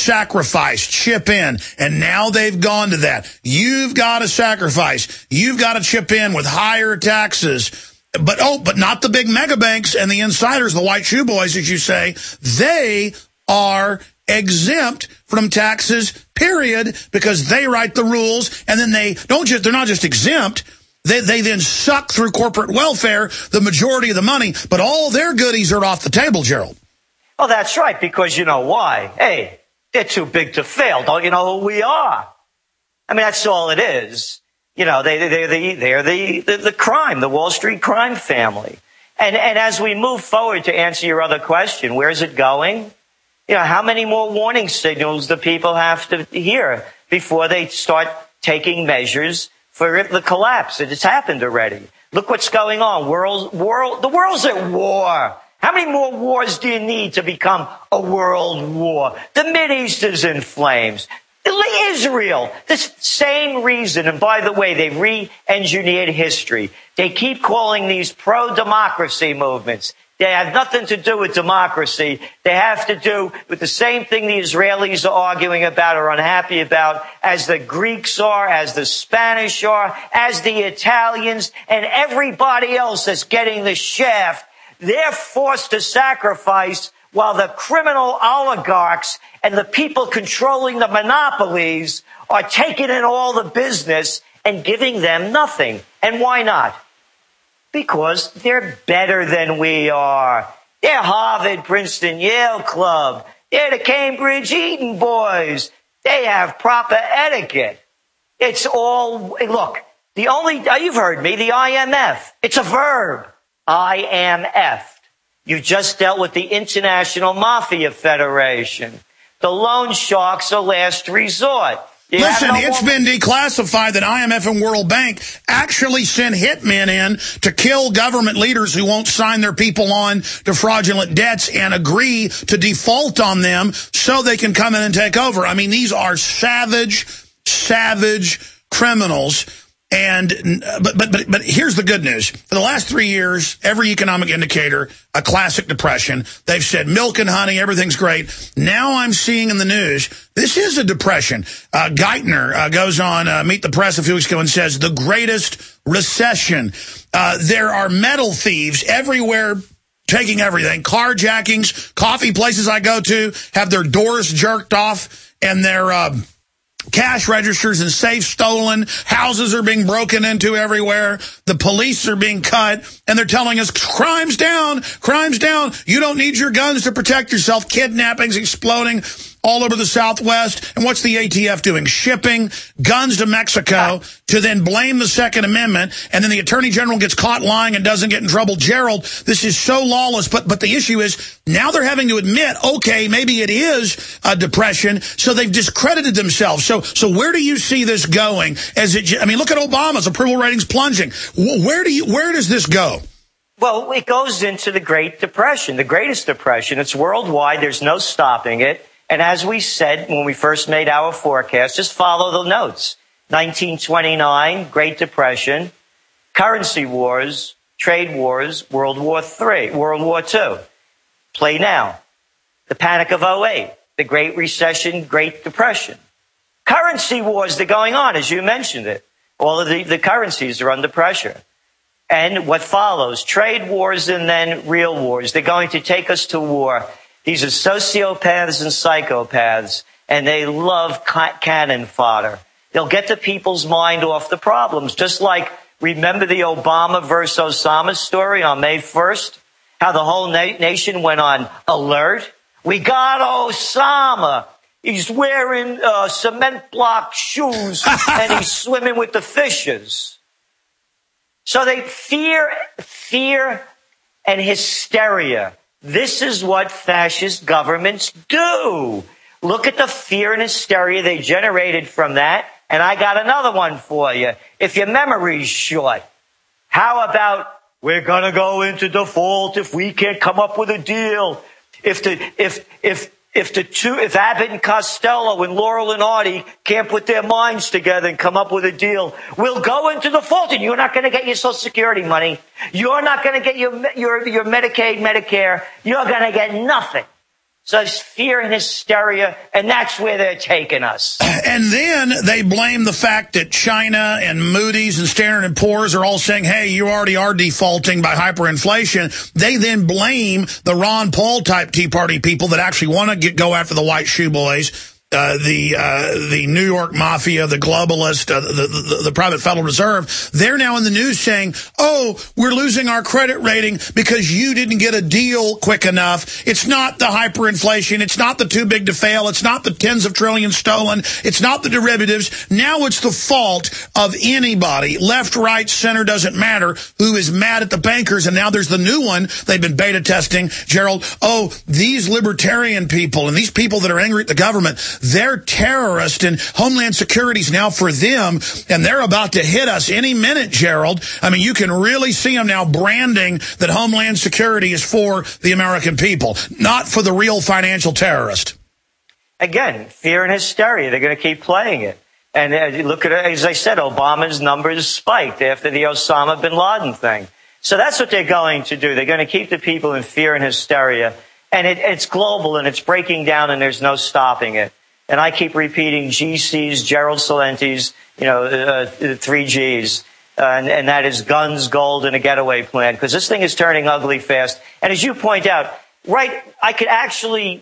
sacrifice, chip in. And now they've gone to that. You've got to sacrifice. You've got to chip in with higher taxes. But not the big mega banks and the insiders, the white shoe boys, as you say. They are exempt from taxes, period, because they write the rules. And then they're not just exempt. They then suck through corporate welfare the majority of the money, but all their goodies are off the table, Gerald. Oh, that's right, because you know why? Hey, they're too big to fail. Don't you know who we are? I mean, that's all it is. You know, they're the crime, the Wall Street crime family. And as we move forward to answer your other question, where's it going? You know, how many more warning signals do people have to hear before they start taking measures for the collapse? It's happened already. Look what's going on. The world's at war. How many more wars do you need to become a world war? The Mideast is in flames. Israel, this same reason. And by the way, they've re-engineered history. They keep calling these pro-democracy movements. They have nothing to do with democracy. They have to do with the same thing the Israelis are arguing about or unhappy about, as the Greeks are, as the Spanish are, as the Italians, and everybody else that's getting the shaft. They're forced to sacrifice while the criminal oligarchs and the people controlling the monopolies are taking in all the business and giving them nothing. And why not? Because they're better than we are. They're Harvard, Princeton, Yale Club. They're the Cambridge Eton boys. They have proper etiquette. It's all, look, you've heard me, the IMF. It's a verb. IMF. You just dealt with the International Mafia Federation. The loan sharks are last resort. Listen, it's been declassified that IMF and World Bank actually sent hitmen in to kill government leaders who won't sign their people on to fraudulent debts and agree to default on them so they can come in and take over. I mean, these are savage criminals. And but here's the good news. For the last 3 years, every economic indicator, a classic depression. They've said milk and honey, everything's great. Now I'm seeing in the news, this is a depression. Geithner goes on Meet the Press a few weeks ago and says the greatest recession. There are metal thieves everywhere taking everything. Carjackings, coffee places I go to have their doors jerked off and their cash registers and safes stolen. Houses are being broken into everywhere. The police are being cut. And they're telling us, crime's down, crime's down. You don't need your guns to protect yourself. Kidnappings exploding all over the Southwest. And what's the ATF doing? Shipping guns to Mexico to then blame the Second Amendment. And then the Attorney General gets caught lying and doesn't get in trouble. Gerald, this is so lawless. But the issue is now they're having to admit, okay, maybe it is a depression. So they've discredited themselves. So where do you see this going? Look at Obama's approval ratings plunging. Where does this go? Well, it goes into the Great Depression, the greatest depression. It's worldwide. There's no stopping it. And as we said when we first made our forecast, just follow the notes. 1929, Great Depression, currency wars, trade wars, World War III, World War II. Play now. The Panic of 08, the Great Recession, Great Depression. Currency wars, they're going on, as you mentioned it. All of the currencies are under pressure. And what follows, trade wars and then real wars. They're going to take us to war. These are sociopaths and psychopaths, and they love cannon fodder. They'll get the people's mind off the problems. Just like, remember the Obama versus Osama story on May 1st? How the whole nation went on alert? We got Osama. He's wearing cement block shoes and he's swimming with the fishes. So they fear and hysteria. This is what fascist governments do. Look at the fear and hysteria they generated from that. And I got another one for you. If your memory's short, how about we're going to go into default if we can't come up with a deal? If Abbott and Costello and Laurel and Hardy can't put their minds together and come up with a deal, we'll go into default and you're not going to get your Social Security money. You're not going to get your Medicaid, Medicare. You're going to get nothing. So it's fear and hysteria, and that's where they're taking us. And then they blame the fact that China and Moody's and Standard & Poor's are all saying, hey, you already are defaulting by hyperinflation. They then blame the Ron Paul type Tea Party people that actually want to go after the white shoe boys. The New York mafia, the globalist, the private Federal Reserve, they're now in the news saying, oh, we're losing our credit rating because you didn't get a deal quick enough. It's not the hyperinflation. It's not the too big to fail. It's not the tens of trillions stolen. It's not the derivatives. Now it's the fault of anybody, left, right, center, doesn't matter, who is mad at the bankers. And now there's the new one they've been beta testing, Gerald. Oh, these libertarian people and these people that are angry at the government, they're terrorists, and Homeland Security's now for them, and they're about to hit us any minute, Gerald. I mean, you can really see them now branding that Homeland Security is for the American people, not for the real financial terrorist. Again, fear and hysteria. They're going to keep playing it. And look at it, as I said, Obama's numbers spiked after the Osama bin Laden thing. So that's what they're going to do. They're going to keep the people in fear and hysteria. And it's global, and it's breaking down, and there's no stopping it. And I keep repeating GC's, Gerald Celenti's, 3 Gs. And that is guns, gold, and a getaway plan. Because this thing is turning ugly fast. And as you point out, right, I could actually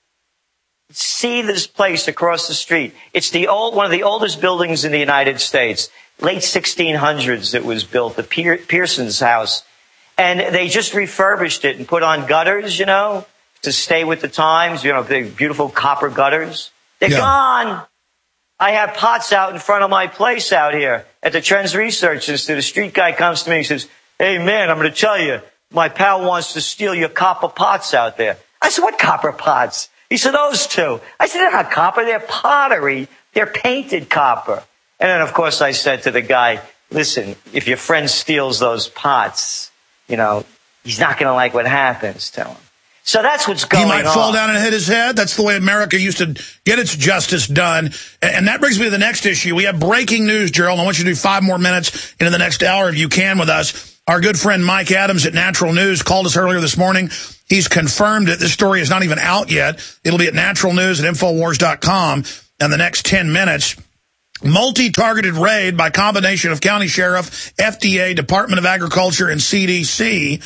see this place across the street. It's one of the oldest buildings in the United States. Late 1600s it was built, the Pearson's house. And they just refurbished it and put on gutters, to stay with the times, the beautiful copper gutters. They're gone. I have pots out in front of my place out here at the Trends Research Institute. A street guy comes to me and says, hey, man, I'm going to tell you, my pal wants to steal your copper pots out there. I said, what copper pots? He said, those two. I said, they're not copper. They're pottery. They're painted copper. And then, of course, I said to the guy, listen, if your friend steals those pots, he's not going to like what happens to him. So that's what's going on. He might fall down and hit his head. That's the way America used to get its justice done. And that brings me to the next issue. We have breaking news, Gerald. I want you to do 5 more minutes into the next hour if you can with us. Our good friend Mike Adams at Natural News called us earlier this morning. He's confirmed it. This story is not even out yet. It'll be at Natural News at Infowars.com in the next 10 minutes. Multi-targeted raid by combination of county sheriff, FDA, Department of Agriculture, and CDC.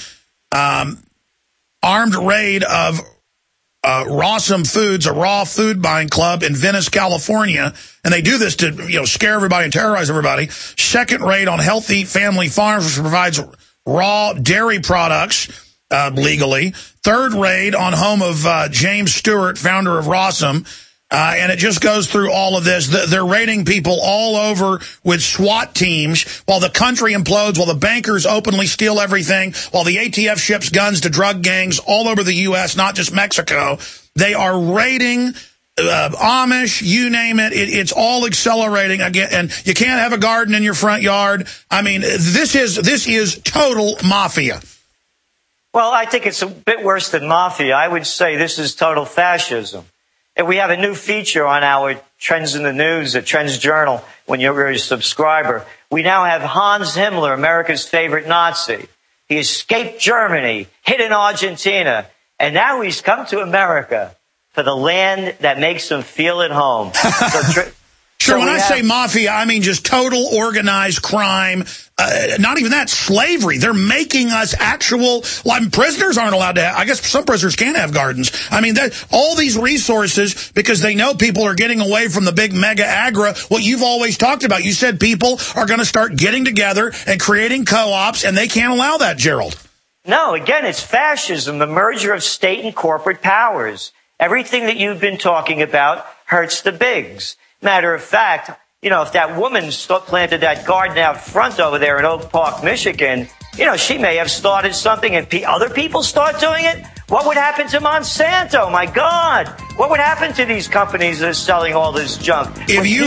Armed raid of Rawsome Foods, a raw food buying club in Venice, California. And they do this to, scare everybody and terrorize everybody. Second raid on Healthy Family Farms, which provides raw dairy products legally. Third raid on home of James Stewart, founder of Rawsome. And it just goes through all of this. They're raiding people all over with SWAT teams while the country implodes, while the bankers openly steal everything, while the ATF ships guns to drug gangs all over the U.S., not just Mexico. They are raiding Amish, you name it. It's all accelerating again. And you can't have a garden in your front yard. I mean, this is total mafia. Well, I think it's a bit worse than mafia. I would say this is total fascism. And we have a new feature on our Trends in the News at Trends Journal when you're a subscriber. We now have Hans Himmler, America's favorite Nazi. He escaped Germany, hid in Argentina, and now he's come to America for the land that makes him feel at home. Sure, when I say mafia, I mean just total organized crime. Not even that, slavery. They're making us prisoners aren't allowed to have, I guess some prisoners can have gardens. I mean, all these resources, because they know people are getting away from the big mega agra, what you've always talked about. You said people are going to start getting together and creating co-ops, and they can't allow that, Gerald. No, again, it's fascism, the merger of state and corporate powers. Everything that you've been talking about hurts the bigs. Matter of fact, if that woman planted that garden out front over there in Oak Park, Michigan, she may have started something and other people start doing it. What would happen to Monsanto? My God. What would happen to these companies that are selling all this junk? If you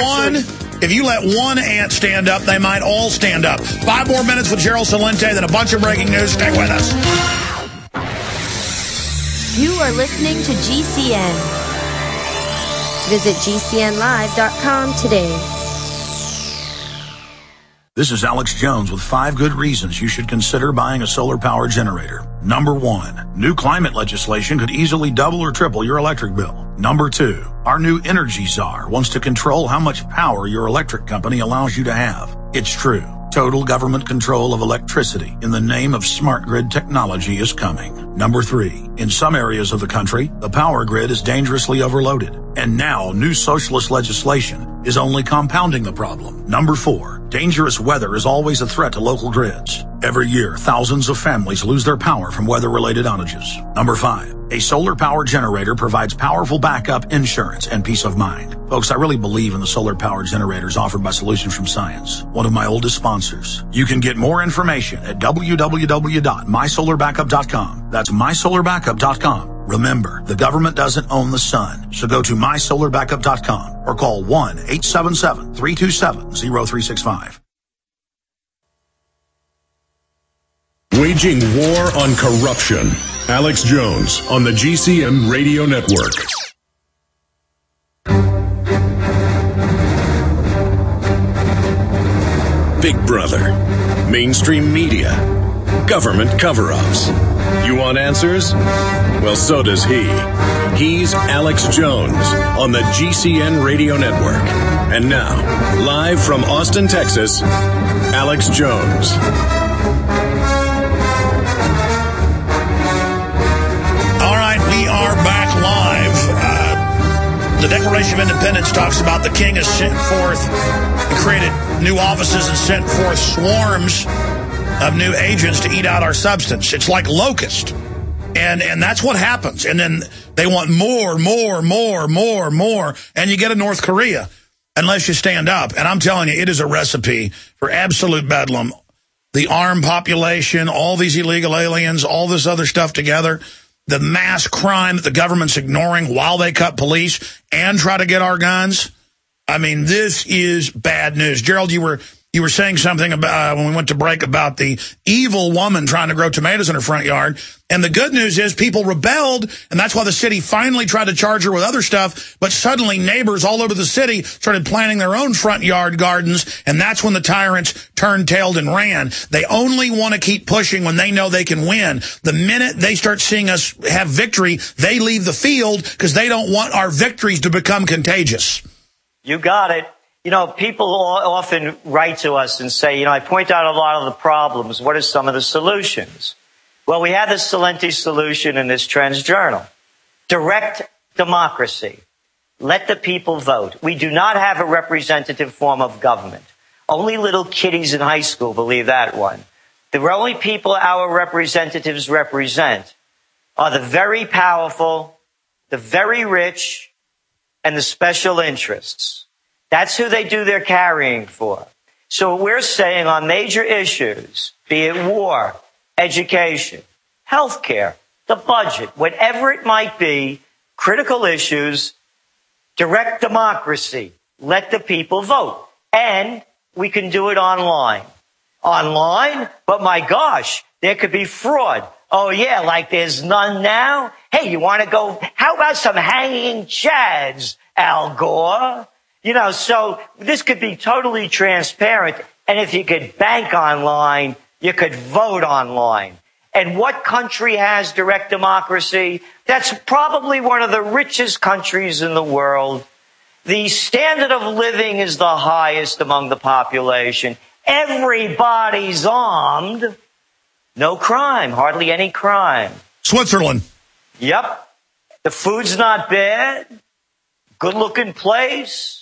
let one ant stand up, they might all stand up. 5 more minutes with Gerald Celente, then a bunch of breaking news. Stay with us. You are listening to GCN. Visit GCNlive.com today. This is Alex Jones with 5 good reasons you should consider buying a solar power generator. Number 1, new climate legislation could easily double or triple your electric bill. Number 2, our new energy czar wants to control how much power your electric company allows you to have. It's true. Total government control of electricity in the name of smart grid technology is coming. Number 3, in some areas of the country, the power grid is dangerously overloaded. And now, new socialist legislation is only compounding the problem. Number 4, dangerous weather is always a threat to local grids. Every year, thousands of families lose their power from weather-related outages. Number 5, a solar power generator provides powerful backup insurance and peace of mind. Folks, I really believe in the solar power generators offered by Solutions from Science, one of my oldest sponsors. You can get more information at www.mysolarbackup.com. That's mysolarbackup.com. Remember, the government doesn't own the sun, so go to mysolarbackup.com or call 1-877-327-0365. Waging war on corruption. Alex Jones on the GCN Radio Network. Big Brother, mainstream media, government cover-ups. You want answers? Well, so does he. He's Alex Jones on the GCN Radio Network. And now, live from Austin, Texas, Alex Jones. All right, we are back live. The Declaration of Independence talks about the king has sent forth and created new offices and sent forth swarms of new agents to eat out our substance. It's like locust. And that's what happens. And then they want more. And you get a North Korea unless you stand up. And I'm telling you, it is a recipe for absolute bedlam. The armed population, all these illegal aliens, all this other stuff together. The mass crime that the government's ignoring while they cut police and try to get our guns. I mean, this is bad news. Gerald, you were saying something about when we went to break about the evil woman trying to grow tomatoes in her front yard. And the good news is people rebelled, and that's why the city finally tried to charge her with other stuff. But suddenly neighbors all over the city started planting their own front yard gardens, and that's when the tyrants turned tailed and ran. They only want to keep pushing when they know they can win. The minute they start seeing us have victory, they leave the field because they don't want our victories to become contagious. You got it. You know, people often write to us and say, I point out a lot of the problems. What are some of the solutions? Well, we have this Celente solution in this Trends Journal. Direct democracy. Let the people vote. We do not have a representative form of government. Only little kiddies in high school believe that one. The only people our representatives represent are the very powerful, the very rich, and the special interests. That's who they do their carrying for. So we're saying on major issues, be it war, education, healthcare, the budget, whatever it might be, critical issues, direct democracy, let the people vote. And we can do it online. Online? But my gosh, there could be fraud. Oh yeah, like there's none now? Hey, you want to go, how about some hanging chads, Al Gore? So this could be totally transparent. And if you could bank online, you could vote online. And what country has direct democracy? That's probably one of the richest countries in the world. The standard of living is the highest among the population. Everybody's armed. No crime, hardly any crime. Switzerland. Yep. The food's not bad. Good looking place.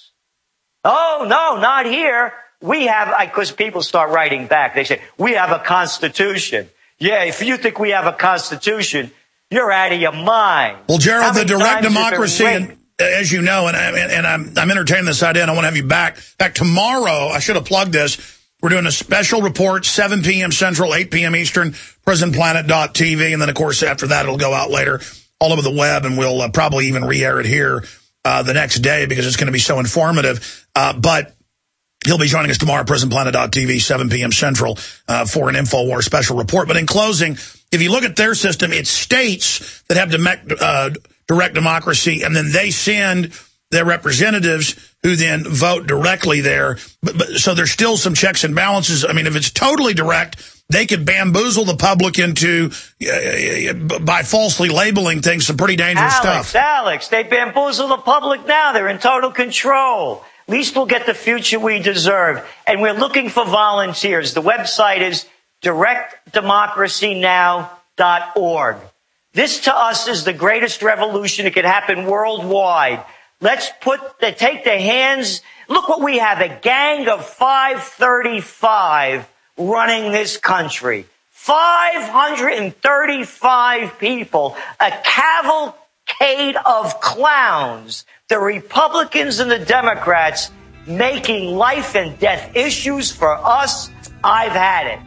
Oh, no, not here. We have, because people start writing back. They say, we have a constitution. Yeah, if you think we have a constitution, you're out of your mind. Well, Gerald, the direct democracy, and, as you know, and I'm entertaining this idea, and I want to have you back. In fact, tomorrow, I should have plugged this, we're doing a special report, 7 p.m. Central, 8 p.m. Eastern, prisonplanet.tv, and then, of course, after that, it'll go out later all over the web, and we'll probably even re-air it here the next day because it's going to be so informative. But he'll be joining us tomorrow, prisonplanet.tv, 7 p.m. Central, for an InfoWars special report. But in closing, if you look at their system, it's states that have direct democracy, and then they send their representatives who then vote directly there. So there's still some checks and balances. I mean, if it's totally direct, they could bamboozle the public into, by falsely labeling things, some pretty dangerous stuff. Alex, they bamboozle the public now. They're in total control. At least we'll get the future we deserve. And we're looking for volunteers. The website is directdemocracynow.org. This, to us, is the greatest revolution. It could happen worldwide. Let's take the hands. Look what we have, a gang of 535 running this country. 535 people, a cavalcade of clowns. The Republicans and the Democrats making life and death issues for us. I've had it.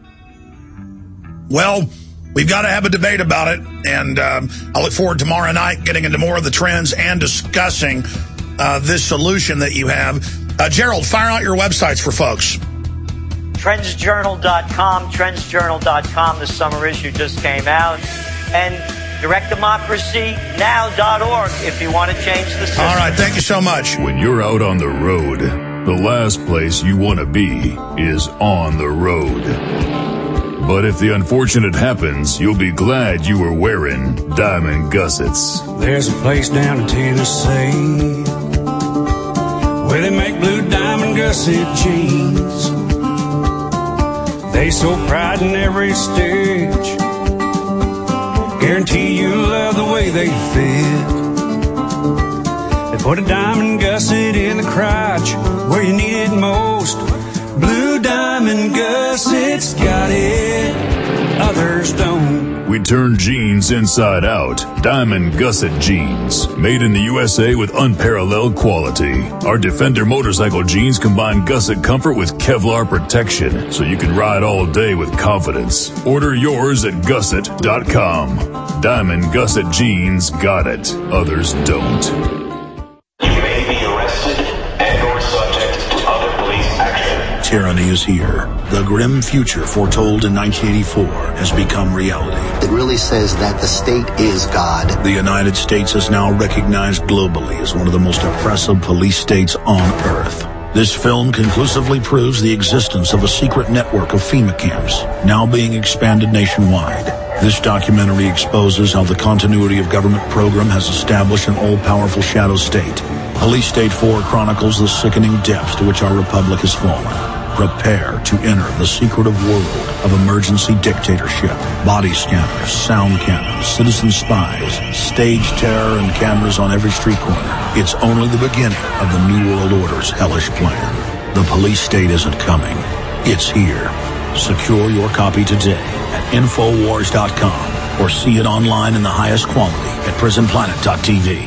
Well, we've got to have a debate about it, and I look forward tomorrow night getting into more of the trends and discussing this solution that you have. Gerald, fire out your websites for folks. Trendsjournal.com, trendsjournal.com. The summer issue just came out. And directdemocracynow.org if you want to change the system. All right, thank you so much. When you're out on the road, the last place you want to be is on the road. But if the unfortunate happens, you'll be glad you were wearing diamond gussets. There's a place down in Tennessee where they make blue diamond gusset jeans. They so pride in every stitch, guarantee you'll love the way they fit. They put a diamond gusset in the crotch where you need it most. Blue diamond gussets got it, others don't. We turn jeans inside out. Diamond gusset jeans. Made in the USA with unparalleled quality. Our Defender motorcycle jeans combine gusset comfort with Kevlar protection, so you can ride all day with confidence. Order yours at gusset.com. Diamond gusset jeans got it, others don't. Tyranny is here. The grim future foretold in 1984 has become reality. It really says that the state is God. The United States is now recognized globally as one of the most oppressive police states on earth. This film conclusively proves the existence of a secret network of FEMA camps, now being expanded nationwide. This documentary exposes how the continuity of government program has established an all-powerful shadow state. Police State 4 chronicles the sickening depths to which our republic has fallen. Prepare to enter the secretive world of emergency dictatorship. Body scanners, sound cannons, citizen spies, stage terror, and cameras on every street corner. It's only the beginning of the New World Order's hellish plan. The police state isn't coming. It's here. Secure your copy today at Infowars.com or see it online in the highest quality at PrisonPlanet.tv.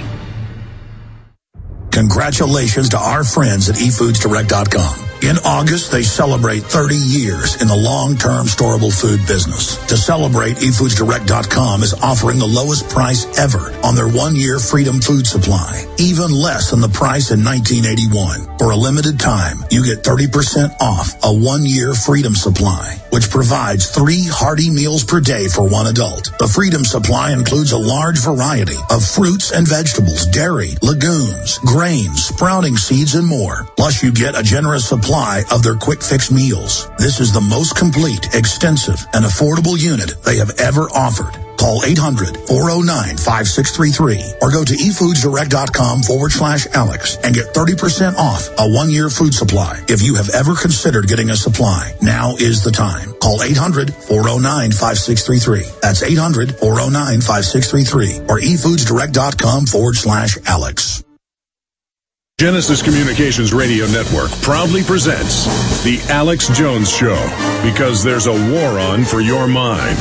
Congratulations to our friends at eFoodsDirect.com. In August, they celebrate 30 years in the long-term storable food business. To celebrate, eFoodsDirect.com is offering the lowest price ever on their one-year Freedom Food Supply, even less than the price in 1981. For a limited time, you get 30% off a one-year Freedom Supply, which provides 3 hearty meals per day for one adult. The Freedom Supply includes a large variety of fruits and vegetables, dairy, legumes, grains, sprouting seeds, and more. Plus, you get a generous supply of their quick fix meals. This is the most complete, extensive, and affordable unit they have ever offered. Call 800-409-5633 or go to eFoodsDirect.com/Alex and get 30% off a one-year food supply. If you have ever considered getting a supply, now is the time. Call 800-409-5633. That's 800-409-5633 or eFoodsDirect.com/Alex. Genesis Communications Radio Network proudly presents The Alex Jones Show, because there's a war on for your mind.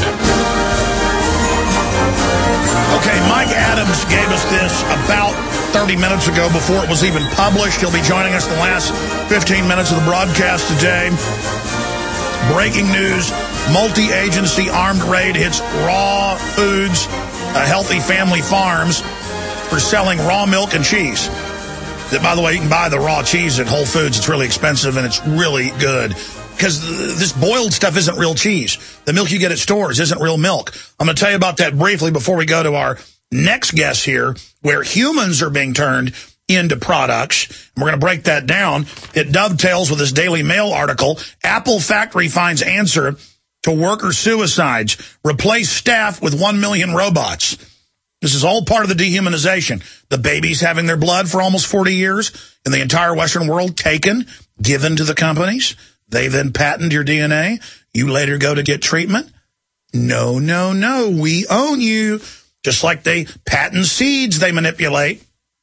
Okay, Mike Adams gave us this about 30 minutes ago before it was even published. He'll be joining us the last 15 minutes of the broadcast today. Breaking news, multi-agency armed raid hits Raw Foods, Healthy Family Farms, for selling raw milk and cheese. That, by the way, you can buy the raw cheese at Whole Foods. It's really expensive, and it's really good. Because this boiled stuff isn't real cheese. The milk you get at stores isn't real milk. I'm going to tell you about that briefly before we go to our next guest here, where humans are being turned into products. And we're going to break that down. It dovetails with this Daily Mail article. Apple factory finds answer to worker suicides. Replace staff with 1 million robots. This is all part of the dehumanization. The babies having their blood for almost 40 years in the entire Western world taken, given to the companies. They then patent your DNA. You later go to get treatment. No, no, no. We own you. Just like they patent seeds they manipulate.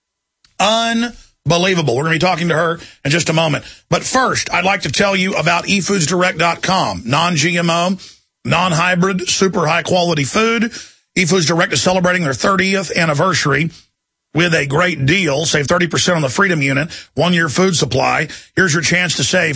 Unbelievable. We're going to be talking to her in just a moment. But first, I'd like to tell you about eFoodsDirect.com. Non-GMO, non-hybrid, super high-quality food. eFoods Direct is celebrating their 30th anniversary with a great deal. Save 30% on the Freedom Unit, 1-year food supply. Here's your chance to save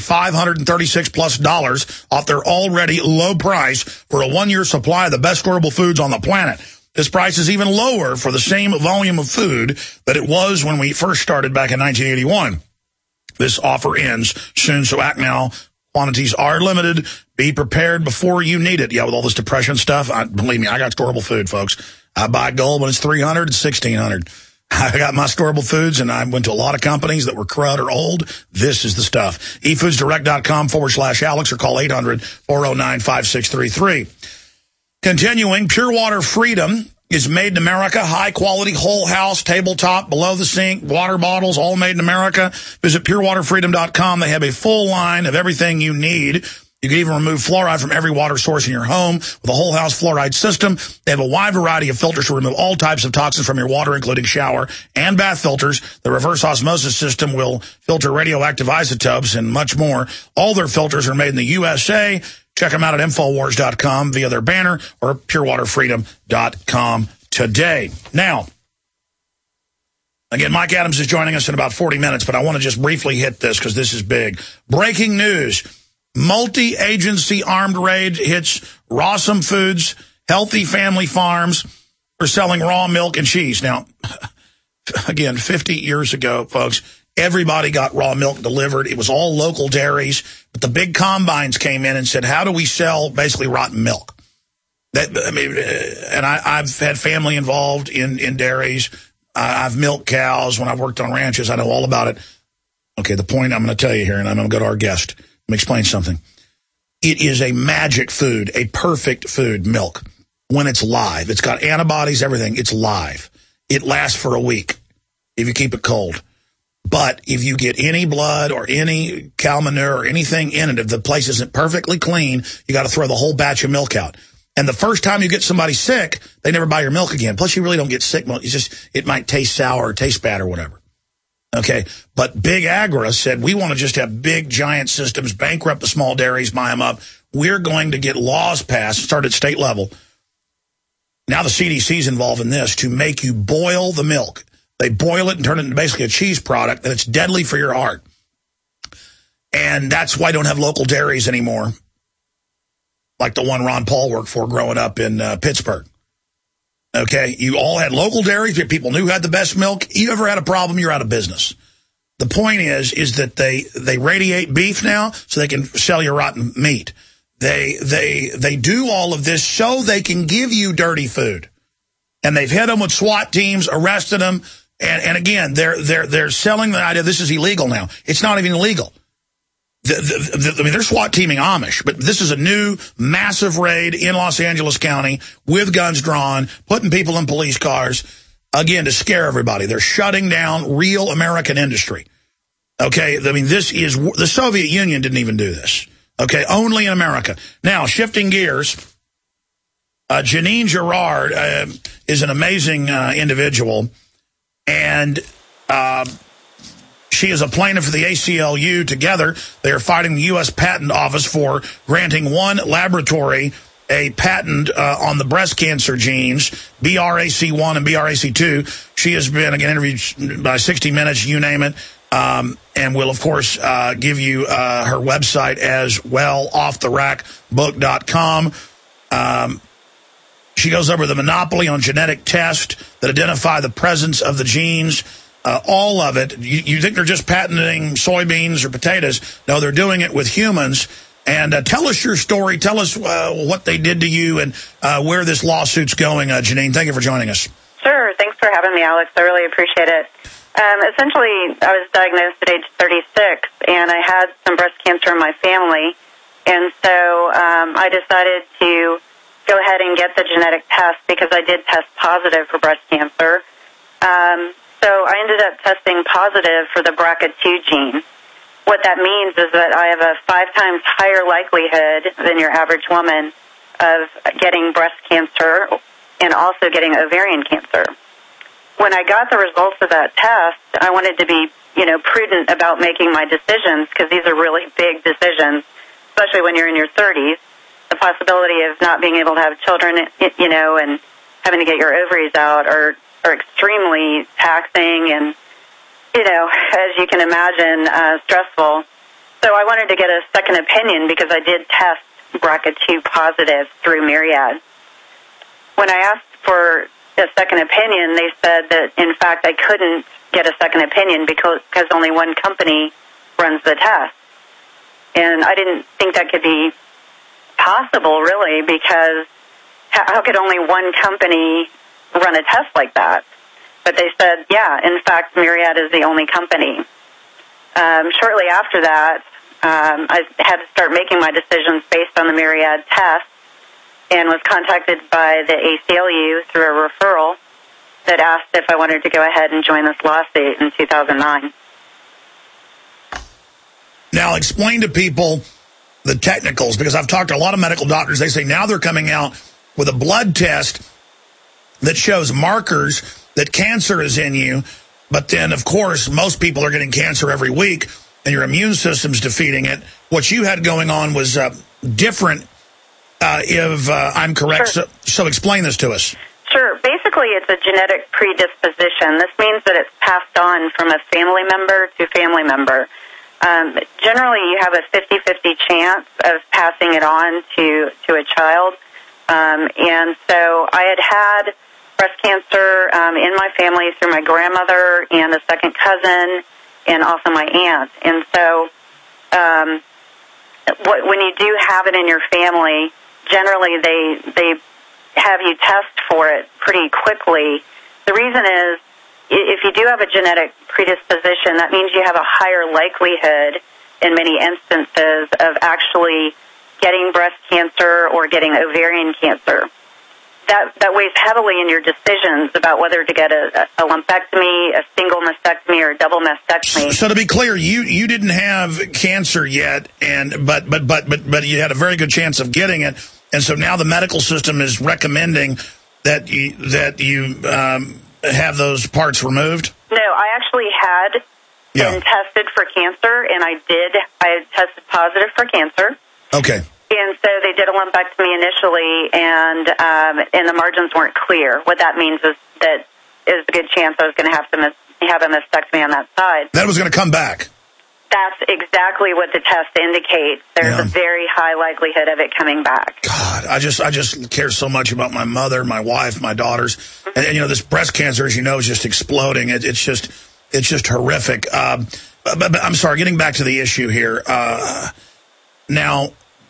$536+ off their already low price for a 1-year supply of the best storable foods on the planet. This price is even lower for the same volume of food that it was when we first started back in 1981. This offer ends soon, so act now. Quantities are limited. Be prepared before you need it. Yeah, with all this depression stuff, believe me, I got storable food, folks. I buy gold when it's $300 and $1,600. I got my storable foods, and I went to a lot of companies that were crud or old. This is the stuff. eFoodsDirect.com/Alex or call 800-409-5633. Continuing, Pure Water Freedom is made in America. High-quality, whole house, tabletop, below the sink, water bottles, all made in America. Visit PureWaterFreedom.com. They have a full line of everything you need. You can even remove fluoride from every water source in your home with a whole house fluoride system. They have a wide variety of filters to remove all types of toxins from your water, including shower and bath filters. The reverse osmosis system will filter radioactive isotopes and much more. All their filters are made in the USA. Check them out at Infowars.com via their banner or PureWaterFreedom.com today. Now, again, Mike Adams is joining us in about 40 minutes, but I want to just briefly hit this because this is big. Breaking news. Multi-agency armed raid hits Rawsome Foods, Healthy Family Farms for selling raw milk and cheese. Now, again, 50 years ago, folks, everybody got raw milk delivered. It was all local dairies. But the big combines came in and said, how do we sell basically rotten milk? I've had family involved in dairies. I've milked cows when I worked on ranches. I know all about it. Okay, the point I'm going to tell you here, and I'm going to go to our guest. Let me explain something. It is a magic food, a perfect food, milk, when it's live. It's got antibodies, everything. It's live. It lasts for a week if you keep it cold. But if you get any blood or any cow manure or anything in it, if the place isn't perfectly clean, you got to throw the whole batch of milk out. And the first time you get somebody sick, they never buy your milk again. Plus, you really don't get sick milk. It's just, it might taste sour or taste bad or whatever. Okay, but Big Agra said, we want to just have big, giant systems, bankrupt the small dairies, buy them up. We're going to get laws passed, start at state level. Now the CDC's involved in this to make you boil the milk. They boil it and turn it into basically a cheese product, and it's deadly for your heart. And that's why I don't have local dairies anymore, like the one Ron Paul worked for growing up in Pittsburgh. Okay, you all had local dairies. People knew who had the best milk. You ever had a problem, you're out of business. The point is that they radiate beef now so they can sell you rotten meat. They do all of this so they can give you dirty food. And they've hit them with SWAT teams, arrested them, and again, they're selling the idea this is illegal now. It's not even illegal. They're SWAT teaming Amish, but this is a new massive raid in Los Angeles County with guns drawn, putting people in police cars, again, to scare everybody. They're shutting down real American industry. Okay, I mean, this is, the Soviet Union didn't even do this. Okay, only in America. Now, shifting gears, Janine Girard is an amazing individual, and she is a plaintiff for the ACLU. Together, they are fighting the U.S. Patent Office for granting one laboratory a patent on the breast cancer genes, BRAC1 and BRAC2. She has been, again, interviewed by 60 Minutes, you name it, and will, of course, give you her website as well, offtheracbook.com. She goes over the monopoly on genetic tests that identify the presence of the genes. All of it. You think they're just patenting soybeans or potatoes. No, they're doing it with humans. And tell us your story. Tell us what they did to you and where this lawsuit's going, Janine. Thank you for joining us. Sure. Thanks for having me, Alex. I really appreciate it. Essentially, I was diagnosed at age 36, and I had some breast cancer in my family. And so I decided to go ahead and get the genetic test because I did test positive for breast cancer. So I ended up testing positive for the BRCA2 gene. What that means is that I have a 5 times higher likelihood than your average woman of getting breast cancer and also getting ovarian cancer. When I got the results of that test, I wanted to be, prudent about making my decisions because these are really big decisions, especially when you're in your 30s. The possibility of not being able to have children, and having to get your ovaries out are extremely taxing and, as you can imagine, stressful. So I wanted to get a second opinion because I did test BRCA2 positive through Myriad. When I asked for a second opinion, they said that, in fact, I couldn't get a second opinion because only one company runs the test. And I didn't think that could be possible, really, because how could only one company run a test like that? But they said, yeah, in fact, Myriad is the only company. Shortly after that, I had to start making my decisions based on the Myriad test and was contacted by the ACLU through a referral that asked if I wanted to go ahead and join this lawsuit in 2009. Now, explain to people the technicals, because I've talked to a lot of medical doctors. They say now they're coming out with a blood test that shows markers that cancer is in you, but then, of course, most people are getting cancer every week, and your immune system's defeating it. What you had going on was different, if I'm correct. Sure. So explain this to us. Sure. Basically, it's a genetic predisposition. This means that it's passed on from a family member to family member. Generally, you have a 50-50 chance of passing it on to a child. And so I had breast cancer in my family through my grandmother and a second cousin and also my aunt. And so when you do have it in your family, generally they have you test for it pretty quickly. The reason is, if you do have a genetic predisposition, that means you have a higher likelihood in many instances of actually getting breast cancer or getting ovarian cancer. That weighs heavily in your decisions about whether to get a lumpectomy, a single mastectomy, or a double mastectomy. So to be clear, you didn't have cancer yet, but you had a very good chance of getting it, and so now the medical system is recommending that you have those parts removed? No, I actually had been tested for cancer, and I tested positive for cancer. Okay. And so they did a lumpectomy initially, and the margins weren't clear. What that means is that there's a good chance I was going to have a mastectomy on that side. That was going to come back. That's exactly what the test indicates. There's a very high likelihood of it coming back. God, I just care so much about my mother, my wife, my daughters, and this breast cancer, as you know, is just exploding. It's just horrific. But I'm sorry, getting back to the issue here. Now,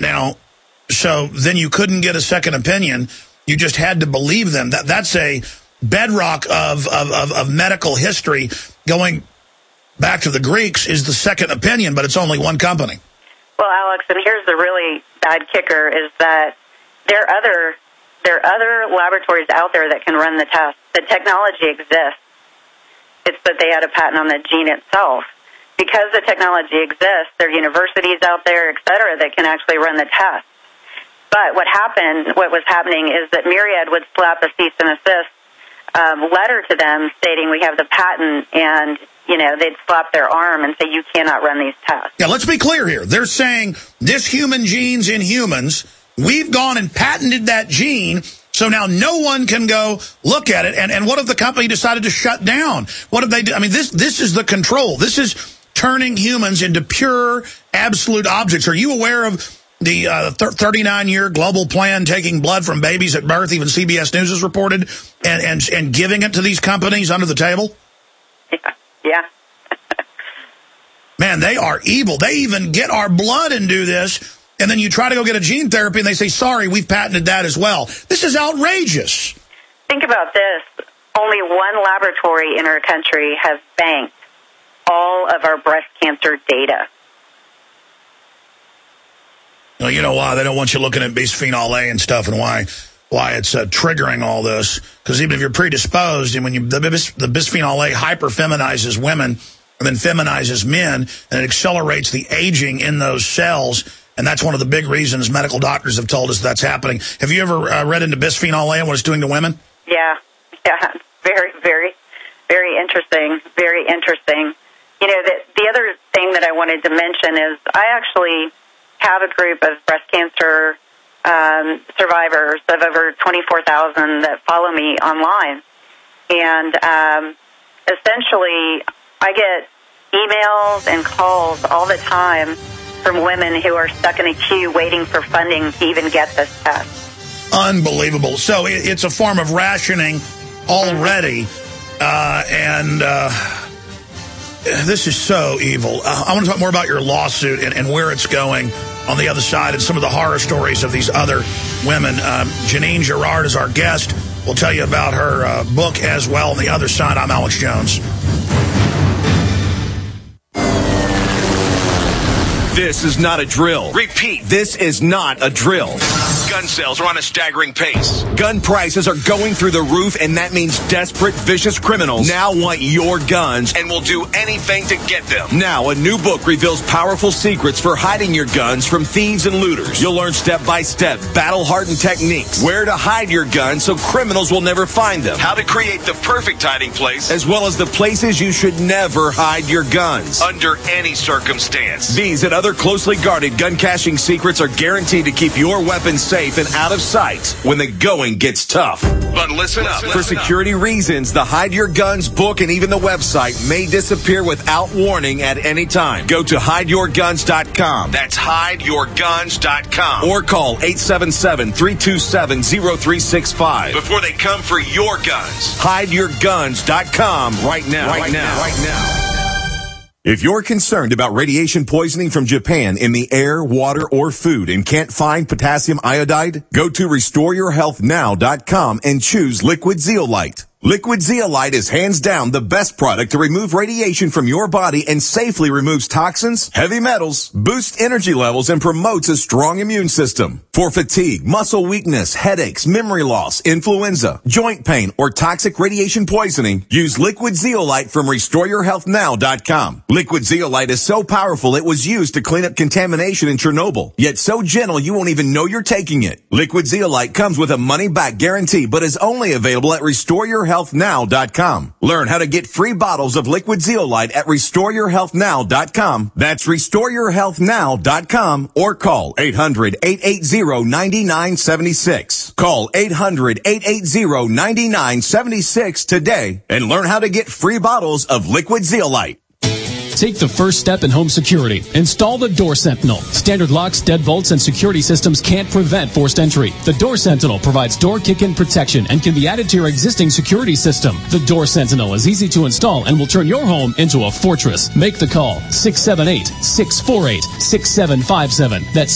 so then you couldn't get a second opinion. You just had to believe them. That's a bedrock of medical history. Going back to the Greeks is the second opinion, but it's only one company. Well, Alex, and here's the really bad kicker, is that there are other laboratories out there that can run the test. The technology exists. It's that they had a patent on the gene itself. Because the technology exists, there are universities out there, et cetera, that can actually run the test. But what was happening is that Myriad would slap a cease and desist letter to them stating we have the patent, and they'd slap their arm and say you cannot run these tests. Yeah, let's be clear here. They're saying this human gene's in humans. We've gone and patented that gene, so now no one can go look at it. And what if the company decided to shut down? What if they do? I mean, this is the control. This is turning humans into pure, absolute objects. Are you aware of the 39-year global plan taking blood from babies at birth? Even CBS News has reported, and giving it to these companies under the table? Yeah. Man, they are evil. They even get our blood and do this, and then you try to go get a gene therapy, and they say, sorry, we've patented that as well. This is outrageous. Think about this. only one laboratory in our country has banked all of our breast cancer data. Well, you know why? They don't want you looking at bisphenol A and stuff, and why it's triggering all this. Because even if you're predisposed, and when the bisphenol A hyperfeminizes women and then feminizes men, and it accelerates the aging in those cells, and that's one of the big reasons medical doctors have told us that's happening. Have you ever read into bisphenol A and what it's doing to women? Yeah, very, very, very interesting, very interesting. You know, the other thing that I wanted to mention is I actually have a group of breast cancer survivors of over 24,000 that follow me online. And essentially, I get emails and calls all the time from women who are stuck in a queue waiting for funding to even get this test. Unbelievable. So it's a form of rationing already, and this is so evil. I want to talk more about your lawsuit and where it's going on the other side and some of the horror stories of these other women. Janine Girard is our guest. We'll tell you about her book as well on the other side. I'm Alex Jones. This is not a drill. Repeat, this is not a drill. Gun sales are on a staggering pace. Gun prices are going through the roof, and that means desperate, vicious criminals now want your guns and will do anything to get them. Now, a new book reveals powerful secrets for hiding your guns from thieves and looters. You'll learn step-by-step, battle-hardened techniques, where to hide your guns so criminals will never find them, how to create the perfect hiding place, as well as the places you should never hide your guns, under any circumstance. These and other closely guarded gun caching secrets are guaranteed to keep your weapons safe and out of sight when the going gets tough. But listen up. For security reasons, the Hide Your Guns book and even the website may disappear without warning at any time. Go to hideyourguns.com. That's hideyourguns.com. Or call 877-327-0365 before they come for your guns. Hideyourguns.com right now. Right now. If you're concerned about radiation poisoning from Japan in the air, water, or food and can't find potassium iodide, go to RestoreYourHealthNow.com and choose Liquid Zeolite. Liquid Zeolite is hands down the best product to remove radiation from your body and safely removes toxins, heavy metals, boosts energy levels, and promotes a strong immune system. For fatigue, muscle weakness, headaches, memory loss, influenza, joint pain, or toxic radiation poisoning, use Liquid Zeolite from RestoreYourHealthNow.com. Liquid Zeolite is so powerful it was used to clean up contamination in Chernobyl, yet so gentle you won't even know you're taking it. Liquid Zeolite comes with a money-back guarantee, but is only available at RestoreYourHealthNow.com. Learn how to get free bottles of Liquid Zeolite at RestoreYourHealthNow.com. That's RestoreYourHealthNow.com, or call 800-880-9976. Call 800-880-9976 today and learn how to get free bottles of Liquid Zeolite. Take the first step in home security. Install the Door Sentinel. Standard locks, deadbolts, and security systems can't prevent forced entry. The Door Sentinel provides door kick-in protection and can be added to your existing security system. The Door Sentinel is easy to install and will turn your home into a fortress. Make the call. 678-648-6757. That's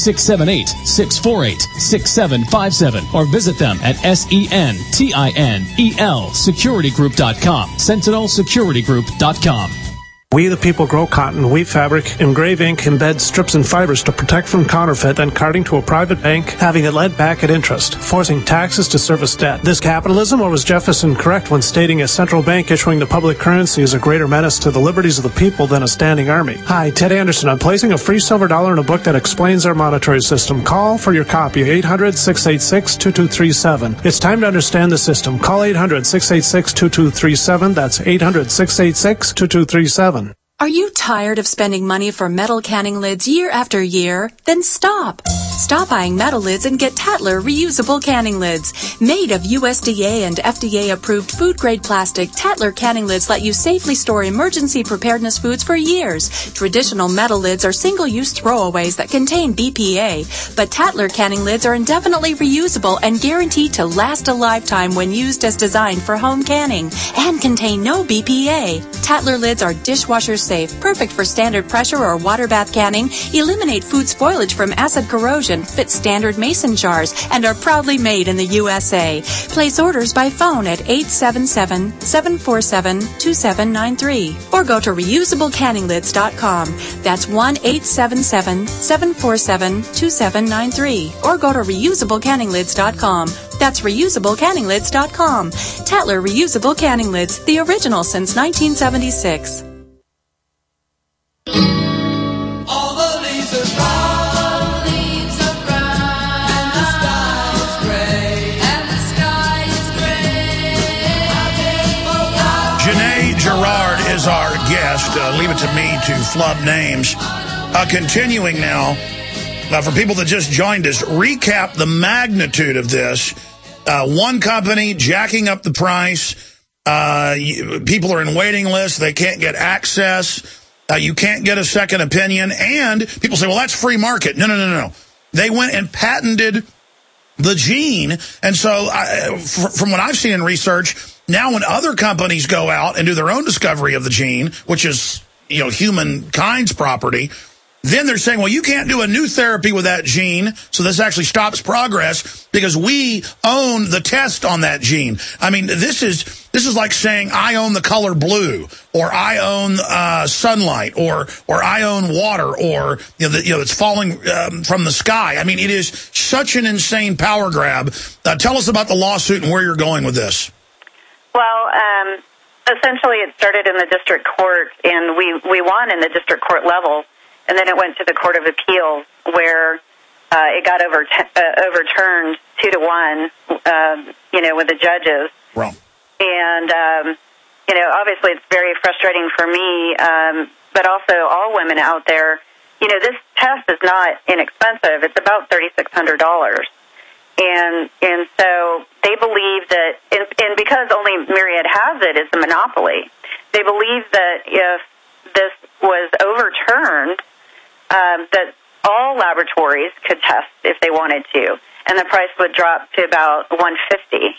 678-648-6757. Or visit them at SENTINEL securitygroup.com. SentinelSecurityGroup.com. We the people grow cotton, weave fabric, engrave ink, embed strips and fibers to protect from counterfeit, then carting to a private bank, having it led back at interest, forcing taxes to service debt. This capitalism, or was Jefferson correct when stating a central bank issuing the public currency is a greater menace to the liberties of the people than a standing army? Hi, Ted Anderson. I'm placing a free silver dollar in a book that explains our monetary system. Call for your copy, 800-686-2237. It's time to understand the system. Call 800-686-2237. That's 800-686-2237. Are you tired of spending money for metal canning lids year after year? Then stop. Stop buying metal lids and get Tatler reusable canning lids. Made of USDA and FDA approved food grade plastic, Tatler canning lids let you safely store emergency preparedness foods for years. Traditional metal lids are single-use throwaways that contain BPA, but Tatler canning lids are indefinitely reusable and guaranteed to last a lifetime when used as designed for home canning and contain no BPA. Tatler lids are dishwasher safe, perfect for standard pressure or water bath canning, eliminate food spoilage from acid corrosion, fit standard mason jars, and are proudly made in the USA. Place orders by phone at 877-747-2793 or go to reusablecanninglids.com. That's 1-877-747-2793 or go to reusablecanninglids.com. That's reusablecanninglids.com. Tatler Reusable Canning Lids, the original since 1976. All the leaves are brown, and the sky is gray, Janae Gerard is our guest. Leave it to me to flub names. Continuing now, for people that just joined us, recap the magnitude of this. One company jacking up the price. People are in waiting lists. They can't get access. You can't get a second opinion. And people say, well, that's free market. No. They went and patented the gene. And so from what I've seen in research, now when other companies go out and do their own discovery of the gene, which is, humankind's property, then they're saying, well, you can't do a new therapy with that gene, so this actually stops progress because we own the test on that gene. I mean, this is like saying I own the color blue, or I own sunlight, or I own water, or it's falling from the sky. I mean, it is such an insane power grab. Tell us about the lawsuit and where you're going with this. Well, essentially, it started in the district court, and we won in the district court level. And then it went to the Court of Appeals, where it got overturned 2-1, with the judges. Wow. And, obviously it's very frustrating for me, but also all women out there. This test is not inexpensive. It's about $3,600. And so they believe that, and because only Myriad has it, it's a monopoly, they believe that if this was overturned, that all laboratories could test if they wanted to, and the price would drop to about $150,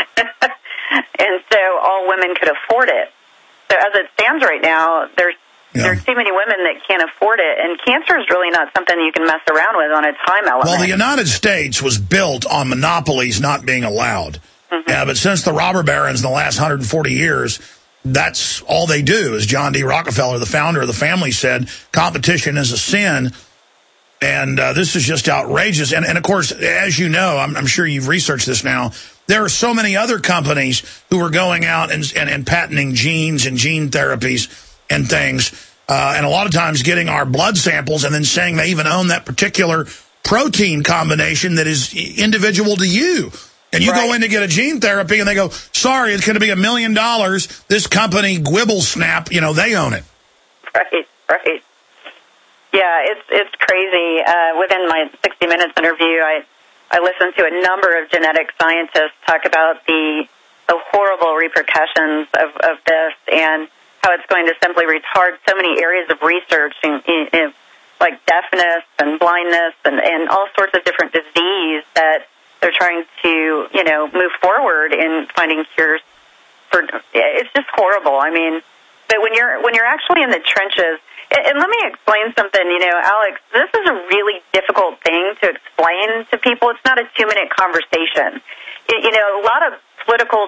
and so all women could afford it. So as it stands right now, there's too many women that can't afford it, and cancer is really not something you can mess around with on a time element. Well, the United States was built on monopolies not being allowed. Mm-hmm. Yeah, but since the robber barons in the last 140 years, that's all they do. As John D. Rockefeller, the founder of the family, said, competition is a sin. And this is just outrageous. And of course, as you know, I'm sure you've researched this now, there are so many other companies who are going out and patenting genes and gene therapies and things. And a lot of times getting our blood samples and then saying they even own that particular protein combination that is individual to you. And you go in to get a gene therapy, and they go, sorry, it's going to be $1 million. This company, Gwibblesnap, they own it. Right. Yeah, it's crazy. Within my 60 Minutes interview, I listened to a number of genetic scientists talk about the horrible repercussions of this and how it's going to simply retard so many areas of research, like deafness and blindness and all sorts of different disease that they're trying to, move forward in finding cures for. It's just horrible. I mean, but when you're actually in the trenches, and let me explain something. Alex, this is a really difficult thing to explain to people. It's not a 2-minute conversation. A lot of political,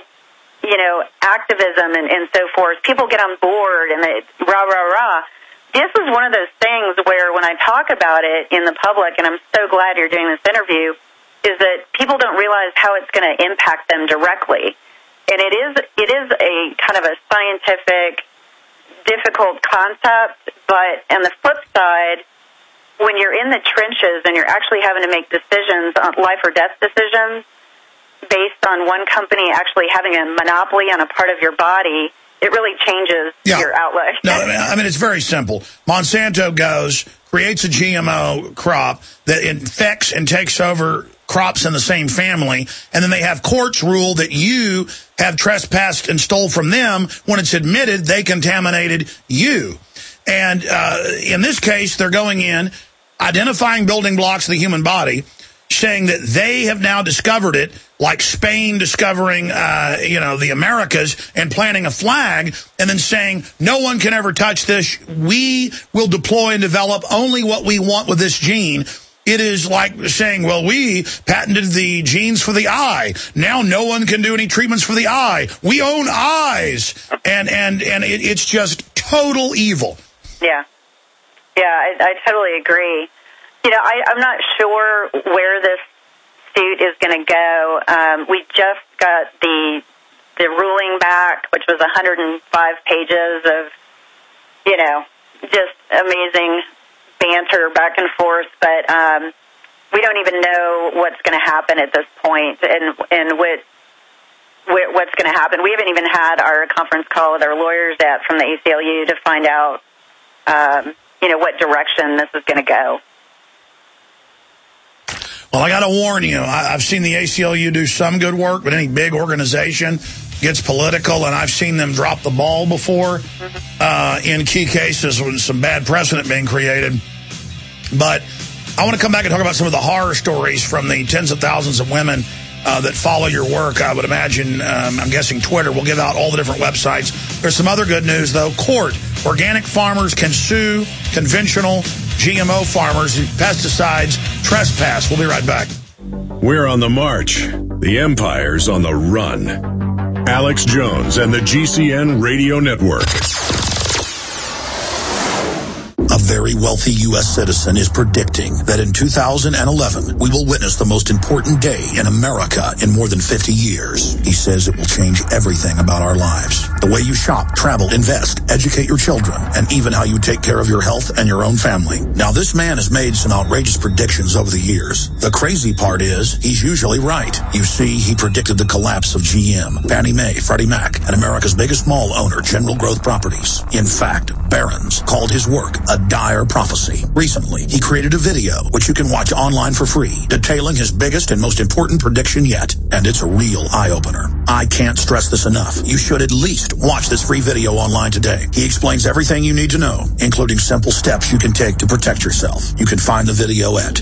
activism and so forth. People get on board and they rah rah rah. This is one of those things where when I talk about it in the public, and I'm so glad you're doing this interview, is that people don't realize how it's going to impact them directly. And it is a kind of a scientific, difficult concept, but on the flip side, when you're in the trenches and you're actually having to make decisions, life or death decisions, based on one company actually having a monopoly on a part of your body, it really changes your outlook. No, I mean, it's very simple. Monsanto creates a GMO crop that infects and takes over crops in the same family, and then they have courts rule that you have trespassed and stole from them when it's admitted they contaminated you. And in this case, they're going in, identifying building blocks of the human body, saying that they have now discovered it, like Spain discovering, the Americas and planting a flag, and then saying, no one can ever touch this. We will deploy and develop only what we want with this gene. It is like saying, well, we patented the genes for the eye. Now no one can do any treatments for the eye. We own eyes. And it's just total evil. Yeah. Yeah, I totally agree. I'm not sure where this suit is going to go. We just got the ruling back, which was 105 pages of, just amazing banter back and forth. But we don't even know what's going to happen at this point and what's going to happen. We haven't even had our conference call with our lawyers yet from the ACLU to find out, what direction this is going to go. Well, I got to warn you, I've seen the ACLU do some good work, but any big organization gets political, and I've seen them drop the ball before in key cases with some bad precedent being created. But I want to come back and talk about some of the horror stories from the tens of thousands of women that follow your work. I would imagine, I'm guessing Twitter will give out all the different websites. There's some other good news, though. Court. Organic farmers can sue conventional GMO farmers who pesticides trespass. We'll be right back. We're on the march. The empire's on the run. Alex Jones and the GCN Radio Network. A very wealthy U.S. citizen is predicting that in 2011, we will witness the most important day in America in more than 50 years. He says it will change everything about our lives. The way you shop, travel, invest, educate your children, and even how you take care of your health and your own family. Now, this man has made some outrageous predictions over the years. The crazy part is, he's usually right. You see, he predicted the collapse of GM, Fannie Mae, Freddie Mac, and America's biggest mall owner, General Growth Properties. In fact, Barron's called his work a dire prophecy. Recently, he created a video, which you can watch online for free, detailing his biggest and most important prediction yet. And it's a real eye-opener. I can't stress this enough. You should at least watch this free video online today. He explains everything you need to know, including simple steps you can take to protect yourself. You can find the video at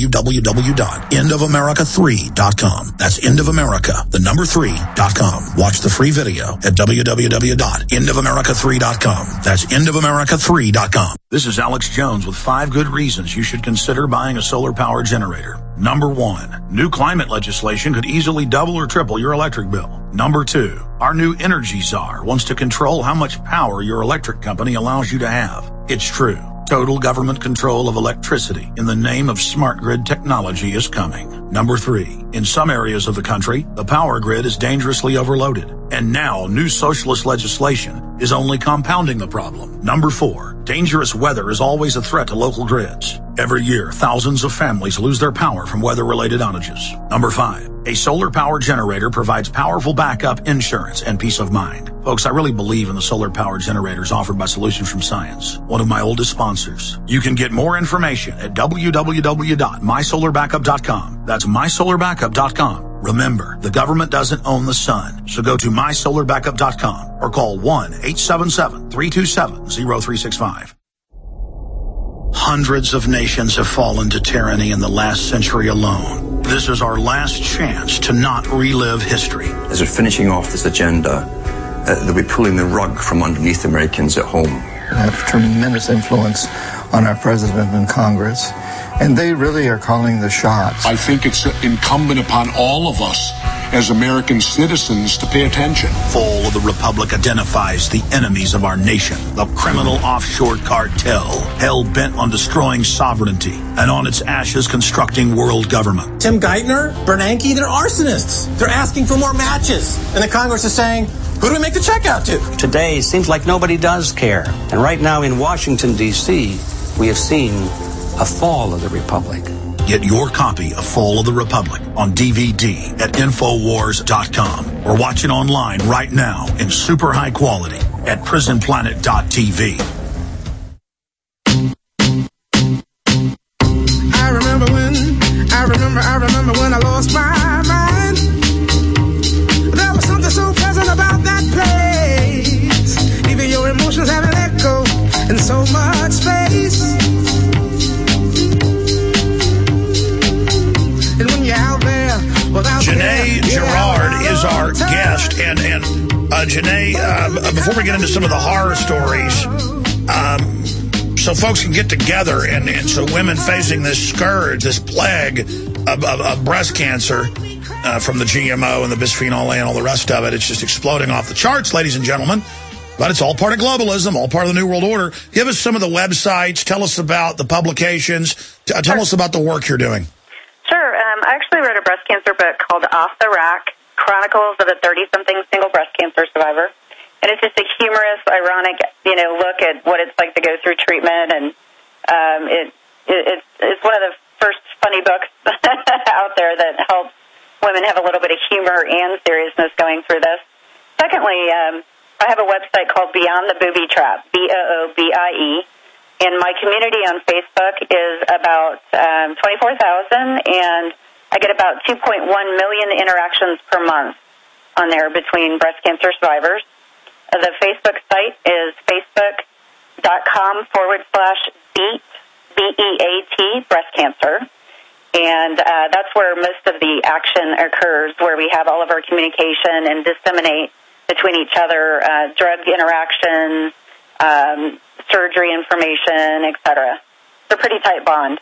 www.endofamerica3.com. That's endofamerica, the number 3.com. Watch the free video at www.endofamerica3.com. That's endofamerica3.com. This is Alex Jones with 5 good reasons you should consider buying a solar power generator. Number 1, new climate legislation could easily double or triple your electric bill. Number 2, our new energy czar wants to control how much power your electric company allows you to have. It's true. Total government control of electricity in the name of smart grid technology is coming. Number 3, in some areas of the country, the power grid is dangerously overloaded. And now new socialist legislation is only compounding the problem. Number 4, dangerous weather is always a threat to local grids. Every year, thousands of families lose their power from weather-related outages. Number 5, a solar power generator provides powerful backup insurance and peace of mind. Folks, I really believe in the solar power generators offered by Solutions from Science, one of my oldest sponsors. You can get more information at www.mysolarbackup.com. That's mysolarbackup.com. Remember, the government doesn't own the sun, so go to mysolarbackup.com or call 1-877-327-0365. Hundreds of nations have fallen to tyranny in the last century alone. This is our last chance to not relive history. As we're finishing off this agenda, they'll be pulling the rug from underneath Americans at home. They have tremendous influence on our president and Congress, and they really are calling the shots. I think it's incumbent upon all of us as American citizens to pay attention. Fall of the Republic identifies the enemies of our nation, the criminal offshore cartel, hell-bent on destroying sovereignty, and on its ashes constructing world government. Tim Geithner, Bernanke, they're arsonists. They're asking for more matches. And the Congress is saying, who do we make the check out to? Today seems like nobody does care. And right now in Washington, D.C., we have seen a fall of the Republic. Get your copy of Fall of the Republic on DVD at Infowars.com or watch it online right now in super high quality at PrisonPlanet.tv. I remember when I lost my mind. There was something so pleasant about that place. Even your emotions have an echo in so much space. And test. And Janae, before we get into some of the horror stories, so folks can get together, and so women facing this scourge, this plague of breast cancer from the GMO and the bisphenol A and all the rest of it, it's just exploding off the charts, ladies and gentlemen. But it's all part of globalism, all part of the New World Order. Give us some of the websites. Tell us about the publications. Tell us about the work you're doing. Sure. I actually wrote a breast cancer book called Off the Rack, Chronicles of a 30-something single breast cancer survivor. And it's just a humorous, ironic, look at what it's like to go through treatment. And it's one of the first funny books out there that helps women have a little bit of humor and seriousness going through this. Secondly, I have a website called Beyond the Booby Trap, BOOBIE, and my community on Facebook is about 24,000, and I get about 2.1 million interactions per month on there between breast cancer survivors. The Facebook site is facebook.com/beat, BEAT, breast cancer. And that's where most of the action occurs, where we have all of our communication and disseminate between each other drug interactions, surgery information, etc. It's a pretty tight bond.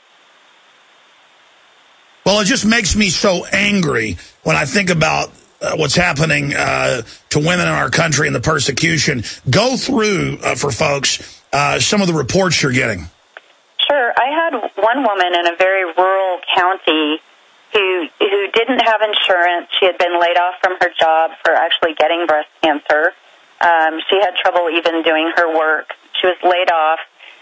Well, it just makes me so angry when I think about what's happening to women in our country and the persecution. Go through, for folks, some of the reports you're getting. Sure. I had one woman in a very rural county who didn't have insurance. She had been laid off from her job for actually getting breast cancer. She had trouble even doing her work. She was laid off.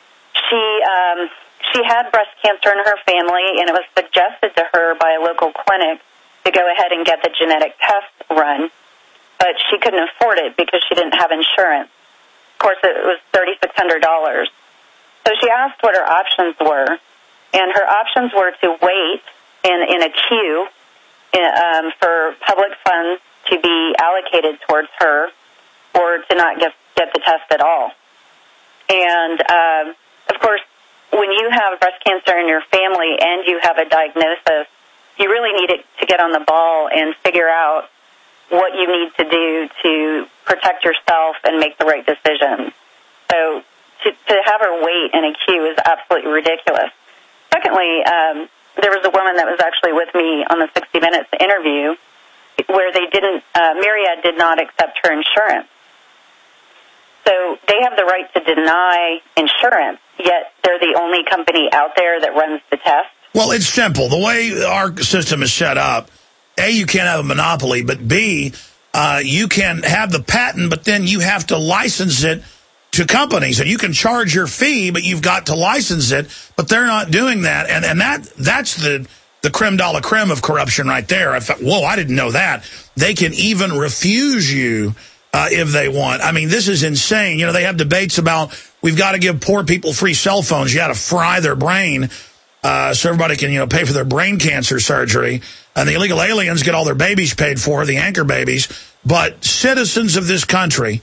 She had breast cancer in her family, and it was suggested to her by a local clinic to go ahead and get the genetic test run, but she couldn't afford it because she didn't have insurance. Of course, it was $3,600. So she asked what her options were, and her options were to wait in a queue for public funds to be allocated towards her, or to not get the test at all. And, of course, when you have breast cancer in your family and you have a diagnosis, you really need to get on the ball and figure out what you need to do to protect yourself and make the right decisions. So to have her wait in a queue is absolutely ridiculous. Secondly, there was a woman that was actually with me on the 60 Minutes interview where Myriad did not accept her insurance. So they have the right to deny insurance, yet they're the only company out there that runs the test. Well, it's simple. The way our system is set up, A, you can't have a monopoly, but B, you can have the patent, but then you have to license it to companies. And you can charge your fee, but you've got to license it, but they're not doing that. And that's the creme de la creme of corruption right there. I thought, whoa, I didn't know that. They can even refuse you if they want. I mean, this is insane. They have debates about we've got to give poor people free cell phones. You got to fry their brain so everybody can, pay for their brain cancer surgery. And the illegal aliens get all their babies paid for, the anchor babies. But citizens of this country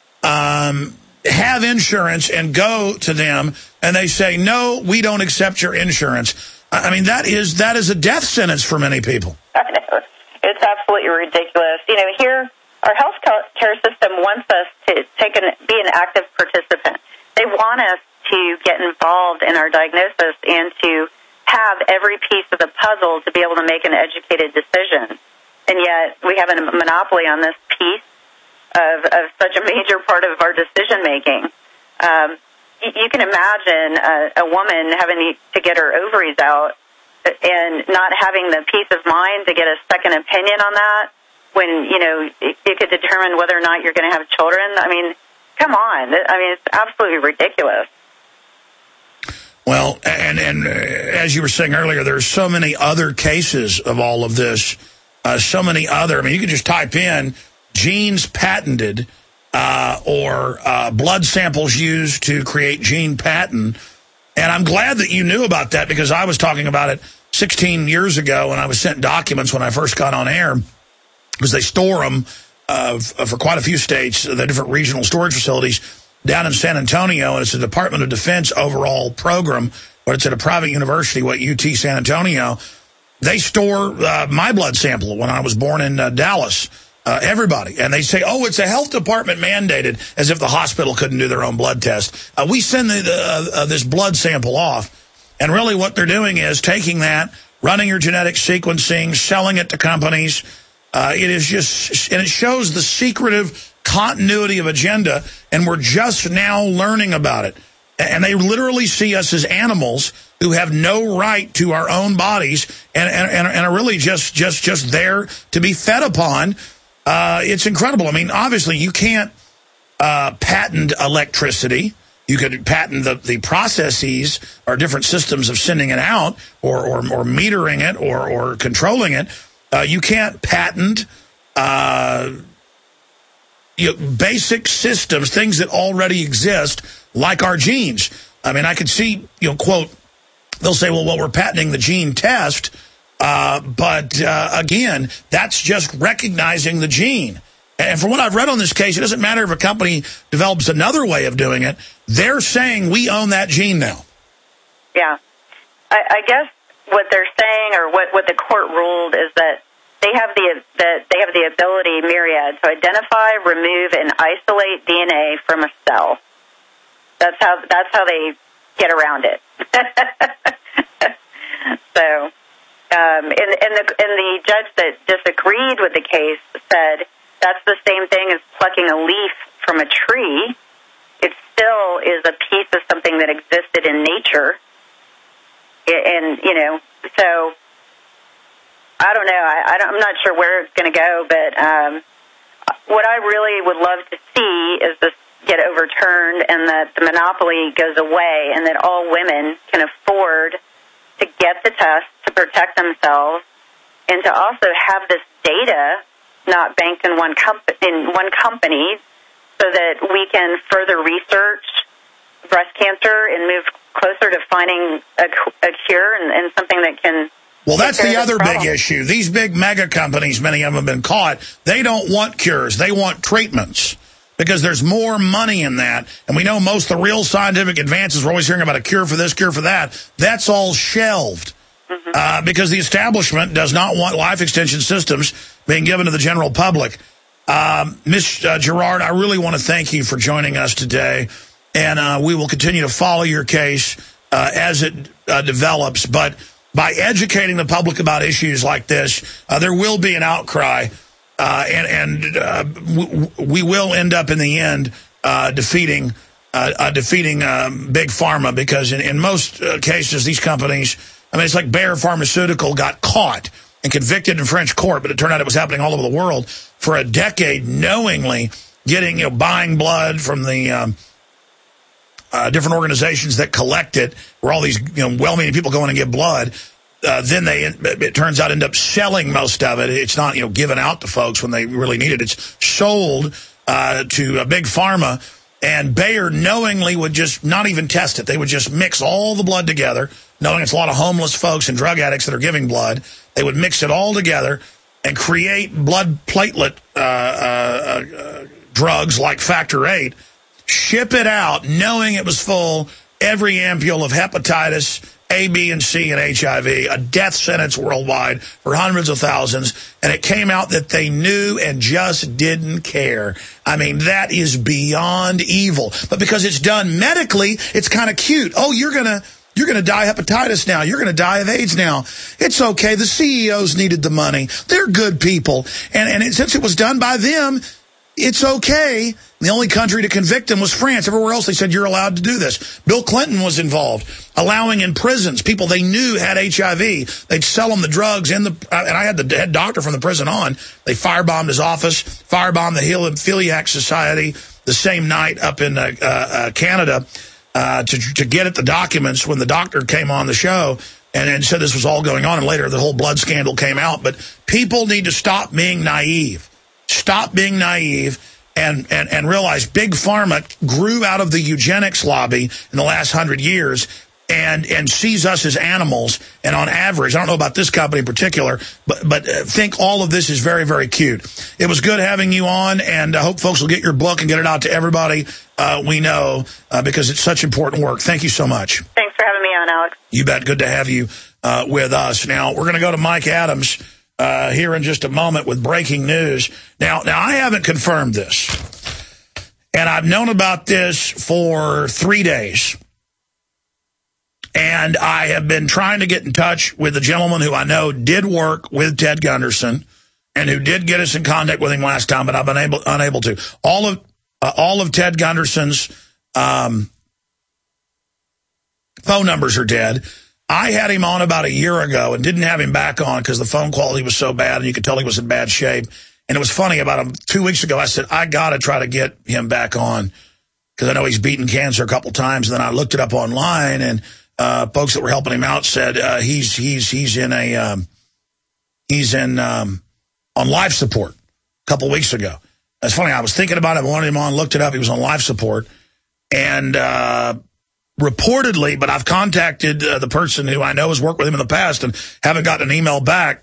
have insurance and go to them, and they say, no, we don't accept your insurance. I mean, that is a death sentence for many people. I know. It's absolutely ridiculous. Here, our health care system wants us to be an active participant. They want us to get involved in our diagnosis and to have every piece of the puzzle to be able to make an educated decision. And yet we have a monopoly on this piece of such a major part of our decision-making. You can imagine a woman having to get her ovaries out and not having the peace of mind to get a second opinion on that when, it could determine whether or not you're going to have children. I mean, come on. I mean, it's absolutely ridiculous. Well, and as you were saying earlier, there's so many other cases of all of this, so many other. I mean, you could just type in genes patented or blood samples used to create gene patent. And I'm glad that you knew about that, because I was talking about it 16 years ago when I was sent documents when I first got on air, because they store them for quite a few states, the different regional storage facilities down in San Antonio. And it's a Department of Defense overall program, but it's at a private university, UT San Antonio. They store my blood sample when I was born in Dallas. everybody. And they say, oh, it's a health department mandated, as if the hospital couldn't do their own blood test. We send this blood sample off. And really what they're doing is taking that, running your genetic sequencing, selling it to companies. It is just, and it shows the secretive continuity of agenda, and we're just now learning about it. And they literally see us as animals who have no right to our own bodies and are really just there to be fed upon. It's incredible. I mean, obviously, you can't patent electricity. You could patent the processes or different systems of sending it out or metering it or controlling it. You can't patent basic systems, things that already exist, like our genes. I mean, I could see, quote, they'll say, well, we're patenting the gene test. But again, that's just recognizing the gene. And from what I've read on this case, it doesn't matter if a company develops another way of doing it. They're saying we own that gene now. Yeah. I guess what they're saying, or what the court ruled, is that they have the ability, Myriad, to identify, remove, and isolate DNA from a cell. That's how they get around it. So, and the judge that disagreed with the case said that's the same thing as plucking a leaf from a tree. It still is a piece of something that existed in nature. And, so I don't know. I'm not sure where it's going to go, but what I really would love to see is this get overturned and that the monopoly goes away and that all women can afford to get the test to protect themselves and to also have this data not banked in one company so that we can further research breast cancer and move closer to finding a cure and something that can... Well, that's the other big issue. These big mega companies, many of them have been caught, they don't want cures. They want treatments because there's more money in that. And we know most of the real scientific advances, we're always hearing about a cure for this, cure for that. That's all shelved because the establishment does not want life extension systems being given to the general public. Ms. Gerard, I really want to thank you for joining us today. And we will continue to follow your case as it develops. But by educating the public about issues like this, there will be an outcry, and we will end up in the end defeating Big Pharma, because in most cases, these companies, I mean, it's like Bayer Pharmaceutical got caught and convicted in French court, but it turned out it was happening all over the world for a decade, knowingly buying blood from the different organizations that collect it, where all these well-meaning people go in and give blood. Then it turns out, end up selling most of it. It's not given out to folks when they really need it. It's sold to a Big Pharma, and Bayer knowingly would just not even test it. They would just mix all the blood together, knowing it's a lot of homeless folks and drug addicts that are giving blood. They would mix it all together and create blood platelet drugs like Factor VIII, ship it out knowing it was full, every ampule of hepatitis A, B, and C, and HIV, a death sentence worldwide for hundreds of thousands, and it came out that they knew and just didn't care. I mean, that is beyond evil. But because it's done medically, it's kind of cute. Oh, you're gonna die of hepatitis now. You're gonna die of AIDS now. It's okay. The CEOs needed the money. They're good people, and since it was done by them, it's okay. The only country to convict them was France. Everywhere else they said, you're allowed to do this. Bill Clinton was involved, allowing in prisons people they knew had HIV. They'd sell them the drugs, and I had the head doctor from the prison on. They firebombed his office, firebombed the Hemophiliac Society the same night up in Canada to get at the documents when the doctor came on the show and said this was all going on. And later the whole blood scandal came out. But people need to stop being naive. Stop being naive and realize Big Pharma grew out of the eugenics lobby in the last 100 years and sees us as animals. And on average, I don't know about this company in particular, but think all of this is very, very cute. It was good having you on, and I hope folks will get your book and get it out to everybody we know because it's such important work. Thank you so much. Thanks for having me on, Alex. You bet. Good to have you with us. Now, we're going to go to Mike Adams. here in just a moment with breaking news. Now I haven't confirmed this, and I've known about this for 3 days. And I have been trying to get in touch with the gentleman who I know did work with Ted Gunderson and who did get us in contact with him last time, but I've been unable to. All of Ted Gunderson's phone numbers are dead. I had him on about a year ago and didn't have him back on because the phone quality was so bad and you could tell he was in bad shape. And it was funny, about 2 weeks ago, I said, I got to try to get him back on because I know he's beaten cancer a couple times. And then I looked it up online, and folks that were helping him out said he's on life support a couple weeks ago. That's funny. I was thinking about it. I wanted him on, looked it up. He was on life support. And reportedly, but I've contacted the person who I know has worked with him in the past and haven't gotten an email back.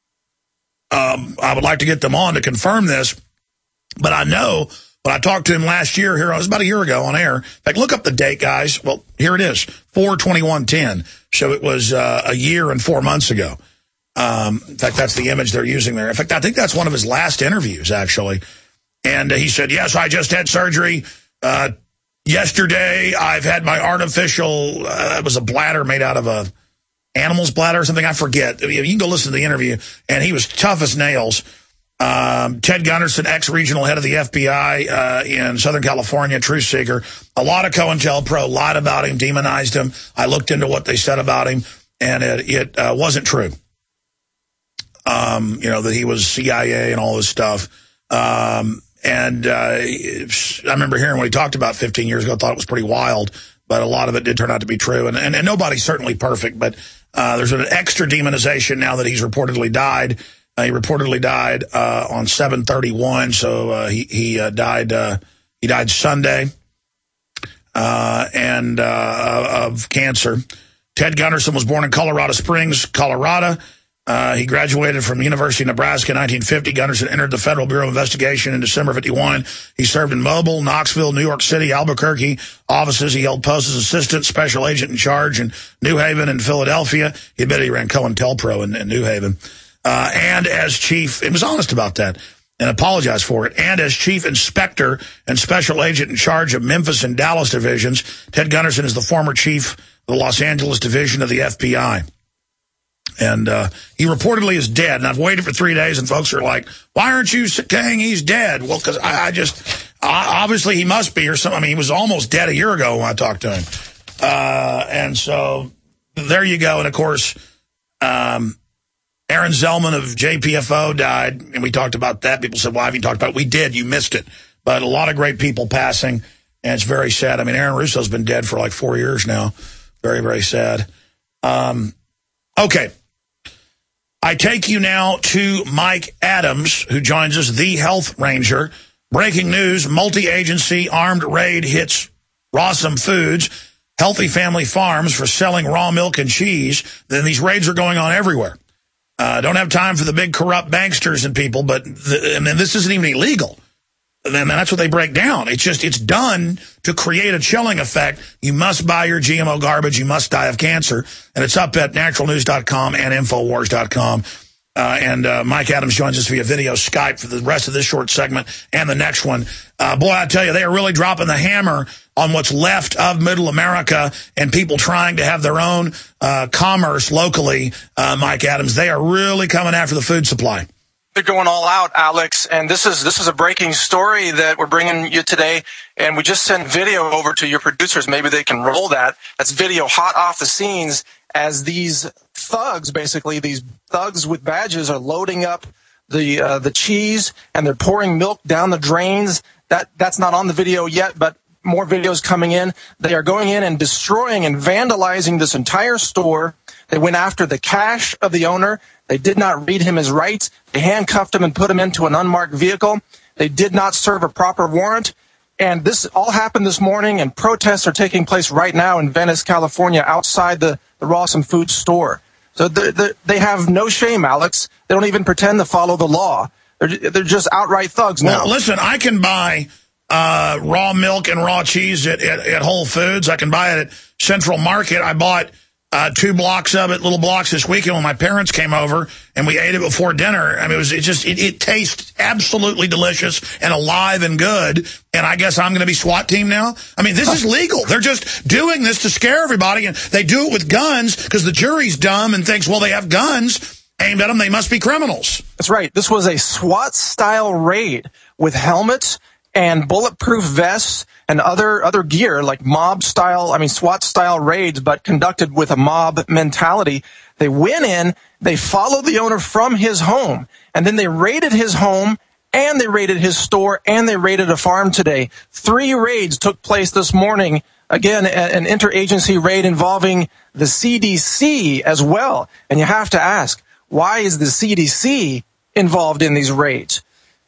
I would like to get them on to confirm this. But I know when I talked to him last year, here it was about a year ago on air. In fact, look up the date, guys. Well, here it is, 4/21/10. So it was a year and 4 months ago. In fact, that's the image they're using there. In fact, I think that's one of his last interviews, actually. And he said, yes, I just had surgery yesterday. I've had my artificial, it was a bladder made out of a animal's bladder or something. I forget. You can go listen to the interview. And he was tough as nails. Ted Gunderson, ex-regional head of the FBI in Southern California, truth seeker. A lot of COINTELPRO lied about him, demonized him. I looked into what they said about him, and it wasn't true. That he was CIA and all this stuff. I remember hearing what he talked about 15 years ago. I thought it was pretty wild, but a lot of it did turn out to be true. And nobody's certainly perfect, but there's an extra demonization now that he's reportedly died. He reportedly died on 7/31, so he died Sunday of cancer. Ted Gunderson was born in Colorado Springs, Colorado. He graduated from University of Nebraska in 1950. Gunderson entered the Federal Bureau of Investigation in December of 51. He served in Mobile, Knoxville, New York City, Albuquerque offices. He held posts as assistant special agent in charge in New Haven and Philadelphia. He admitted he ran COINTELPRO in New Haven. And as chief, he was honest about that and apologized for it. And as chief inspector and special agent in charge of Memphis and Dallas divisions, Ted Gunderson is the former chief of the Los Angeles division of the FBI. And he reportedly is dead. And I've waited for 3 days, and folks are like, why aren't you saying he's dead? Well, because obviously he must be or something. I mean, he was almost dead a year ago when I talked to him. And so there you go. And, of course, Aaron Zellman of JPFO died, and we talked about that. People said, why have you talked about it? We did. You missed it. But a lot of great people passing, and it's very sad. I mean, Aaron Russo's been dead for like 4 years now. Very, very sad. Okay. I take you now to Mike Adams, who joins us, the Health Ranger. Breaking news, multi-agency armed raid hits Rawsome Foods, Healthy Family Farms, for selling raw milk and cheese. Then these raids are going on everywhere. Don't have time for the big corrupt banksters and people, but this isn't even illegal. And that's what they break down. It's done to create a chilling effect. You must buy your GMO garbage. You must die of cancer. And it's up at naturalnews.com and Infowars.com. Mike Adams joins us via video Skype for the rest of this short segment and the next one. Boy, I tell you, they are really dropping the hammer on what's left of Middle America and people trying to have their own commerce locally, Mike Adams. They are really coming after the food supply. They're going all out, Alex, and this is a breaking story that we're bringing you today, and we just sent video over to your producers. Maybe they can roll that. That's video hot off the scenes as these thugs, basically these thugs with badges, are loading up the cheese, and they're pouring milk down the drains. That's not on the video yet, but more videos coming in. They are going in and destroying and vandalizing this entire store. They went after the cash of the owner. They did not read him his rights. They handcuffed him and put him into an unmarked vehicle. They did not serve a proper warrant. And this all happened this morning, and protests are taking place right now in Venice, California, outside the Rawsome Foods store. So they have no shame, Alex. They don't even pretend to follow the law. They're just outright thugs now. Well, listen, I can buy raw milk and raw cheese at Whole Foods. I can buy it at Central Market. I bought 2 blocks of it, little blocks this weekend when my parents came over, and we ate it before dinner. I mean, it tastes absolutely delicious and alive and good, and I guess I'm going to be SWAT team now? I mean, this is legal. They're just doing this to scare everybody, and they do it with guns because the jury's dumb and thinks, well, they have guns aimed at them, they must be criminals. That's right. This was a SWAT-style raid with helmets and bulletproof vests and other gear, like SWAT-style raids, but conducted with a mob mentality. They went in, they followed the owner from his home, and then they raided his home, and they raided his store, and they raided a farm today. 3 raids took place this morning. Again, an interagency raid involving the CDC as well. And you have to ask, why is the CDC involved in these raids?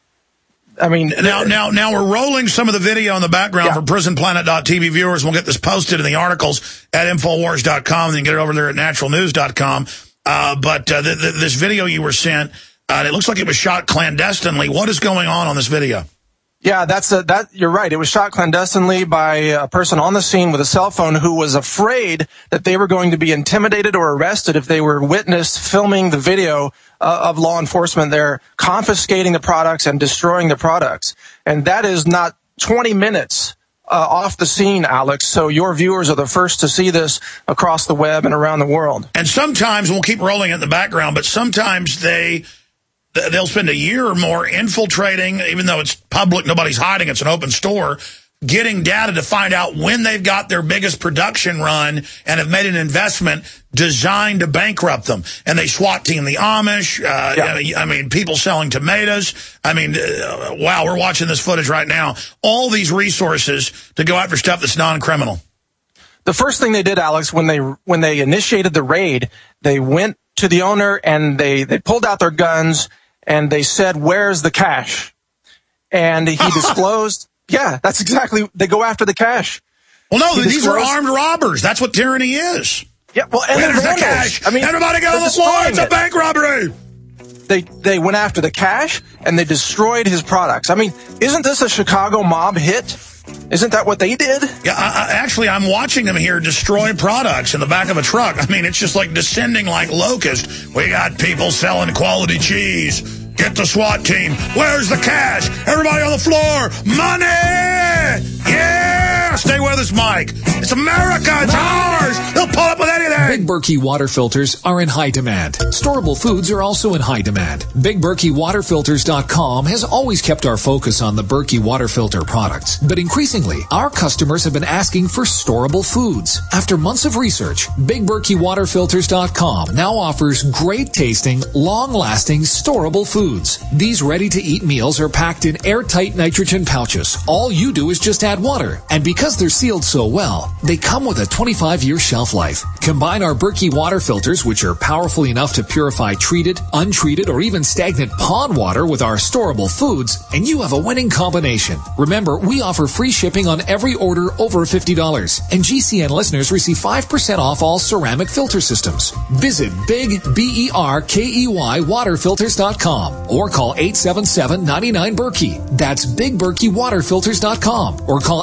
I mean, now we're rolling some of the video in the background for PrisonPlanet.tv viewers. We'll get this posted in the articles at Infowars.com. And then get it over there at naturalnews.com. But this video you were sent, it looks like it was shot clandestinely. What is going on this video? Yeah, you're right. It was shot clandestinely by a person on the scene with a cell phone who was afraid that they were going to be intimidated or arrested if they were witnessed filming the video of law enforcement. They're confiscating the products and destroying the products. And that is not 20 minutes off the scene, Alex. So your viewers are the first to see this across the web and around the world. And sometimes, we'll keep rolling it in the background, but sometimes they'll spend a year or more infiltrating, even though it's public, nobody's hiding, it's an open store, getting data to find out when they've got their biggest production run and have made an investment designed to bankrupt them. And they SWAT team the Amish, I mean, people selling tomatoes. I mean, wow, we're watching this footage right now. All these resources to go after stuff that's non-criminal. The first thing they did, Alex, when they initiated the raid, they went to the owner and they pulled out their guns and they said, "Where's the cash?" And he disclosed, that's exactly, they go after the cash. Well, no, these are armed robbers. That's what tyranny is. Yeah, well, and where's the cash? I mean, everybody get on the floor. It's a bank robbery. They went after the cash and they destroyed his products. I mean, isn't this a Chicago mob hit? Isn't that what they did? Yeah, actually, I'm watching them here destroy products in the back of a truck. I mean, it's just like descending like locusts. We got people selling quality cheese. Get the SWAT team. Where's the cash? Everybody on the floor. Money! Yeah! Stay with us, Mike. It's America. It's ours. They'll pull up with anything. Big Berkey water filters are in high demand. Storable foods are also in high demand. BigBerkeyWaterFilters.com has always kept our focus on the Berkey water filter products. But increasingly, our customers have been asking for storable foods. After months of research, BigBerkeyWaterFilters.com now offers great tasting, long-lasting, storable foods. These ready-to-eat meals are packed in airtight nitrogen pouches. All you do is just add water. And because they're sealed so well, they come with a 25-year shelf life. Combine our Berkey water filters, which are powerful enough to purify treated, untreated, or even stagnant pond water with our storable foods, and you have a winning combination. Remember, we offer free shipping on every order over $50. And GCN listeners receive 5% off all ceramic filter systems. Visit BigBerkeyWaterFilters.com. or call 877-99-BERKEY. That's BigBerkeyWaterFilters.com or call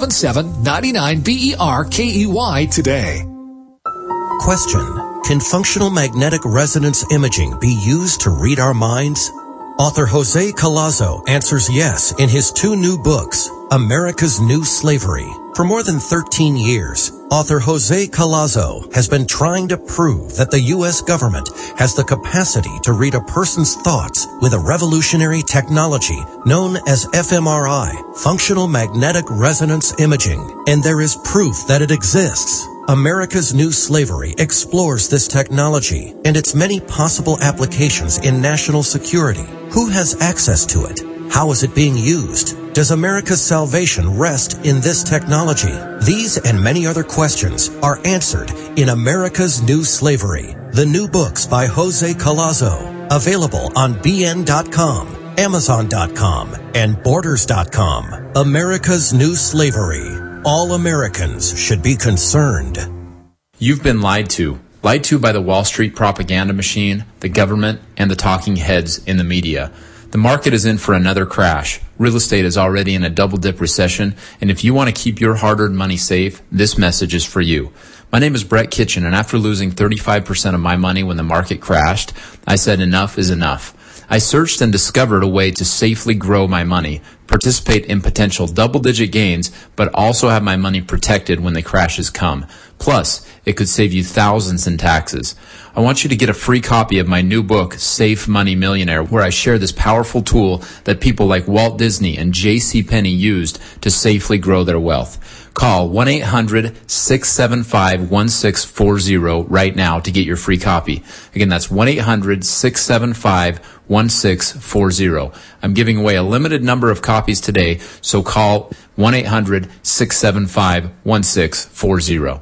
877-99-BERKEY today. Question: can functional magnetic resonance imaging be used to read our minds? Author Jose Collazo answers yes in his 2 new books, America's New Slavery. For more than 13 years, author Jose Collazo has been trying to prove that the U.S. government has the capacity to read a person's thoughts with a revolutionary technology known as fMRI, functional magnetic resonance imaging, and there is proof that it exists. America's New Slavery explores this technology and its many possible applications in national security. Who has access to it? How is it being used? Does America's salvation rest in this technology? These and many other questions are answered in America's New Slavery, the new books by Jose Collazo, available on BN.com, Amazon.com, and Borders.com. America's New Slavery. All Americans should be concerned. You've been lied to. Lied to by the Wall Street propaganda machine, the government, and the talking heads in the media. The market is in for another crash. Real estate is already in a double-dip recession, and if you want to keep your hard-earned money safe, this message is for you. My name is Brett Kitchen, and after losing 35% of my money when the market crashed, I said enough is enough. I searched and discovered a way to safely grow my money, participate in potential double-digit gains, but also have my money protected when the crashes come. Plus, it could save you thousands in taxes. I want you to get a free copy of my new book, Safe Money Millionaire, where I share this powerful tool that people like Walt Disney and J.C. Penney used to safely grow their wealth. Call 1-800-675-1640 right now to get your free copy. Again, that's 1-800-675-1640. I'm giving away a limited number of copies today, so call 1-800-675-1640.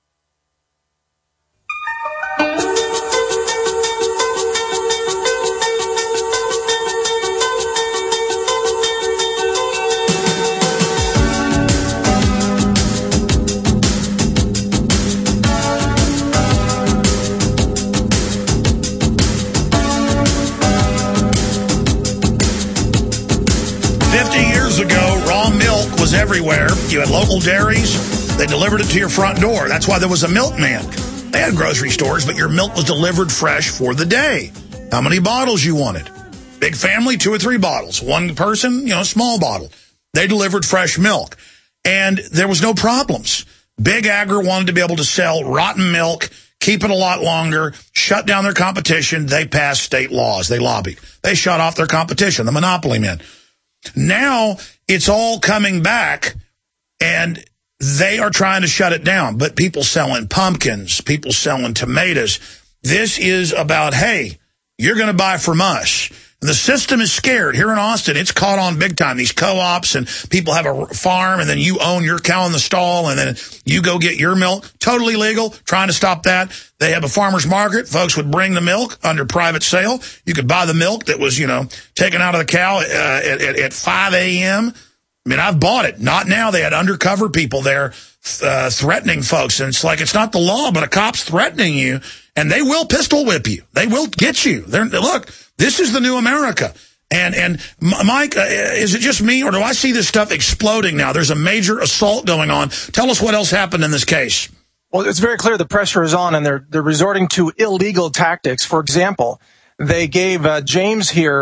Everywhere. You had local dairies. They delivered it to your front door. That's why there was a milkman. They had grocery stores, but your milk was delivered fresh for the day. How many bottles you wanted? Big family, 2 or 3 bottles. One person, small bottle. They delivered fresh milk. And there was no problems. Big Agri wanted to be able to sell rotten milk, keep it a lot longer, shut down their competition. They passed state laws. They lobbied. They shut off their competition, the monopoly men. Now it's all coming back, and they are trying to shut it down. But people selling pumpkins, people selling tomatoes. This is about, hey, you're going to buy from us. And the system is scared. Here in Austin, it's caught on big time. These co-ops and people have a farm, and then you own your cow in the stall, and then you go get your milk. Totally legal, trying to stop that. They have a farmer's market. Folks would bring the milk under private sale. You could buy the milk that was, taken out of the cow at 5 a.m. I mean, I've bought it. Not now. They had undercover people there threatening folks. And it's like, it's not the law, but a cop's threatening you, and they will pistol whip you. They will get you. Look, this is the new America. And Mike, is it just me, or do I see this stuff exploding now? There's a major assault going on. Tell us what else happened in this case. Well, it's very clear the pressure is on, and they're resorting to illegal tactics. For example, they gave James here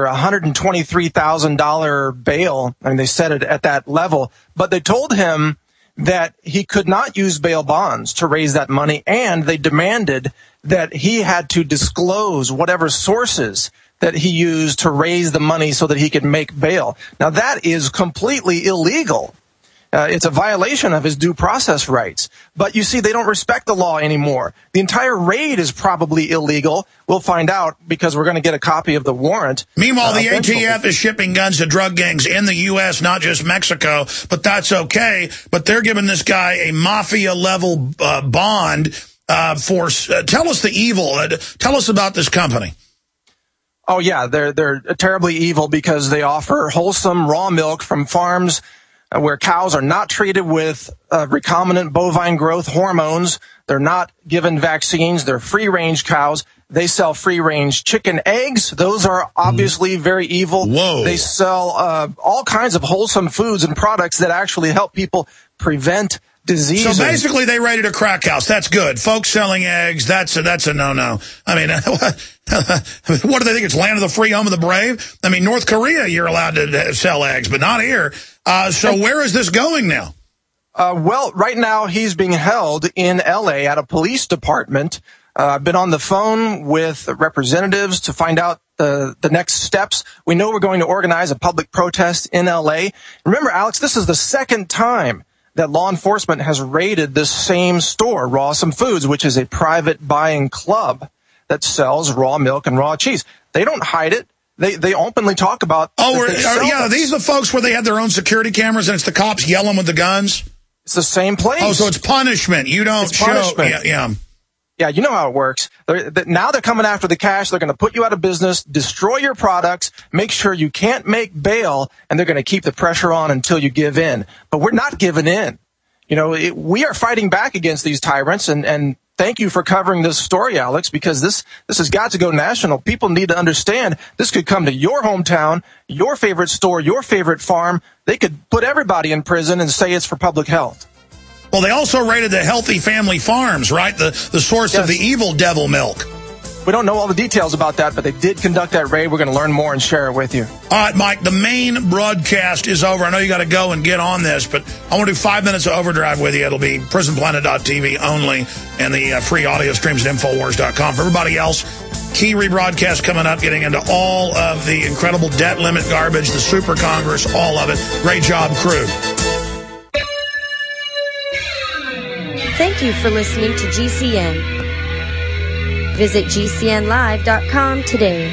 $123,000 bail. I mean, they set it at that level, but they told him that he could not use bail bonds to raise that money, and they demanded that he had to disclose whatever sources that he used to raise the money so that he could make bail. Now, that is completely illegal. It's a violation of his due process rights. But you see, they don't respect the law anymore. The entire raid is probably illegal. We'll find out because we're going to get a copy of the warrant. Meanwhile, the ATF is shipping guns to drug gangs in the U.S., not just Mexico, but that's okay. But they're giving this guy a mafia-level bond for... tell us the evil. Tell us about this company. Oh, yeah, they're terribly evil because they offer wholesome raw milk from farms where cows are not treated with recombinant bovine growth hormones. They're not given vaccines. They're free-range cows. They sell free-range chicken eggs. Those are obviously very evil. Whoa. They sell all kinds of wholesome foods and products that actually help people prevent disease. So basically they raided a crack house. That's good. Folks selling eggs, that's a no-no. I mean, what do they think? It's land of the free, home of the brave? I mean, North Korea, you're allowed to sell eggs, but not here. So where is this going now? Well, right now he's being held in L.A. at a police department. I've been on the phone with representatives to find out the next steps. We know we're going to organize a public protest in L.A. Remember, Alex, this is the second time that law enforcement has raided this same store, Rawsome Foods, which is a private buying club that sells raw milk and raw cheese. They don't hide it. They openly talk about. Are these the folks where they have their own security cameras and it's the cops yelling with the guns? It's the same place. Oh, so it's punishment. You don't show. Punishment. Yeah, you know how it works. Now they're coming after the cash. They're going to put you out of business, destroy your products, make sure you can't make bail, and they're going to keep the pressure on until you give in. But we're not giving in. We are fighting back against these tyrants, and thank you for covering this story, Alex, because this has got to go national. People need to understand this could come to your hometown, your favorite store, your favorite farm. They could put everybody in prison and say it's for public health. Well, they also raided the Healthy Family Farms, right? The source of the evil devil milk. We don't know all the details about that, but they did conduct that raid. We're going to learn more and share it with you. All right, Mike, the main broadcast is over. I know you got to go and get on this, but I want to do 5 minutes of overdrive with you. It'll be prisonplanet.tv only, and the free audio streams at Infowars.com. For everybody else, key rebroadcast coming up, getting into all of the incredible debt limit garbage, the Super Congress, all of it. Great job, crew. Thank you for listening to GCN. Visit GCNlive.com today.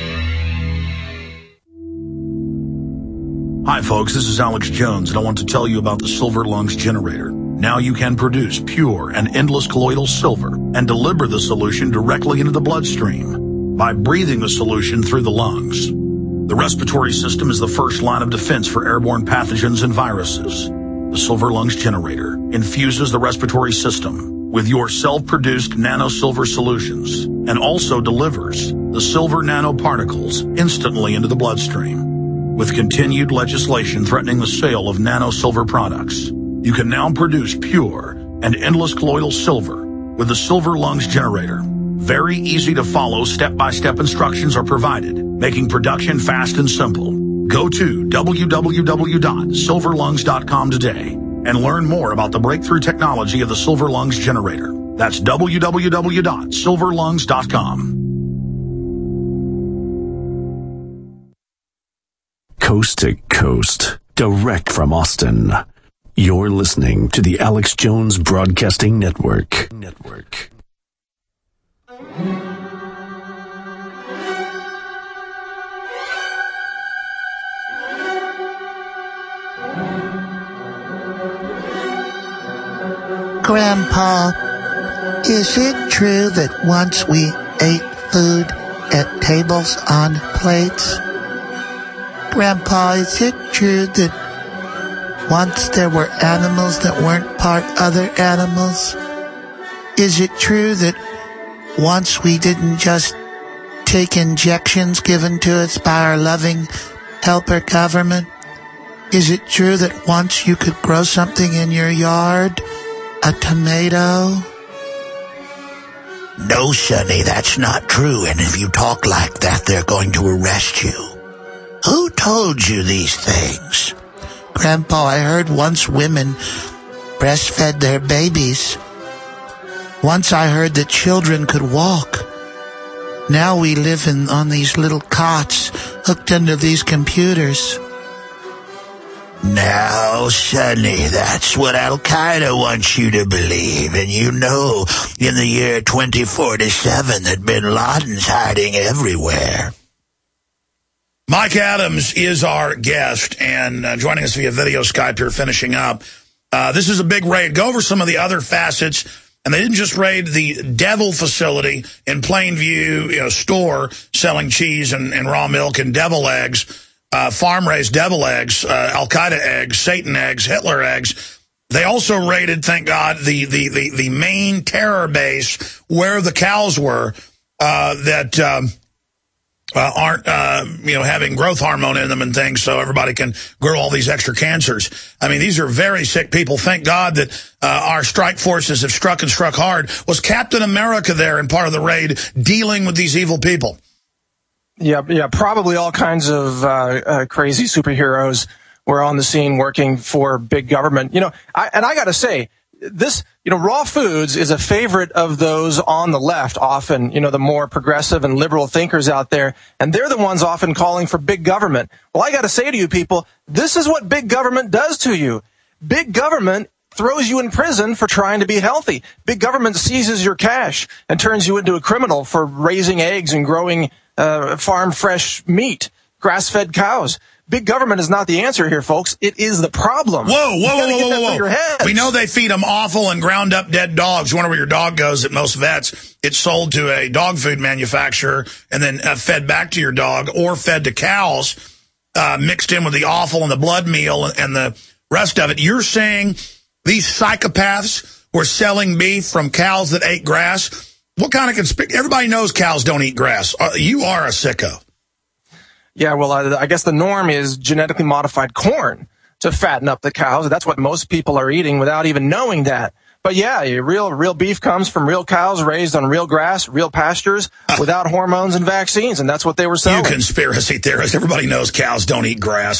Hi, folks. This is Alex Jones, and I want to tell you about the Silver Lungs Generator. Now you can produce pure and endless colloidal silver and deliver the solution directly into the bloodstream by breathing the solution through the lungs. The respiratory system is the first line of defense for airborne pathogens and viruses. The Silver Lungs Generator infuses the respiratory system with your self-produced nano-silver solutions and also delivers the silver nanoparticles instantly into the bloodstream. With continued legislation threatening the sale of nano-silver products, you can now produce pure and endless colloidal silver with the Silver Lungs Generator. Very easy to follow step-by-step instructions are provided, making production fast and simple. Go to www.silverlungs.com today and learn more about the breakthrough technology of the Silver Lungs Generator. That's www.silverlungs.com. Coast to coast, direct from Austin. You're listening to the Alex Jones Broadcasting Network. Grandpa, is it true that once we ate food at tables on plates? Grandpa, is it true that once there were animals that weren't part other animals? Is it true that once we didn't just take injections given to us by our loving helper government? Is it true that once you could grow something in your yard? A tomato? No, Sonny, that's not true, and if you talk like that, they're going to arrest you. Who told you these things? Grandpa, I heard once women breastfed their babies. Once I heard that children could walk. Now we live on these little cots hooked into these computers. Now, Sonny, that's what Al-Qaeda wants you to believe, and you know in the year 2047 that bin Laden's hiding everywhere. Mike Adams is our guest, and joining us via video Skype here, finishing up. This is a big raid. Go over some of the other facets, and they didn't just raid the Devil facility in Plainview, store selling cheese and raw milk and devil eggs. Farm-raised devil eggs, Al-Qaeda eggs, Satan eggs, Hitler eggs. They also raided, thank God, the main terror base where the cows were that aren't, having growth hormone in them and things, so everybody can grow all these extra cancers. I mean, these are very sick people. Thank God that our strike forces have struck and struck hard. Was Captain America there in part of the raid dealing with these evil people? Yeah, probably all kinds of crazy superheroes were on the scene working for big government. I got to say, this, Raw Foods is a favorite of those on the left, often, the more progressive and liberal thinkers out there, and they're the ones often calling for big government. Well, I got to say to you people, this is what big government does to you. Big government throws you in prison for trying to be healthy. Big government seizes your cash and turns you into a criminal for raising eggs and growing farm fresh meat, grass-fed cows. Big government is not the answer here, folks. It is the problem. Whoa. We know they feed them offal and ground up dead dogs. You wonder where your dog goes at most vets. It's sold to a dog food manufacturer and then fed back to your dog or fed to cows, mixed in with the offal and the blood meal and the rest of it. You're saying these psychopaths we're selling beef from cows that ate grass. What kind of conspiracy? Everybody knows cows don't eat grass. You are a sicko. Yeah, well, I guess the norm is genetically modified corn to fatten up the cows. That's what most people are eating without even knowing that. But yeah, real beef comes from real cows raised on real grass, real pastures, without hormones and vaccines, and that's what they were selling. You conspiracy theorist. Everybody knows cows don't eat grass.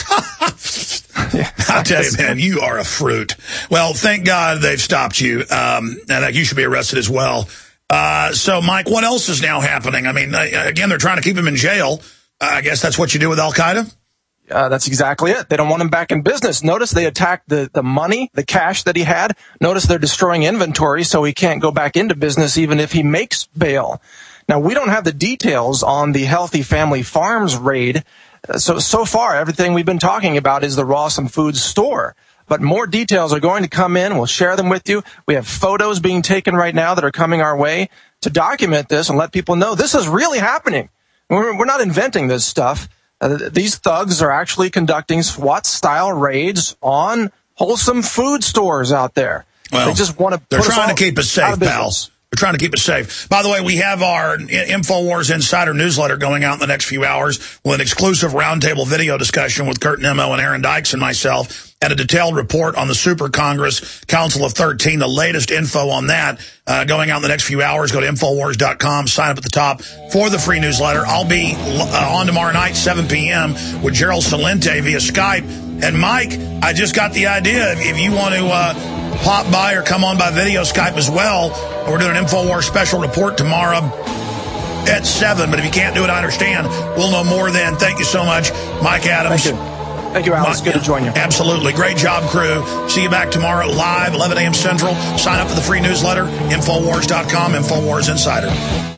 I'll tell you, man, you are a fruit. Well, thank God they've stopped you, and you should be arrested as well. So, Mike, what else is now happening? I mean, again, they're trying to keep him in jail. I guess that's what you do with Al-Qaeda? That's exactly it. They don't want him back in business. Notice they attacked the money, the cash that he had. Notice they're destroying inventory so he can't go back into business even if he makes bail. Now, we don't have the details on the Healthy Family Farms raid. So far, everything we've been talking about is the Rawsome Foods store. But more details are going to come in. We'll share them with you. We have photos being taken right now that are coming our way to document this and let people know this is really happening. We're not inventing this stuff. These thugs are actually conducting SWAT-style raids on wholesome food stores out there. Well, they just want to. They're trying to keep us safe, pals. They're trying to keep us safe. By the way, we have our InfoWars Insider newsletter going out in the next few hours with an exclusive roundtable video discussion with Kurt Nimmo and Aaron Dykes and myself, and a detailed report on the Super Congress Council of 13. The latest info on that going out in the next few hours. Go to Infowars.com, sign up at the top for the free newsletter. I'll be on tomorrow night, 7 p.m. with Gerald Celente via Skype. And, Mike, I just got the idea. If you want to pop by or come on by video Skype as well, we're doing an InfoWars special report tomorrow at 7. But if you can't do it, I understand. We'll know more then. Thank you so much, Mike Adams. Thank you. Thank you, Alex. Good to join you. Absolutely. Great job, crew. See you back tomorrow live, 11 a.m. Central. Sign up for the free newsletter, Infowars.com, InfoWars Insider.